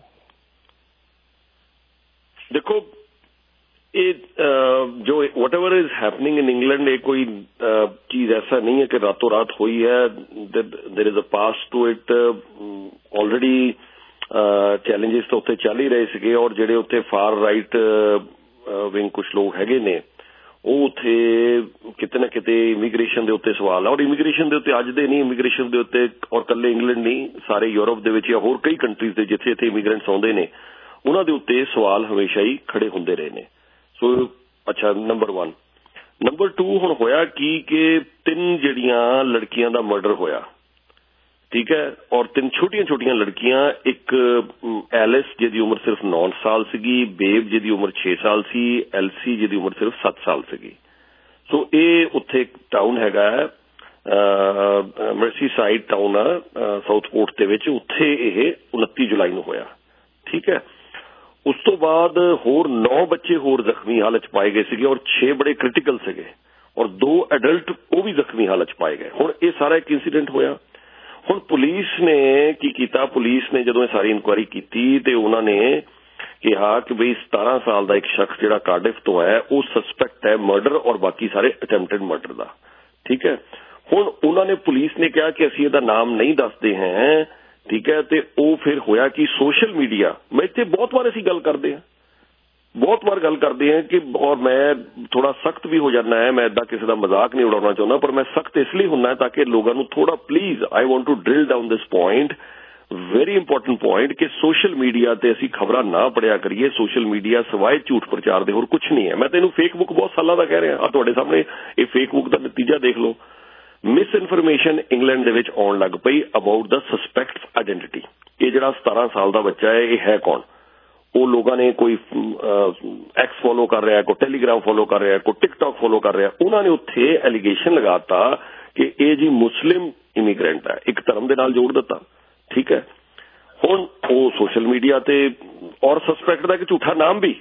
Speaker 2: देखो ये जो whatever is happening in England, ये कोई चीज ऐसा नहीं है कि रातों रात हुई है। There is a pass to it. Already challenges तो उत्थे चल ही रहे सीगे, और जेडे उत्थे फार राइट विंग कुछ लोग हैगे ने ਉਹ ਉੱਥੇ ਕਿਤੇ ਨਾ ਕਿਤੇ ਇਮੀਗ੍ਰੇਸ਼ਨ ਦੇ ਉੱਤੇ ਸਵਾਲ ਆ, ਔਰ ਇਮੀਗ੍ਰੇਸ਼ਨ ਦੇ ਉੱਤੇ ਅੱਜ ਦੇ ਨਹੀਂ, ਇਮੀਗ੍ਰੇਸ਼ਨ ਦੇ ਉੱਤੇ ਔਰ ਇਕੱਲੇ ਇੰਗਲੈਂਡ ਨਹੀਂ, ਸਾਰੇ ਯੂਰਪ ਦੇ ਵਿੱਚ ਜਾਂ ਹੋਰ ਕਈ ਕੰਟਰੀਜ਼ ਦੇ ਜਿੱਥੇ ਇੱਥੇ ਇਮੀਗ੍ਰੈਂਟਸ ਆਉਂਦੇ ਨੇ ਉਹਨਾਂ ਦੇ ਉੱਤੇ ਸਵਾਲ ਹਮੇਸ਼ਾ ਹੀ ਖੜੇ ਹੁੰਦੇ ਰਹੇ ਨੇ। ਸੋ ਅੱਛਾ, ਨੰਬਰ ਵਨ। ਨੰਬਰ ਟੂ, ਹੁਣ ਹੋਇਆ ਕੀ ਕਿ ਤਿੰਨ ਜਿਹੜੀਆਂ ਲੜਕੀਆਂ ਦਾ ਮਰਡਰ ਹੋਇਆ, ठीक है, और तीन छोटिया छोटिया लड़कियां, एक एलिस जिहदी उम्र सिर्फ नौ साल सीगी, बेब जिहदी उम्र छे साल सी, एलसी जिहदी उम्र सिर्फ सत्त साल सीगी। सो ये उत्थे एक टाउन हैगा मर्सी साइड टाउन आ साउथपोर्ट दे विच, उत्थे यह उनती जुलाई नूं होया। ठीक है, उस तो बाद होर नौ बच्चे होर जख्मी हालत च पाए गए सीगे, और छे बड़े क्रिटिकल सीगे, और दो एडल्ट वो भी जख्मी हालत च पाए गए। हुण ये सारा एक इंसीडेंट होया। ਹੁਣ ਪੁਲਿਸ ਨੇ ਕੀ ਕੀਤਾ, ਪੁਲਿਸ ਨੇ ਜਦੋਂ ਇਹ ਸਾਰੀ ਇਨਕੁਆਇਰੀ ਕੀਤੀ ਤੇ ਉਹਨਾਂ ਨੇ ਕਿਹਾ ਕਿ ਬਈ ਸਤਾਰਾਂ ਸਾਲ ਦਾ ਇੱਕ ਸ਼ਖਸ ਜਿਹੜਾ ਕਾਰਡਿਫ ਤੋਂ ਹੈ ਉਹ ਸਸਪੈਕਟ ਹੈ ਮਰਡਰ, ਔਰ ਬਾਕੀ ਸਾਰੇ ਅਟੈਂਪਟਡ ਮਰਡਰ ਦਾ। ਠੀਕ ਹੈ, ਹੁਣ ਉਹਨਾਂ ਨੇ ਪੁਲਿਸ ਨੇ ਕਿਹਾ ਕਿ ਅਸੀਂ ਇਹਦਾ ਨਾਮ ਨਹੀਂ ਦੱਸਦੇ ਹਾਂ। ਠੀਕ ਹੈ, ਤੇ ਉਹ ਫਿਰ ਹੋਇਆ ਕਿ ਸੋਸ਼ਲ ਮੀਡੀਆ, ਮੈਂ ਇੱਥੇ ਬਹੁਤ ਵਾਰ ਅਸੀਂ ਗੱਲ ਕਰਦੇ ਹਾਂ, बहुत बार गल करते हैं कि, और मैं थोड़ा सख्त भी हो जाना है, मैं इदा किसी का मजाक नहीं उड़ाना चाहता, पर मैं सख्त इसलिए होना है ताकि लोगों को थोड़ा please I want to drill down this point, very important point, कि सोशल मीडिया ते असी खबरां ना पढ़िया करिए। सोशल मीडिया सवाए झूठ प्रचार दे होर कुछ नहीं है। मैं तेनू फेसबुक बहुत सालों का कह रहा, आ तुहाडे सामने ये फेसबुक का नतीजा देख लो। मिस इनफॉर्मेशन इंग्लैंड दे विच आउण लग पई अबाउट द सस्पैक्ट आइडेंटिटी। ये जिहड़ा सतारह साल का बच्चा है ये है कौन? वो लोगों ने कोई एक्स फॉलो कर रहा है, कोई टेलीग्राम फॉलो कर रहा है, कोई टिकटॉक फॉलो कर रहा है। उन्होंने उत्थे एलिगेशन लगाता कि ये जी मुस्लिम इमीग्रेंट है, एक धर्म के नाल जोड़ दिता। ठीक है, ਹੁਣ ਉਹ ਸੋਸ਼ਲ ਮੀਡੀਆ ਤੇ ਔਰ ਸਸਪੈਕਟ ਦਾ ਇੱਕ ਝੂਠਾ ਨਾਮ ਵੀ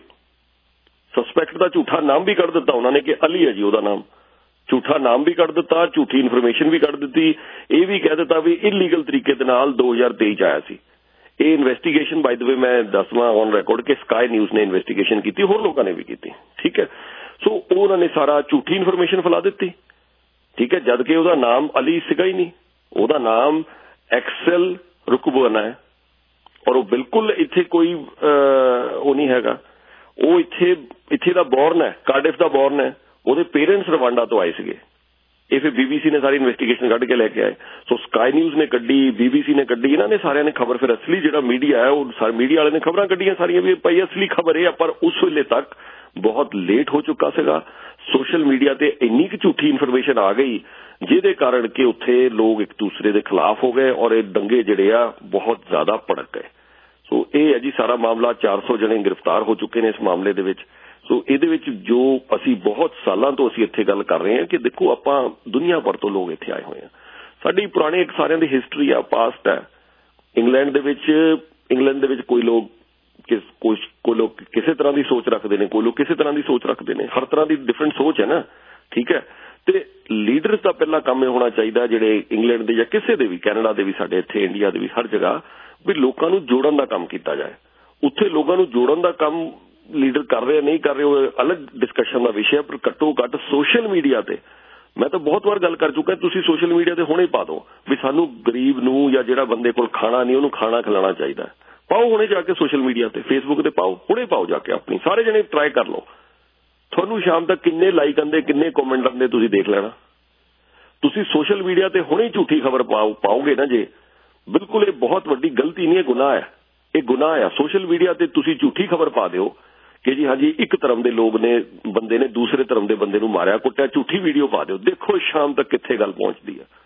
Speaker 2: ਸਸਪੈਕਟ ਦਾ ਝੂਠਾ ਨਾਮ ਵੀ ਕੱਢ ਦਿੱਤਾ ਉਹਨਾਂ ਨੇ ਕਿ ਅਲੀ ਹੈ ਜੀ ਉਹਦਾ ਨਾਮ, ਝੂਠਾ ਨਾਮ ਵੀ ਕੱਢ ਦਿੱਤਾ, ਝੂਠੀ ਇਨਫੋਰਮੇਸ਼ਨ ਵੀ ਕੱਢ ਦਿੱਤੀ, ਇਹ ਵੀ ਕਹਿ ਦਿੱਤਾ ਵੀ ਇਲੀਗਲ ਤਰੀਕੇ ਦੇ ਨਾਲ ਦੋ ਹਜ਼ਾਰ ਤੇਈ ਚ ਆਇਆ ਸੀ। ਇਹ ਇਨਵੈਸਟੀਗੇਸ਼ਨ ਬਾਈ ਦ ਵੇ ਮੈਂ ਦੱਸਵਾਂ ਔਨ ਰਿਕਾਰਡ ਕਿ ਸਕਾਈ ਨਿਊਜ਼ ਨੇ ਇਨਵੈਸਟੀਗੇਸ਼ਨ ਕੀਤੀ, ਹੋਰ ਲੋਕਾਂ ਨੇ ਵੀ ਕੀਤੀ, ਠੀਕ ਹੈ। ਸੋ ਉਹਨਾਂ ਨੇ ਸਾਰਾ ਝੂਠੀ ਇਨਫੋਰਮੇਸ਼ਨ ਫੈਲਾ ਦਿੱਤੀ, ਠੀਕ ਹੈ, ਜਦ ਕਿ ਉਹਦਾ ਨਾਮ ਅਲੀ ਸੀਗਾ ਹੀ ਨਹੀਂ, ਉਹਦਾ ਨਾਮ ਐਕਸਲ ਰੁਕਬੋਨਾ ਹੈ ਔਰ ਉਹ ਬਿਲਕੁਲ ਇੱਥੇ ਕੋਈ ਉਹ ਨਹੀਂ ਹੈਗਾ, ਉਹ ਇੱਥੇ ਇੱਥੇ ਦਾ ਬੋਰਨ ਹੈ, ਕਾਰਡਿਫ ਦਾ ਬੋਰਨ ਹੈ, ਉਹਦੇ ਪੇਰੈਂਟਸ ਰਵਾਂਡਾ ਤੋਂ ਆਏ ਸੀਗੇ। ਇਹ ਫਿਰ ਬੀਬੀਸੀ ਨੇ ਸਾਰੀ ਇਨਵੈਸਟੀਗੇਸ਼ਨ ਕੱਢ ਕੇ ਲੈ ਕੇ ਆਏ। ਸੋ ਸਕਾਈ ਨਿਊਜ਼ ਨੇ ਕੱਢੀ, ਬੀਬੀਸੀ ਨੇ ਕੱਢੀ, ਇਹਨਾਂ ਨੇ ਸਾਰਿਆਂ ਨੇ ਖਬਰ, ਫਿਰ ਅਸਲੀ ਜਿਹੜਾ ਮੀਡੀਆ ਹੈ ਉਹ ਮੀਡੀਆ ਵਾਲੇ ਨੇ ਖਬਰਾਂ ਕੱਢੀਆਂ ਸਾਰੀਆਂ ਵੀ ਭਾਈ ਅਸਲੀ ਖਬਰ ਇਹ ਆ, ਪਰ ਉਸ ਵੇਲੇ ਤੱਕ ਬਹੁਤ ਲੇਟ ਹੋ ਚੁੱਕਾ ਸੀਗਾ। ਸੋਸ਼ਲ ਮੀਡੀਆ ਤੇ ਇੰਨੀ ਕੁ ਝੂਠੀ ਇਨਫੋਰਮੇਸ਼ਨ ਆ ਗਈ ਜਿਹਦੇ ਕਾਰਨ ਕਿ ਉੱਥੇ ਲੋਕ ਇੱਕ ਦੂਸਰੇ ਦੇ ਖਿਲਾਫ ਹੋ ਗਏ ਔਰ ਇਹ ਦੰਗੇ ਜਿਹੜੇ ਆ ਬਹੁਤ ਜ਼ਿਆਦਾ ਭੜਕ ਗਏ। ਸੋ ਇਹ ਹੈ ਜੀ ਸਾਰਾ ਮਾਮਲਾ। ਚਾਰ ਸੌ ਜਣੇ ਗ੍ਰਿਫਤਾਰ ਹੋ ਚੁੱਕੇ ਨੇ ਇਸ ਮਾਮਲੇ ਦੇ ਵਿੱਚ। ਸੋ ਇਹਦੇ ਵਿੱਚ ਜੋ ਅਸੀਂ ਬਹੁਤ ਸਾਲਾਂ ਤੋਂ ਅਸੀਂ ਇੱਥੇ ਗੱਲ ਕਰ ਰਹੇ ਹਾਂ ਕਿ ਦੇਖੋ ਆਪਾਂ ਦੁਨੀਆ ਭਰ ਤੋਂ ਲੋਕ ਇੱਥੇ ਆਏ ਹੋਏ ਆ, ਸਾਡੀ ਪੁਰਾਣੇ ਇੱਕ ਸਾਰਿਆਂ ਦੀ ਹਿਸਟਰੀ ਆ, ਪਾਸਟ ਹੈ। ਇੰਗਲੈਂਡ ਦੇ ਵਿੱਚ ਇੰਗਲੈਂਡ ਦੇ ਵਿੱਚ ਕੋਈ ਲੋਕ ਕਿਸ ਕੋਈ ਕੋਈ ਲੋਕ ਕਿਸੇ ਤਰ੍ਹਾਂ ਦੀ ਸੋਚ ਰੱਖਦੇ ਨੇ, ਕੋਈ ਲੋਕ ਕਿਸੇ ਤਰ੍ਹਾਂ ਦੀ ਸੋਚ ਰੱਖਦੇ ਨੇ, ਹਰ ਤਰ੍ਹਾਂ ਦੀ ਡਿਫਰੈਂਟ ਸੋਚ ਹੈ ਨਾ, ਠੀਕ ਹੈ। ਤੇ ਲੀਡਰ ਦਾ ਪਹਿਲਾ ਕੰਮ ਇਹ ਹੋਣਾ ਚਾਹੀਦਾ ਜਿਹੜੇ ਇੰਗਲੈਂਡ ਦੇ ਜਾਂ ਕਿਸੇ ਦੇ ਵੀ, ਕੈਨੇਡਾ ਦੇ ਵੀ, ਸਾਡੇ ਇੱਥੇ ਇੰਡੀਆ ਦੇ ਵੀ, ਹਰ ਜਗ੍ਹਾ ਵੀ ਲੋਕਾਂ ਨੂੰ ਜੋੜਨ ਦਾ ਕੰਮ ਕੀਤਾ ਜਾਏ। ਉੱਥੇ ਲੋਕਾਂ ਨੂੰ ਜੋੜਨ ਦਾ ਕੰਮ ਲੀਡਰ ਕਰ ਰਹੇ ਨਹੀਂ ਕਰ ਰਹੇ ਉਹ ਅਲੱਗ ਡਿਸਕਸ਼ਨ ਦਾ ਵਿਸ਼ਾ, ਪਰ ਘੱਟੋ ਘੱਟ ਸੋਸ਼ਲ ਮੀਡੀਆ ਤੇ ਮੈਂ ਤਾਂ ਬਹੁਤ ਵਾਰ ਗੱਲ ਕਰ ਚੁੱਕਾ, ਤੁਸੀਂ ਸੋਸ਼ਲ ਮੀਡੀਆ ਤੇ ਹੁਣੇ ਪਾ ਦਿਓ ਵੀ ਸਾਨੂੰ ਗਰੀਬ ਨੂੰ ਜਾਂ ਜਿਹੜਾ ਬੰਦੇ ਕੋਲ ਖਾਣਾ ਨਹੀਂ ਉਹਨੂੰ ਖਾਣਾ ਖਿਲਾਉਣਾ ਚਾਹੀਦਾ, ਪਾਓ ਹੁਣੇ ਜਾ ਕੇ ਸੋਸ਼ਲ ਮੀਡੀਆ ਤੇ, ਫੇਸਬੁੱਕ ਤੇ ਪਾਓ, ਹੁਣੇ ਪਾਓ ਜਾ ਕੇ, ਆਪਣੀ ਸਾਰੇ ਜਣੇ ਟਰਾਈ ਕਰ ਲਓ। ਤੁਹਾਨੂੰ ਸ਼ਾਮ ਤੱਕ ਕਿੰਨੇ ਲਾਈਕ ਆਉਂਦੇ, ਕਿੰਨੇ ਕਮੈਂਟ ਆਉਂਦੇ ਤੁਸੀਂ ਦੇਖ ਲੈਣਾ। ਤੁਸੀਂ ਸੋਸ਼ਲ ਮੀਡੀਆ ਤੇ ਹੁਣੇ ਝੂਠੀ ਖਬਰ ਪਾਓ ਪਾਓਗੇ ਨਾ ਜੇ, ਬਿਲਕੁਲ ਇਹ ਬਹੁਤ ਵੱਡੀ ਗਲਤੀ ਨਹੀਂ, ਇਹ ਗੁਨਾਹ ਹੈ, ਇਹ ਗੁਨਾਹ ਆ। ਸੋਸ਼ਲ ਮੀਡੀਆ ਤੇ ਤੁਸੀਂ ਝੂਠੀ ਖਬਰ ਪਾ ਦਿਓ ਕਿ ਜੀ ਹਾਂਜੀ ਇੱਕ ਧਰਮ ਦੇ ਲੋਕ ਨੇ ਬੰਦੇ ਨੇ ਦੂਸਰੇ ਧਰਮ ਦੇ ਬੰਦੇ ਨੂੰ ਮਾਰਿਆ ਕੁੱਟਿਆ, ਝੂਠੀ ਵੀਡੀਓ ਪਾ ਦਿਓ, ਦੇਖੋ ਸ਼ਾਮ ਤੱਕ ਕਿੱਥੇ ਗੱਲ ਪਹੁੰਚਦੀ ਹੈ।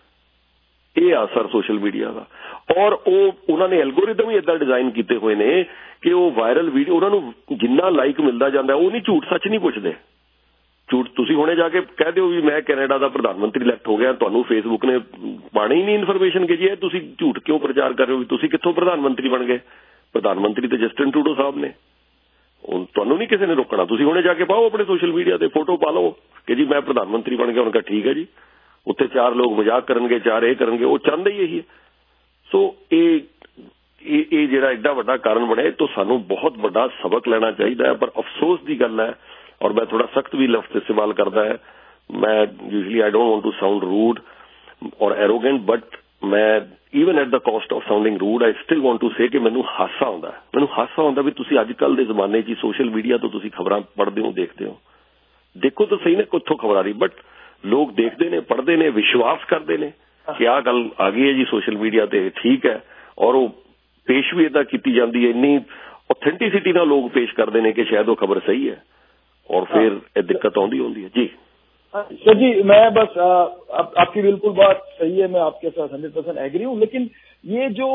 Speaker 2: ਇਹ ਆ ਸਰ ਸੋਸ਼ਲ ਮੀਡੀਆ ਦਾ। ਔਰ ਉਹ ਉਹਨਾਂ ਨੇ ਐਲਗੋਰਿਦਮ ਹੀ ਏਦਾਂ ਡਿਜ਼ਾਈਨ ਕੀਤੇ ਹੋਏ ਨੇ ਕਿ ਉਹ ਵਾਇਰਲ ਵੀਡੀਓ ਉਹਨਾਂ ਨੂੰ ਜਿੰਨਾ ਲਾਈਕ ਮਿਲਦਾ ਜਾਂਦਾ ਉਹ ਨਹੀਂ, ਝੂਠ ਸੱਚ ਨਹੀਂ ਪੁੱਛਦੇ। ਝੂਠ ਤੁਸੀਂ ਹੁਣੇ ਜਾ ਕੇ ਕਹਿ ਦਿਓ ਵੀ ਮੈਂ ਕੈਨੇਡਾ ਦਾ ਪ੍ਰਧਾਨ ਮੰਤਰੀ ਇਲੈਕਟ ਹੋ ਗਿਆ, ਤੁਹਾਨੂੰ ਫੇਸਬੁੱਕ ਨੇ ਪਾਣੀ ਨਹੀਂ ਇਨਫੋਰਮੇਸ਼ਨ ਕਿ ਜੀ ਇਹ ਤੁਸੀਂ ਝੂਠ ਕਿਉਂ ਪ੍ਰਚਾਰ ਕਰ ਰਹੇ ਹੋ ਵੀ ਤੁਸੀਂ ਕਿੱਥੋਂ ਪ੍ਰਧਾਨ ਮੰਤਰੀ ਬਣ ਗਏ। ਪ੍ਰਧਾਨ ਮੰਤਰੀ ਤੇ ਜਸਟਿਨ ਟਰੂਡੋ ਸਾਹਿਬ ਨੇ, ਤੁਹਾਨੂੰ ਨਹੀਂ ਕਿਸੇ ਨੇ ਰੋਕਣਾ। ਤੁਸੀਂ ਹੁਣੇ ਜਾ ਕੇ ਪਾਓ ਆਪਣੇ ਸੋਸ਼ਲ ਮੀਡੀਆ ਤੇ ਫੋਟੋ ਪਾ ਲਓ ਕਿ ਜੀ ਮੈਂ ਪ੍ਰਧਾਨ ਮੰਤਰੀ ਬਣ ਗਿਆ। ਉਹਨਾਂ ਕਹਾ ਠੀਕ ਹੈ ਜੀ, ਉੱਥੇ ਚਾਰ ਲੋਕ ਮਜ਼ਾਕ ਕਰਨਗੇ, ਚਾਰ ਇਹ ਕਰਨਗੇ, ਉਹ ਚਾਹੁੰਦੇ ਹੀ ਇਹੀ ਹੈ। ਸੋ ਇਹ ਇਹ ਜਿਹੜਾ ਐਡਾ ਵੱਡਾ ਕਾਰਨ ਬਣਿਆ ਤਾਂ ਸਾਨੂੰ ਬਹੁਤ ਵੱਡਾ ਸਬਕ ਲੈਣਾ ਚਾਹੀਦਾ ਹੈ। ਪਰ ਅਫਸੋਸ ਦੀ ਗੱਲ ਹੈ ਔਰ ਮੈਂ ਥੋੜਾ ਸਖਤ ਵੀ ਲਫ਼ਜ਼ ਇਸਤੇਮਾਲ ਕਰਦਾ ਹੈ, ਮੈਂ usually I don't want to sound rude or arrogant, but ਮੈਂ even at the cost of sounding rude I still want to say ਕਿ ਮੈਨੂੰ ਹਾਸਾ ਆਉਂਦਾ, ਮੈਨੂੰ ਹਾਸਾ ਆਉਂਦਾ ਵੀ ਤੁਸੀਂ ਅੱਜ ਕੱਲ੍ਹ ਦੇ ਜ਼ਮਾਨੇ 'ਚ ਸੋਸ਼ਲ ਮੀਡੀਆ ਤੋਂ ਤੁਸੀਂ ਖਬਰਾਂ ਪੜ੍ਹਦੇ ਹੋ, ਦੇਖਦੇ ਹੋ, ਦੇਖੋ ਤਾਂ ਸਹੀ ਨੇ ਕਿੱਥੋਂ ਖਬਰ ਆ ਰਹੀ, ਬਟ ਲੋਕ ਦੇਖਦੇ ਨੇ, ਪੜ੍ਹਦੇ ਨੇ, ਵਿਸ਼ਵਾਸ ਕਰਦੇ ਨੇ ਕਿ ਆਹ ਗੱਲ ਆ ਗਈ ਹੈ ਜੀ ਸੋਸ਼ਲ ਮੀਡੀਆ ਤੇ, ਠੀਕ ਹੈ। ਔਰ ਉਹ ਪੇਸ਼ ਵੀ ਏਦਾਂ ਕੀਤੀ ਜਾਂਦੀ ਹੈ, ਇੰਨੀ ऑथेंटिसिटी ਨਾਲ ਲੋਕ ਪੇਸ਼ ਕਰਦੇ ਨੇ ਕਿ ਸ਼ਾਇਦ ਉਹ ਖਬਰ ਸਹੀ ਹੈ और फिर ये दिक्कत आती होती है। जी
Speaker 19: सर जी, मैं बस आ, आप, आपकी बिल्कुल बात सही है, मैं आपके साथ हंड्रेड परसेंट एग्री हूँ। लेकिन ये जो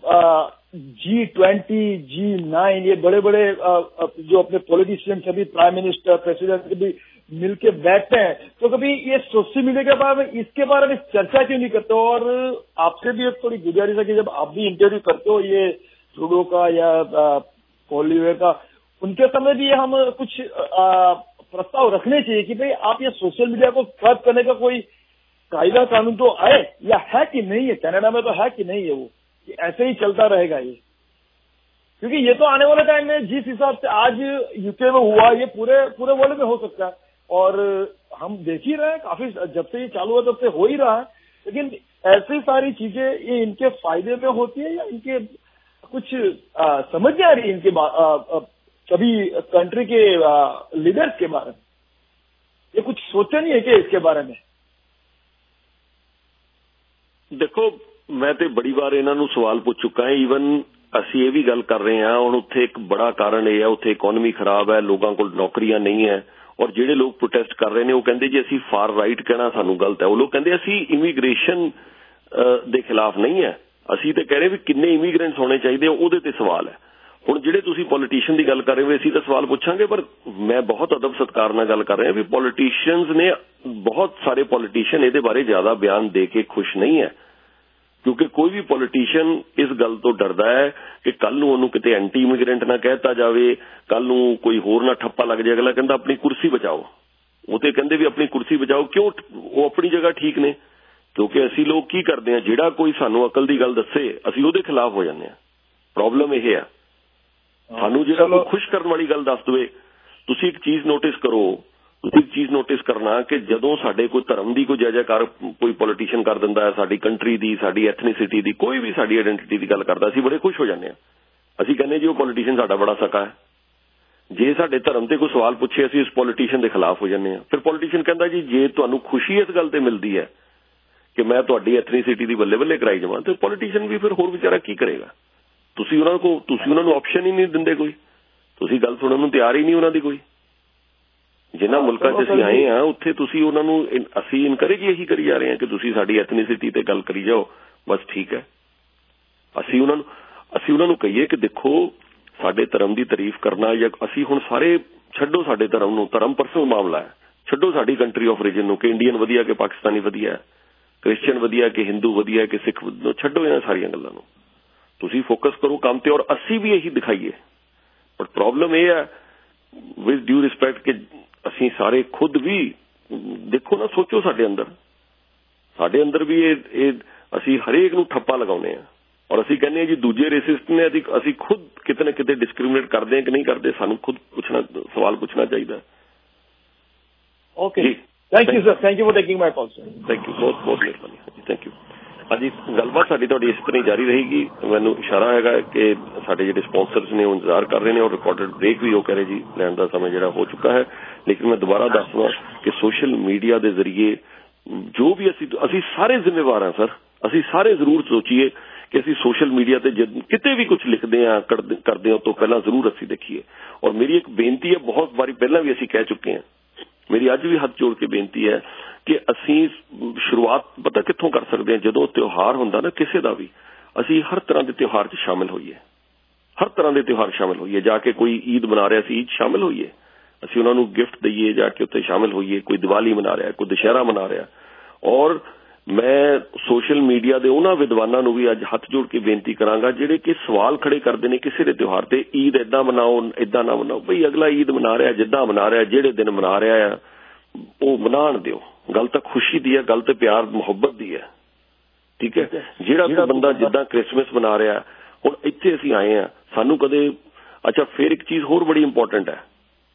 Speaker 19: जी ट्वेंटी जी नाइन ये बड़े बड़े आ, जो अपने पॉलिटिशियंस अभी प्राइम मिनिस्टर प्रेसिडेंट भी मिलके बैठते हैं, तो कभी ये सोशल मीडिया के बारे में इसके बारे में चर्चा क्यों नहीं करते? और आपसे भी एक थोड़ी गुजारिश है कि जब आप भी इंटरव्यू करते हो ये ट्रूडो का या पॉलिवे का, उनके समय भी हम कुछ आ, प्रस्ताव रखने चाहिए कि भाई आप ये सोशल मीडिया को कर्ब करने का कोई कायदा कानून तो आए या है कि नहीं है। कनाडा में तो है कि नहीं है वो, कि ऐसे ही चलता रहेगा ये? क्योंकि ये तो आने वाले टाइम में जिस हिसाब से आज यूके में हुआ ये पूरे पूरे वर्ल्ड में हो सकता है। और हम देख ही रहे हैं, काफी जब से ये चालू हुआ तब से हो ही रहा है। लेकिन ऐसी सारी चीजें ये इनके फायदे में होती है या इनके कुछ आ, समझ नहीं आ रही इनके आ, आ, कभी कंट्री के लीडर्स के बारे में ये कुछ सोचा नहीं है कि इसके बारे में?
Speaker 2: देखो मैं तो बड़ी बार इन्हां नूं सवाल पूछ चुका है, ईवन असीं ये भी गल कर रहे हैं। हुण उत्थे एक बड़ा कारण यह है उत्थे इकोनॉमी खराब है, लोगों को नौकरियां नहीं है, और जिहड़े लोग प्रोटेस्ट कर रहे हैं वो कहंदे जी असीं फार राइट कहना सानूं गलत है। वो लोग कहंदे असीं इमीग्रेशन दे खिलाफ नहीं है, असीं तो कह रहे भी किन्ने इमीग्रेंट्स होने चाहिए उहदे ते सवाल है। ਹੁਣ ਜਿਹੜੇ ਤੁਸੀਂ ਪੋਲੀਟੀਸ਼ੀਅਨ ਦੀ ਗੱਲ ਕਰ ਰਹੇ ਹੋ ਅਸੀਂ ਤਾਂ ਸਵਾਲ ਪੁੱਛਾਂਗੇ, ਪਰ ਮੈਂ ਬਹੁਤ ਅਦਬ ਸਤਿਕਾਰ ਨਾਲ ਗੱਲ ਕਰ ਰਿਹਾ ਵੀ ਪੋਲੀਟੀਸ਼ੀਅਨਸ ਨੇ ਬਹੁਤ ਸਾਰੇ ਪੋਲੀਟੀਸ਼ੀਅਨ ਇਹਦੇ ਬਾਰੇ ਜ਼ਿਆਦਾ ਬਿਆਨ ਦੇ ਕੇ ਖੁਸ਼ ਨਹੀਂ ਹੈ। ਕਿਉਂਕਿ ਕੋਈ ਵੀ ਪੋਲੀਟੀਸ਼ੀਅਨ ਇਸ ਗੱਲ ਤੋਂ ਡਰਦਾ ਹੈ ਕਿ ਕੱਲ ਨੂੰ ਉਹਨੂੰ ਕਿਤੇ ਐਂਟੀ ਇਮੀਗ੍ਰੈਂਟ ਨਾ ਕਹਿਤਾ ਜਾਵੇ, ਕੱਲ ਨੂੰ ਕੋਈ ਹੋਰ ਨਾ ਠੱਪਾ ਲੱਗ ਜਾਏ। ਅਗਲਾ ਕਹਿੰਦਾ ਆਪਣੀ ਕੁਰਸੀ ਬਚਾਓ। ਉਹ ਤੇ ਕਹਿੰਦੇ ਵੀ ਆਪਣੀ ਕੁਰਸੀ ਬਚਾਓ। ਕਿਉਂ? ਉਹ ਆਪਣੀ ਜਗ੍ਹਾ ਠੀਕ ਨੇ, ਕਿਉਂਕਿ ਅਸੀਂ ਲੋਕ ਕੀ ਕਰਦੇ ਹਾਂ, ਜਿਹੜਾ ਕੋਈ ਸਾਨੂੰ ਅਕਲ ਦੀ ਗੱਲ ਦੱਸੇ ਅਸੀਂ ਉਹਦੇ ਖਿਲਾਫ ਹੋ ਜਾਂਦੇ ਹਾਂ। ਪ੍ਰੋਬਲਮ ਇਹ ਆ, ਸਾਨੂੰ ਜਿਹੜਾ ਕੋਈ ਖੁਸ਼ ਕਰਨ ਵਾਲੀ ਗੱਲ ਦੱਸ ਦਵੇ। ਤੁਸੀਂ ਇੱਕ ਚੀਜ਼ ਨੋਟਿਸ ਕਰੋ, ਤੁਸੀਂ ਇੱਕ ਚੀਜ਼ ਨੋਟਿਸ ਕਰਨਾ ਕਿ ਜਦੋਂ ਸਾਡੇ ਕੋਈ ਧਰਮ ਦੀ ਕੋਈ ਜੈ ਜੈਕਾਰ ਕੋਈ ਪੋਲੀਟੀਸ਼ੀਅਨ ਕਰ ਦਿੰਦਾ ਹੈ, ਸਾਡੀ ਕੰਟਰੀ ਦੀ, ਸਾਡੀ ਐਥਨੀਸਿਟੀ ਦੀ, ਕੋਈ ਵੀ ਸਾਡੀ ਆਇਡੈਂਟੀਟੀ ਦੀ ਗੱਲ ਕਰਦਾ, ਅਸੀਂ ਬੜੇ ਖੁਸ਼ ਹੋ ਜਾਂਦੇ ਹਾਂ। ਅਸੀਂ ਕਹਿੰਦੇ ਜੀ ਉਹ ਪੋਲੀਟੀਸ਼ੀਅਨ ਸਾਡਾ ਬੜਾ ਸਕਾ ਹੈ। ਜੇ ਸਾਡੇ ਧਰਮ ਤੇ ਕੋਈ ਸਵਾਲ ਪੁੱਛੇ ਅਸੀਂ ਉਸ ਪੋਲੀਟੀਸ਼ੀਅਨ ਦੇ ਖਿਲਾਫ ਹੋ ਜਾਂਦੇ ਹਾਂ। ਫਿਰ ਪੋਲੀਟੀਸ਼ੀਅਨ ਕਹਿੰਦਾ ਜੀ ਜੇ ਤੁਹਾਨੂੰ ਖੁਸ਼ੀ ਇਸ ਗੱਲ ਤੇ ਮਿਲਦੀ ਹੈ ਕਿ ਮੈਂ ਤੁਹਾਡੀ ਐਥਨੀਸਿਟੀ ਦੀ ਬੱਲੇ ਬੱਲੇ ਕਰਾਈ ਜਾਵਾਂ, ਤੇ ਪੋਲੀਟੀਸ਼ੀਅਨ ਵੀ ਫਿਰ ਹੋਰ ਵਿਚਾਰਾ ਕੀ ਕਰੇਗਾ। ਤੁਸੀਂ ਉਹਨਾਂ ਕੋਲ ਤੁਸੀਂ ਉਹਨਾਂ ਨੂੰ ਆਪਸ਼ਨ ਹੀ ਨਹੀਂ ਦਿੰਦੇ, ਕੋਈ ਤੁਸੀਂ ਗੱਲ ਸੁਣਨ ਨੂੰ ਤਿਆਰ ਹੀ ਨਹੀਂ ਉਹਨਾਂ ਦੀ ਕੋਈ। ਜਿਨ੍ਹਾਂ ਮੁਲਕਾਂ 'ਚ ਅਸੀਂ ਆਏ ਹਾਂ ਉੱਥੇ ਤੁਸੀਂ ਉਹਨਾਂ ਨੂੰ, ਅਸੀਂ ਇਨਕਰੇਜ ਇਹੀ ਕਰੀ ਜਾ ਰਹੇ ਹਾਂ ਕਿ ਤੁਸੀਂ ਸਾਡੀ ਐਥਨੀਸਿਟੀ ਤੇ ਗੱਲ ਕਰੀ ਜਾਓ, ਬਸ ਠੀਕ ਹੈ। ਅਸੀਂ ਉਹਨਾਂ ਨੂੰ ਅਸੀਂ ਉਹਨਾਂ ਨੂੰ ਕਹੀਏ ਕਿ ਦੇਖੋ ਸਾਡੇ ਧਰਮ ਦੀ ਤਾਰੀਫ ਕਰਨਾ, ਜਾਂ ਅਸੀਂ ਹੁਣ ਸਾਰੇ ਛੱਡੋ ਸਾਡੇ ਧਰਮ ਨੂੰ, ਧਰਮ ਪਰਸਨਲ ਮਾਮਲਾ ਹੈ, ਛੱਡੋ ਸਾਡੀ ਕੰਟਰੀ ਆਫ ਰੀਜਨ ਨੂੰ ਕਿ ਇੰਡੀਅਨ ਵਧੀਆ ਕਿ ਪਾਕਿਸਤਾਨੀ ਵਧੀਆ, ਕ੍ਰਿਸਚੀਅਨ ਵਧੀਆ ਕਿ ਹਿੰਦੂ ਵਧੀਆ ਕਿ ਸਿੱਖ, ਛੱਡੋ ਇਹਨਾਂ ਸਾਰੀਆਂ ਗੱਲਾਂ ਨੂੰ, ਤੁਸੀਂ ਫੋਕਸ ਕਰੋ ਕੰਮ ਤੇ। ਔਰ ਅਸੀਂ ਵੀ ਇਹੀ ਦਿਖਾਈਏ। ਬਟ ਪ੍ਰੋਬਲਮ ਇਹ ਹੈ ਵਿਦ ਡਿਊ ਰਿਸਪੈਕਟ ਕਿ ਅਸੀਂ ਸਾਰੇ ਖੁਦ ਵੀ ਦੇਖੋ ਨਾ, ਸੋਚੋ ਸਾਡੇ ਅੰਦਰ ਸਾਡੇ ਅੰਦਰ ਵੀ ਇਹ ਇਹ ਅਸੀਂ ਹਰੇਕ ਨੂੰ ਠੱਪਾ ਲਗਾਉਂਦੇ ਹਾਂ। ਔਰ ਅਸੀਂ ਕਹਿੰਦੇ ਹਾਂ ਜੀ ਦੂਜੇ ਰੇਸਿਸਟ ਨੇ, ਅਸੀਂ ਅਸੀਂ ਖੁਦ ਕਿਤੇ ਨਾ ਕਿਤੇ ਡਿਸਕ੍ਰਿਮੀਨੇਟ ਕਰਦੇ ਹਾਂ ਕਿ ਨਹੀਂ ਕਰਦੇ, ਸਾਨੂੰ ਖੁਦ ਪੁੱਛਣਾ, ਸਵਾਲ ਪੁੱਛਣਾ ਚਾਹੀਦਾ।
Speaker 20: Okay, thank you sir, thank you for taking my call sir.
Speaker 2: Thank you, ਬਹੁਤ ਬਹੁਤ ਮਿਹਰਬਾਨੀ, ਥੈਂਕ ਯੂ। ਹਾਂਜੀ, ਗੱਲਬਾਤ ਸਾਡੀ ਤੁਹਾਡੀ ਇਸ ਤਰ੍ਹਾਂ ਹੀ ਜਾਰੀ ਰਹੇਗੀ। ਮੈਨੂੰ ਇਸ਼ਾਰਾ ਹੈਗਾ ਕਿ ਸਾਡੇ ਜਿਹੜੇ ਸਪਾਂਸਰਸ ਨੇ ਉਹ ਇੰਤਜ਼ਾਰ ਕਰ ਰਹੇ ਨੇ, ਔਰ ਰਿਕਾਰਡਡ ਬ੍ਰੇਕ ਵੀ ਉਹ ਕਹਿ ਰਹੇ ਜੀ ਲੈਣ ਦਾ ਸਮਾਂ ਜਿਹੜਾ ਹੋ ਚੁੱਕਾ ਹੈ। ਲੇਕਿਨ ਮੈਂ ਦੁਬਾਰਾ ਦੱਸਦਾ ਕਿ ਸੋਸ਼ਲ ਮੀਡੀਆ ਦੇ ਜ਼ਰੀਏ ਜੋ ਵੀ ਅਸੀਂ ਅਸੀਂ ਸਾਰੇ ਜ਼ਿੰਮੇਵਾਰ ਹਾਂ ਸਰ। ਅਸੀਂ ਸਾਰੇ ਜ਼ਰੂਰ ਸੋਚੀਏ ਕਿ ਅਸੀਂ ਸੋਸ਼ਲ ਮੀਡੀਆ ਤੇ ਕਿਤੇ ਵੀ ਕੁਝ ਲਿਖਦੇ ਹਾਂ ਕਰਦੇ ਹਾਂ ਤੋਂ ਪਹਿਲਾਂ ਜ਼ਰੂਰ ਅਸੀਂ ਦੇਖੀਏ। ਔਰ ਮੇਰੀ ਇੱਕ ਬੇਨਤੀ ਹੈ, ਬਹੁਤ ਵਾਰੀ ਪਹਿਲਾਂ ਵੀ ਅਸੀਂ ਕਹਿ ਚੁੱਕੇ ਹਾਂ, ਮੇਰੀ ਅੱਜ ਵੀ ਹੱਥ ਜੋੜ ਕੇ ਬੇਨਤੀ ਹੈ ਕਿ ਅਸੀਂ ਸ਼ੁਰੂਆਤ ਪਤਾ ਕਿੱਥੋਂ ਕਰ ਸਕਦੇ ਹਾਂ, ਜਦੋਂ ਤਿਉਹਾਰ ਹੁੰਦਾ ਨਾ ਕਿਸੇ ਦਾ ਵੀ, ਅਸੀਂ ਹਰ ਤਰ੍ਹਾਂ ਦੇ ਤਿਉਹਾਰ 'ਚ ਸ਼ਾਮਿਲ ਹੋਈਏ, ਹਰ ਤਰ੍ਹਾਂ ਦੇ ਤਿਉਹਾਰ ਸ਼ਾਮਿਲ ਹੋਈਏ। ਜਾ ਕੇ ਕੋਈ ਈਦ ਮਨਾ ਰਿਹਾ ਸੀ, ਈਦ ਸ਼ਾਮਿਲ ਹੋਈਏ, ਅਸੀਂ ਉਹਨਾਂ ਨੂੰ ਗਿਫਟ ਦਈਏ, ਜਾ ਕੇ ਉੱਥੇ ਸ਼ਾਮਿਲ ਹੋਈਏ। ਕੋਈ ਦੀਵਾਲੀ ਮਨਾ ਰਿਹਾ, ਕੋਈ ਦੁਸ਼ਹਿਰਾ ਮਨਾ ਰਿਹਾ। ਔਰ ਮੈਂ ਸੋਸ਼ਲ ਮੀਡੀਆ ਦੇ ਉਹਨਾਂ ਵਿਦਵਾਨਾਂ ਨੂੰ ਵੀ ਅੱਜ ਹੱਥ ਜੋੜ ਕੇ ਬੇਨਤੀ ਕਰਾਂਗਾ ਜਿਹੜੇ ਕਿ ਸਵਾਲ ਖੜੇ ਕਰਦੇ ਨੇ ਕਿਸੇ ਦੇ ਤਿਉਹਾਰ ਤੇ, ਈਦ ਏਦਾਂ ਮਨਾਓ, ਏਦਾਂ ਨਾ ਮਨਾਓ। ਬਈ ਅਗਲਾ ਈਦ ਮਨਾ ਰਿਹਾ, ਜਿੱਦਾਂ ਮਨਾ ਰਿਹਾ, ਜਿਹੜੇ ਦਿਨ ਮਨਾ ਰਿਹਾ ਆ ਉਹ ਮਨਾਉਣ ਦਿਓ। ਗੱਲ ਤਾਂ ਖੁਸ਼ੀ ਦੀ ਹੈ, ਗੱਲ ਤਾਂ ਪਿਆਰ ਮੁਹੱਬਤ ਦੀ ਹੈ, ਠੀਕ ਹੈ। ਜਿਹੜਾ ਕੋਈ ਬੰਦਾ ਜਿੱਦਾਂ ਕ੍ਰਿਸਮਸ ਮਨਾ ਰਿਹਾ, ਹੁਣ ਇੱਥੇ ਅਸੀਂ ਆਏ ਹਾਂ, ਸਾਨੂੰ ਕਦੇ ਅੱਛਾ ਫਿਰ ਇੱਕ ਚੀਜ਼ ਹੋਰ ਬੜੀ ਇੰਪੋਰਟੈਂਟ ਹੈ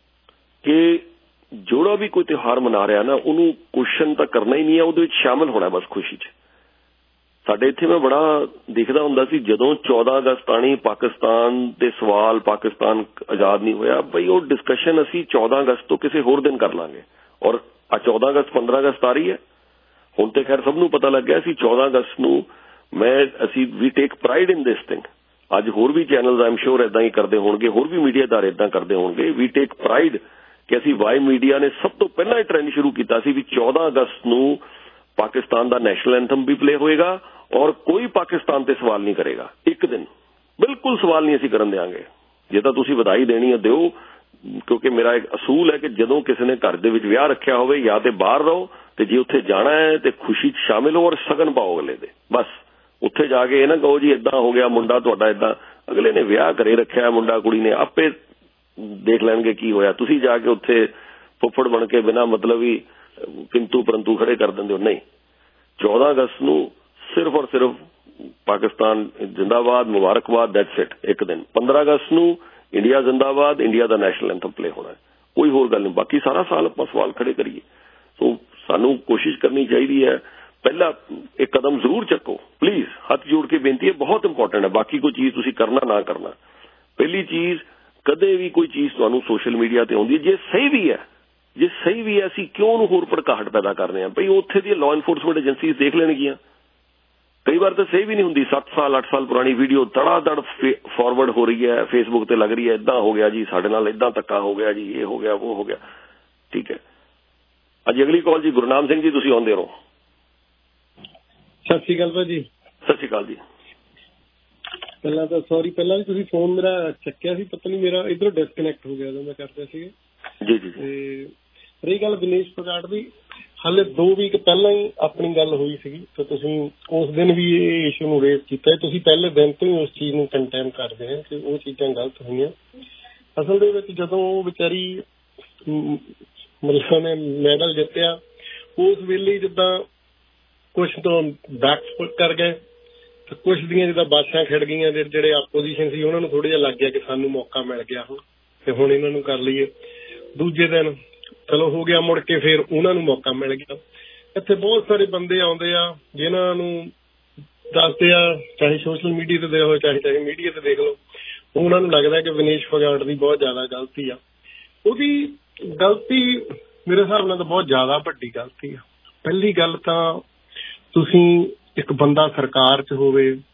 Speaker 2: ਕਿ ਜਿਹੜਾ ਵੀ ਕੋਈ ਤਿਉਹਾਰ ਮਨਾ ਰਿਹਾ ਨਾ, ਉਹਨੂੰ ਕੁਐਸਚਨ ਤਾਂ ਕਰਨਾ ਹੀ ਨਹੀਂ ਹੈ, ਉਹਦੇ ਵਿੱਚ ਸ਼ਾਮਿਲ ਹੋਣਾ ਬਸ ਖੁਸ਼ੀ 'ਚ। ਸਾਡੇ ਇੱਥੇ ਮੈਂ ਬੜਾ ਦੇਖਦਾ ਹੁੰਦਾ ਸੀ ਜਦੋਂ ਚੌਦਾਂ ਅਗਸਤ ਆਣੀ, ਪਾਕਿਸਤਾਨ ਦੇ ਸਵਾਲ, ਪਾਕਿਸਤਾਨ ਆਜ਼ਾਦ ਨਹੀਂ ਹੋਇਆ, ਬਈ ਉਹ ਡਿਸਕਸ਼ਨ ਅਸੀਂ ਚੌਦਾਂ ਅਗਸਤ ਤੋਂ ਕਿਸੇ ਹੋਰ ਦਿਨ ਕਰ ਲਾਂਗੇ। ਔਰ ਆ ਚੌਦਾਂ ਅਗਸਤ ਪੰਦਰਾਂ ਅਗਸਤ ਆ ਰਹੀ ਹੈ, ਹੁਣ ਤੇ ਖੈਰ ਸਭ ਨੂੰ ਪਤਾ ਲੱਗ ਗਿਆ ਸੀ ਚੌਦਾਂ ਅਗਸਤ ਨੂੰ। ਮੈਂ ਅਸੀਂ ਵੀ ਟੇਕ ਪ੍ਰਾਈਡ ਇਨ ਦਿਸ ਥਿੰਗ। ਅੱਜ ਹੋਰ ਵੀ ਚੈਨਲ ਆਈ ਐਮ ਸ਼ੋਰ ਏਦਾਂ ਹੀ ਕਰਦੇ ਹੋਣਗੇ, ਹੋਰ ਵੀ ਮੀਡੀਆ ਅਦਾਰੇ ਏਦਾਂ ਕਰਦੇ ਹੋਣਗੇ। ਵੀ ਟੇਕ ਪ੍ਰਾਈਡ ਕਿ ਅਸੀਂ ਵਾਈ ਮੀਡੀਆ ਨੇ ਸਭ ਤੋਂ ਪਹਿਲਾਂ ਇਹ ਟ੍ਰੈਂਡ ਸ਼ੁਰੂ ਕੀਤਾ ਸੀ ਵੀ ਚੌਦਾਂ ਅਗਸਤ ਨੂੰ ਪਾਕਿਸਤਾਨ ਦਾ ਨੈਸ਼ਨਲ ਐਂਥਮ ਵੀ ਪਲੇ ਹੋਏਗਾ ਔਰ ਕੋਈ ਪਾਕਿਸਤਾਨ ਤੇ ਸਵਾਲ ਨਹੀਂ ਕਰੇਗਾ। ਇੱਕ ਦਿਨ ਬਿਲਕੁਲ ਸਵਾਲ ਨਹੀਂ ਅਸੀਂ ਕਰਨ ਦੇਵਾਂਗੇ। ਜੇ ਤਾਂ ਤੁਸੀਂ ਵਧਾਈ ਦੇਣੀ ਹੈ ਦਿਓ, ਕਿਉਂਕਿ ਮੇਰਾ ਇੱਕ ਅਸੂਲ ਹੈ ਕਿ ਜਦੋਂ ਕਿਸੇ ਨੇ ਘਰ ਦੇ ਵਿੱਚ ਵਿਆਹ ਰੱਖਿਆ ਹੋਵੇ ਜਾਂ ਤੇ ਬਾਹਰ ਰਹੋ, ਤੇ ਜੇ ਉੱਥੇ ਜਾਣਾ ਹੈ ਤੇ ਖੁਸ਼ੀ 'ਚ ਸ਼ਾਮਿਲ ਹੋ ਔਰ ਸ਼ਗਨ ਪਾਓ ਅਗਲੇ ਦੇ। ਬਸ ਉੱਥੇ ਜਾ ਕੇ ਇਹ ਨਾ ਕਹੋ ਜੀ ਏਦਾਂ ਹੋ ਗਿਆ ਮੁੰਡਾ ਤੁਹਾਡਾ ਏਦਾਂ, ਅਗਲੇ ਨੇ ਵਿਆਹ ਘਰੇ ਰੱਖਿਆ, ਮੁੰਡਾ ਕੁੜੀ ਨੇ ਆਪੇ ਦੇਖ ਲੈਣਗੇ ਕੀ ਹੋਇਆ। ਤੁਸੀਂ ਜਾ ਕੇ ਉੱਥੇ ਫੁੱਫੜ ਬਣ ਕੇ ਬਿਨਾਂ ਮਤਲਬ ਹੀ ਕਿੰਤੂ ਪਰੰਤੂ ਖੜੇ ਕਰ ਦਿੰਦੇ ਹੋ। ਨਹੀਂ, ਚੌਦਾਂ ਅਗਸਤ ਨੂੰ ਸਿਰਫ ਔਰ ਸਿਰਫ ਪਾਕਿਸਤਾਨ ਜਿੰਦਾਬਾਦ, ਮੁਬਾਰਕਬਾਦ, ਦੈਟਸ ਇਟ, ਇੱਕ ਦਿਨ। ਪੰਦਰਾਂ ਅਗਸਤ ਨੂੰ ਇੰਡੀਆ ਜਿੰਦਾਬਾਦ, ਇੰਡੀਆ ਦਾ ਨੈਸ਼ਨਲ ਐਂਥਮ ਪਲੇ ਹੋਣਾ, ਕੋਈ ਹੋਰ ਗੱਲ ਨਹੀਂ। ਬਾਕੀ ਸਾਰਾ ਸਾਲ ਆਪਾਂ ਸਵਾਲ ਖੜੇ ਕਰੀਏ। ਸੋ ਸਾਨੂੰ ਕੋਸ਼ਿਸ਼ ਕਰਨੀ ਚਾਹੀਦੀ ਹੈ, ਪਹਿਲਾ ਇੱਕ ਕਦਮ ਜ਼ਰੂਰ ਚੱਕੋ ਪਲੀਜ਼, ਹੱਥ ਜੋੜ ਕੇ ਬੇਨਤੀ ਹੈ, ਬਹੁਤ ਇੰਪੋਰਟੈਂਟ ਹੈ। ਬਾਕੀ ਕੋਈ ਚੀਜ਼ ਤੁਸੀਂ ਕਰਨਾ ਨਾ ਕਰਨਾ, ਪਹਿਲੀ ਚੀਜ਼ ਕਦੇ ਵੀ ਕੋਈ ਚੀਜ਼ ਤੁਹਾਨੂੰ ਸੋਸ਼ਲ ਮੀਡੀਆ ਤੇ ਆਉਂਦੀ ਹੈ, ਜੇ ਸਹੀ ਵੀ ਹੈ, ਜੇ ਸਹੀ ਵੀ ਹੈ, ਅਸੀਂ ਕਿਉਂ ਉਹਨੂੰ ਹੋਰ ਭੜਕਾਹਟ ਪੈਦਾ ਕਰ ਰਹੇ ਹਾਂ? ਬਈ ਉੱਥੇ ਦੀਆਂ ਲਾਅ ਐਨਫੋਰਸਮੈਂਟ ਏਜੰਸੀਜ਼ ਦੇਖ ਲੈਣਗੀਆਂ। ਕਈ ਵਾਰ ਤਾਂ ਸਹੀ ਵੀ ਨਹੀਂ ਹੁੰਦੀ, ਸੱਤ ਸਾਲ ਅੱਠ ਸਾਲ ਪੁਰਾਣੀ ਵੀਡੀਓ ਧੜਾ ਧੜ ਫਾਰਵਰਡ ਹੋ ਰਹੀ ਹੈ, ਫੇਸਬੁੱਕ ਤੇ ਲੱਗ ਰਹੀ ਹੈ, ਏਦਾਂ ਹੋ ਗਿਆ ਜੀ, ਸਾਡੇ ਨਾਲ ਏਦਾਂ ਧੱਕਾ ਹੋ ਗਿਆ ਜੀ, ਇਹ ਹੋ ਗਿਆ, ਉਹ ਹੋ ਗਿਆ, ਠੀਕ ਹੈ। ਅੱਜ ਅਗਲੀ ਕਾਲ ਜੀ, ਗੁਰਨਾਮ ਸਿੰਘ ਜੀ, ਤੁਸੀਂ ਆਉਂਦੇ ਰਹੋ।
Speaker 21: ਸਤਿ ਸ਼੍ਰੀ ਅਕਾਲ ਭਾਜੀ।
Speaker 2: ਸਤਿ ਸ਼੍ਰੀ ਅਕਾਲ ਜੀ।
Speaker 21: ਪਹਿਲਾਂ ਤਾਂ ਸੌਰੀ, ਪਹਿਲਾਂ ਵੀ ਤੁਸੀਂ ਫੋਨ ਮੇਰਾ ਚੱਕਿਆ ਸੀ, ਪਤਾ ਨਹੀਂ ਮੇਰਾ ਇੱਧਰੋਂ ਡਿਸਕਨੈਕਟ ਹੋ ਗਿਆ ਜਦੋਂ ਮੈਂ ਕਰਦਾ ਸੀਗਾ
Speaker 2: ਜੀ ਜੀ।
Speaker 21: ਤੇ ਰਹੀ ਗੱਲ ਦਿਨੇਸ਼ ਫੋਗਾਟ ਦੀ, ਹਾਲੇ ਦੋ ਵੀਕ ਪਹਿਲਾਂ ਹੀ ਆਪਣੀ ਗੱਲ ਹੋਈ ਸੀਗੀ ਤੇ ਤੁਸੀਂ ਉਸ ਦਿਨ ਵੀ ਇਹ ਇਸ਼ੂ ਨੂੰ ਰੇਜ਼ ਕੀਤਾ। ਤੁਸੀਂ ਪਹਿਲੇ ਦਿਨ ਤੋਂ ਹੀ ਉਸ ਚੀਜ਼ ਨੂੰ ਕੰਟੈਮ ਕਰਦੇ ਆ ਕਿ ਉਹ ਚੀਜ਼ਾਂ ਗਲਤ ਹੋਈਆਂ। ਅਸਲ ਦੇ ਵਿੱਚ ਜਦੋਂ ਉਹ ਵਿਚਾਰੀ ਮਤਲਬ ਨੇ ਮੈਡਲ ਜਿੱਤਿਆ ਉਸ ਵੇਲੇ ਜਿੱਦਾਂ ਕੁਛ ਤੋਂ ਬੈਕ ਕਰ ਗਏ ਤੇ ਕੁਛ ਦੀਆਂ ਜਿੱਦਾਂ ਬਾਸ਼ਾਂ ਖਿੜ ਗਈਆਂ। ਜਿਹੜੇ ਆਪੋਜੀਸ਼ਨ ਸੀ ਉਹਨਾਂ ਨੂੰ ਥੋੜਾ ਜਿਹਾ ਲੱਗ ਗਿਆ ਕਿ ਸਾਨੂੰ ਮੌਕਾ ਮਿਲ ਗਿਆ ਹੁਣ ਤੇ ਹੁਣ ਇਹਨਾਂ ਨੂੰ ਕਰ ਲਈਏ। ਦੂਜੇ ਦਿਨ ਚਲੋ ਹੋ ਗਿਆ, ਮੁੜ ਕੇ ਫਿਰ ਉਹਨਾਂ ਨੂੰ ਮੌਕਾ ਮਿਲ ਗਿਆ। ਇੱਥੇ ਬਹੁਤ ਸਾਰੇ ਬੰਦੇ ਆਉਂਦੇ ਆ ਜਿਨ੍ਹਾਂ ਨੂੰ ਦੱਸਦੇ ਆ, ਚਾਹੇ ਸੋਸ਼ਲ ਮੀਡੀਆ ਤੇ ਦੇਖੋ ਚਾਹੇ ਚਾਹੇ ਮੀਡੀਆ ਤੇ ਦੇਖ ਲਓ, ਉਹਨਾਂ ਨੂੰ ਲੱਗਦਾ ਕਿ ਵਿਨੇਸ਼ ਫੋਗਾਟ ਦੀ ਬਹੁਤ ਜ਼ਿਆਦਾ ਗਲਤੀ ਆ। ਉਹਦੀ ਗਲਤੀ ਮੇਰੇ ਹਿਸਾਬ ਨਾਲ ਤਾਂ ਬਹੁਤ ਜ਼ਿਆਦਾ ਵੱਡੀ ਗਲਤੀ ਆ। ਪਹਿਲੀ ਗੱਲ ਤਾਂ ਤੁਸੀਂ ਇੱਕ ਬੰਦਾ ਸਰਕਾਰ 'ਚ ਹੋਵੇ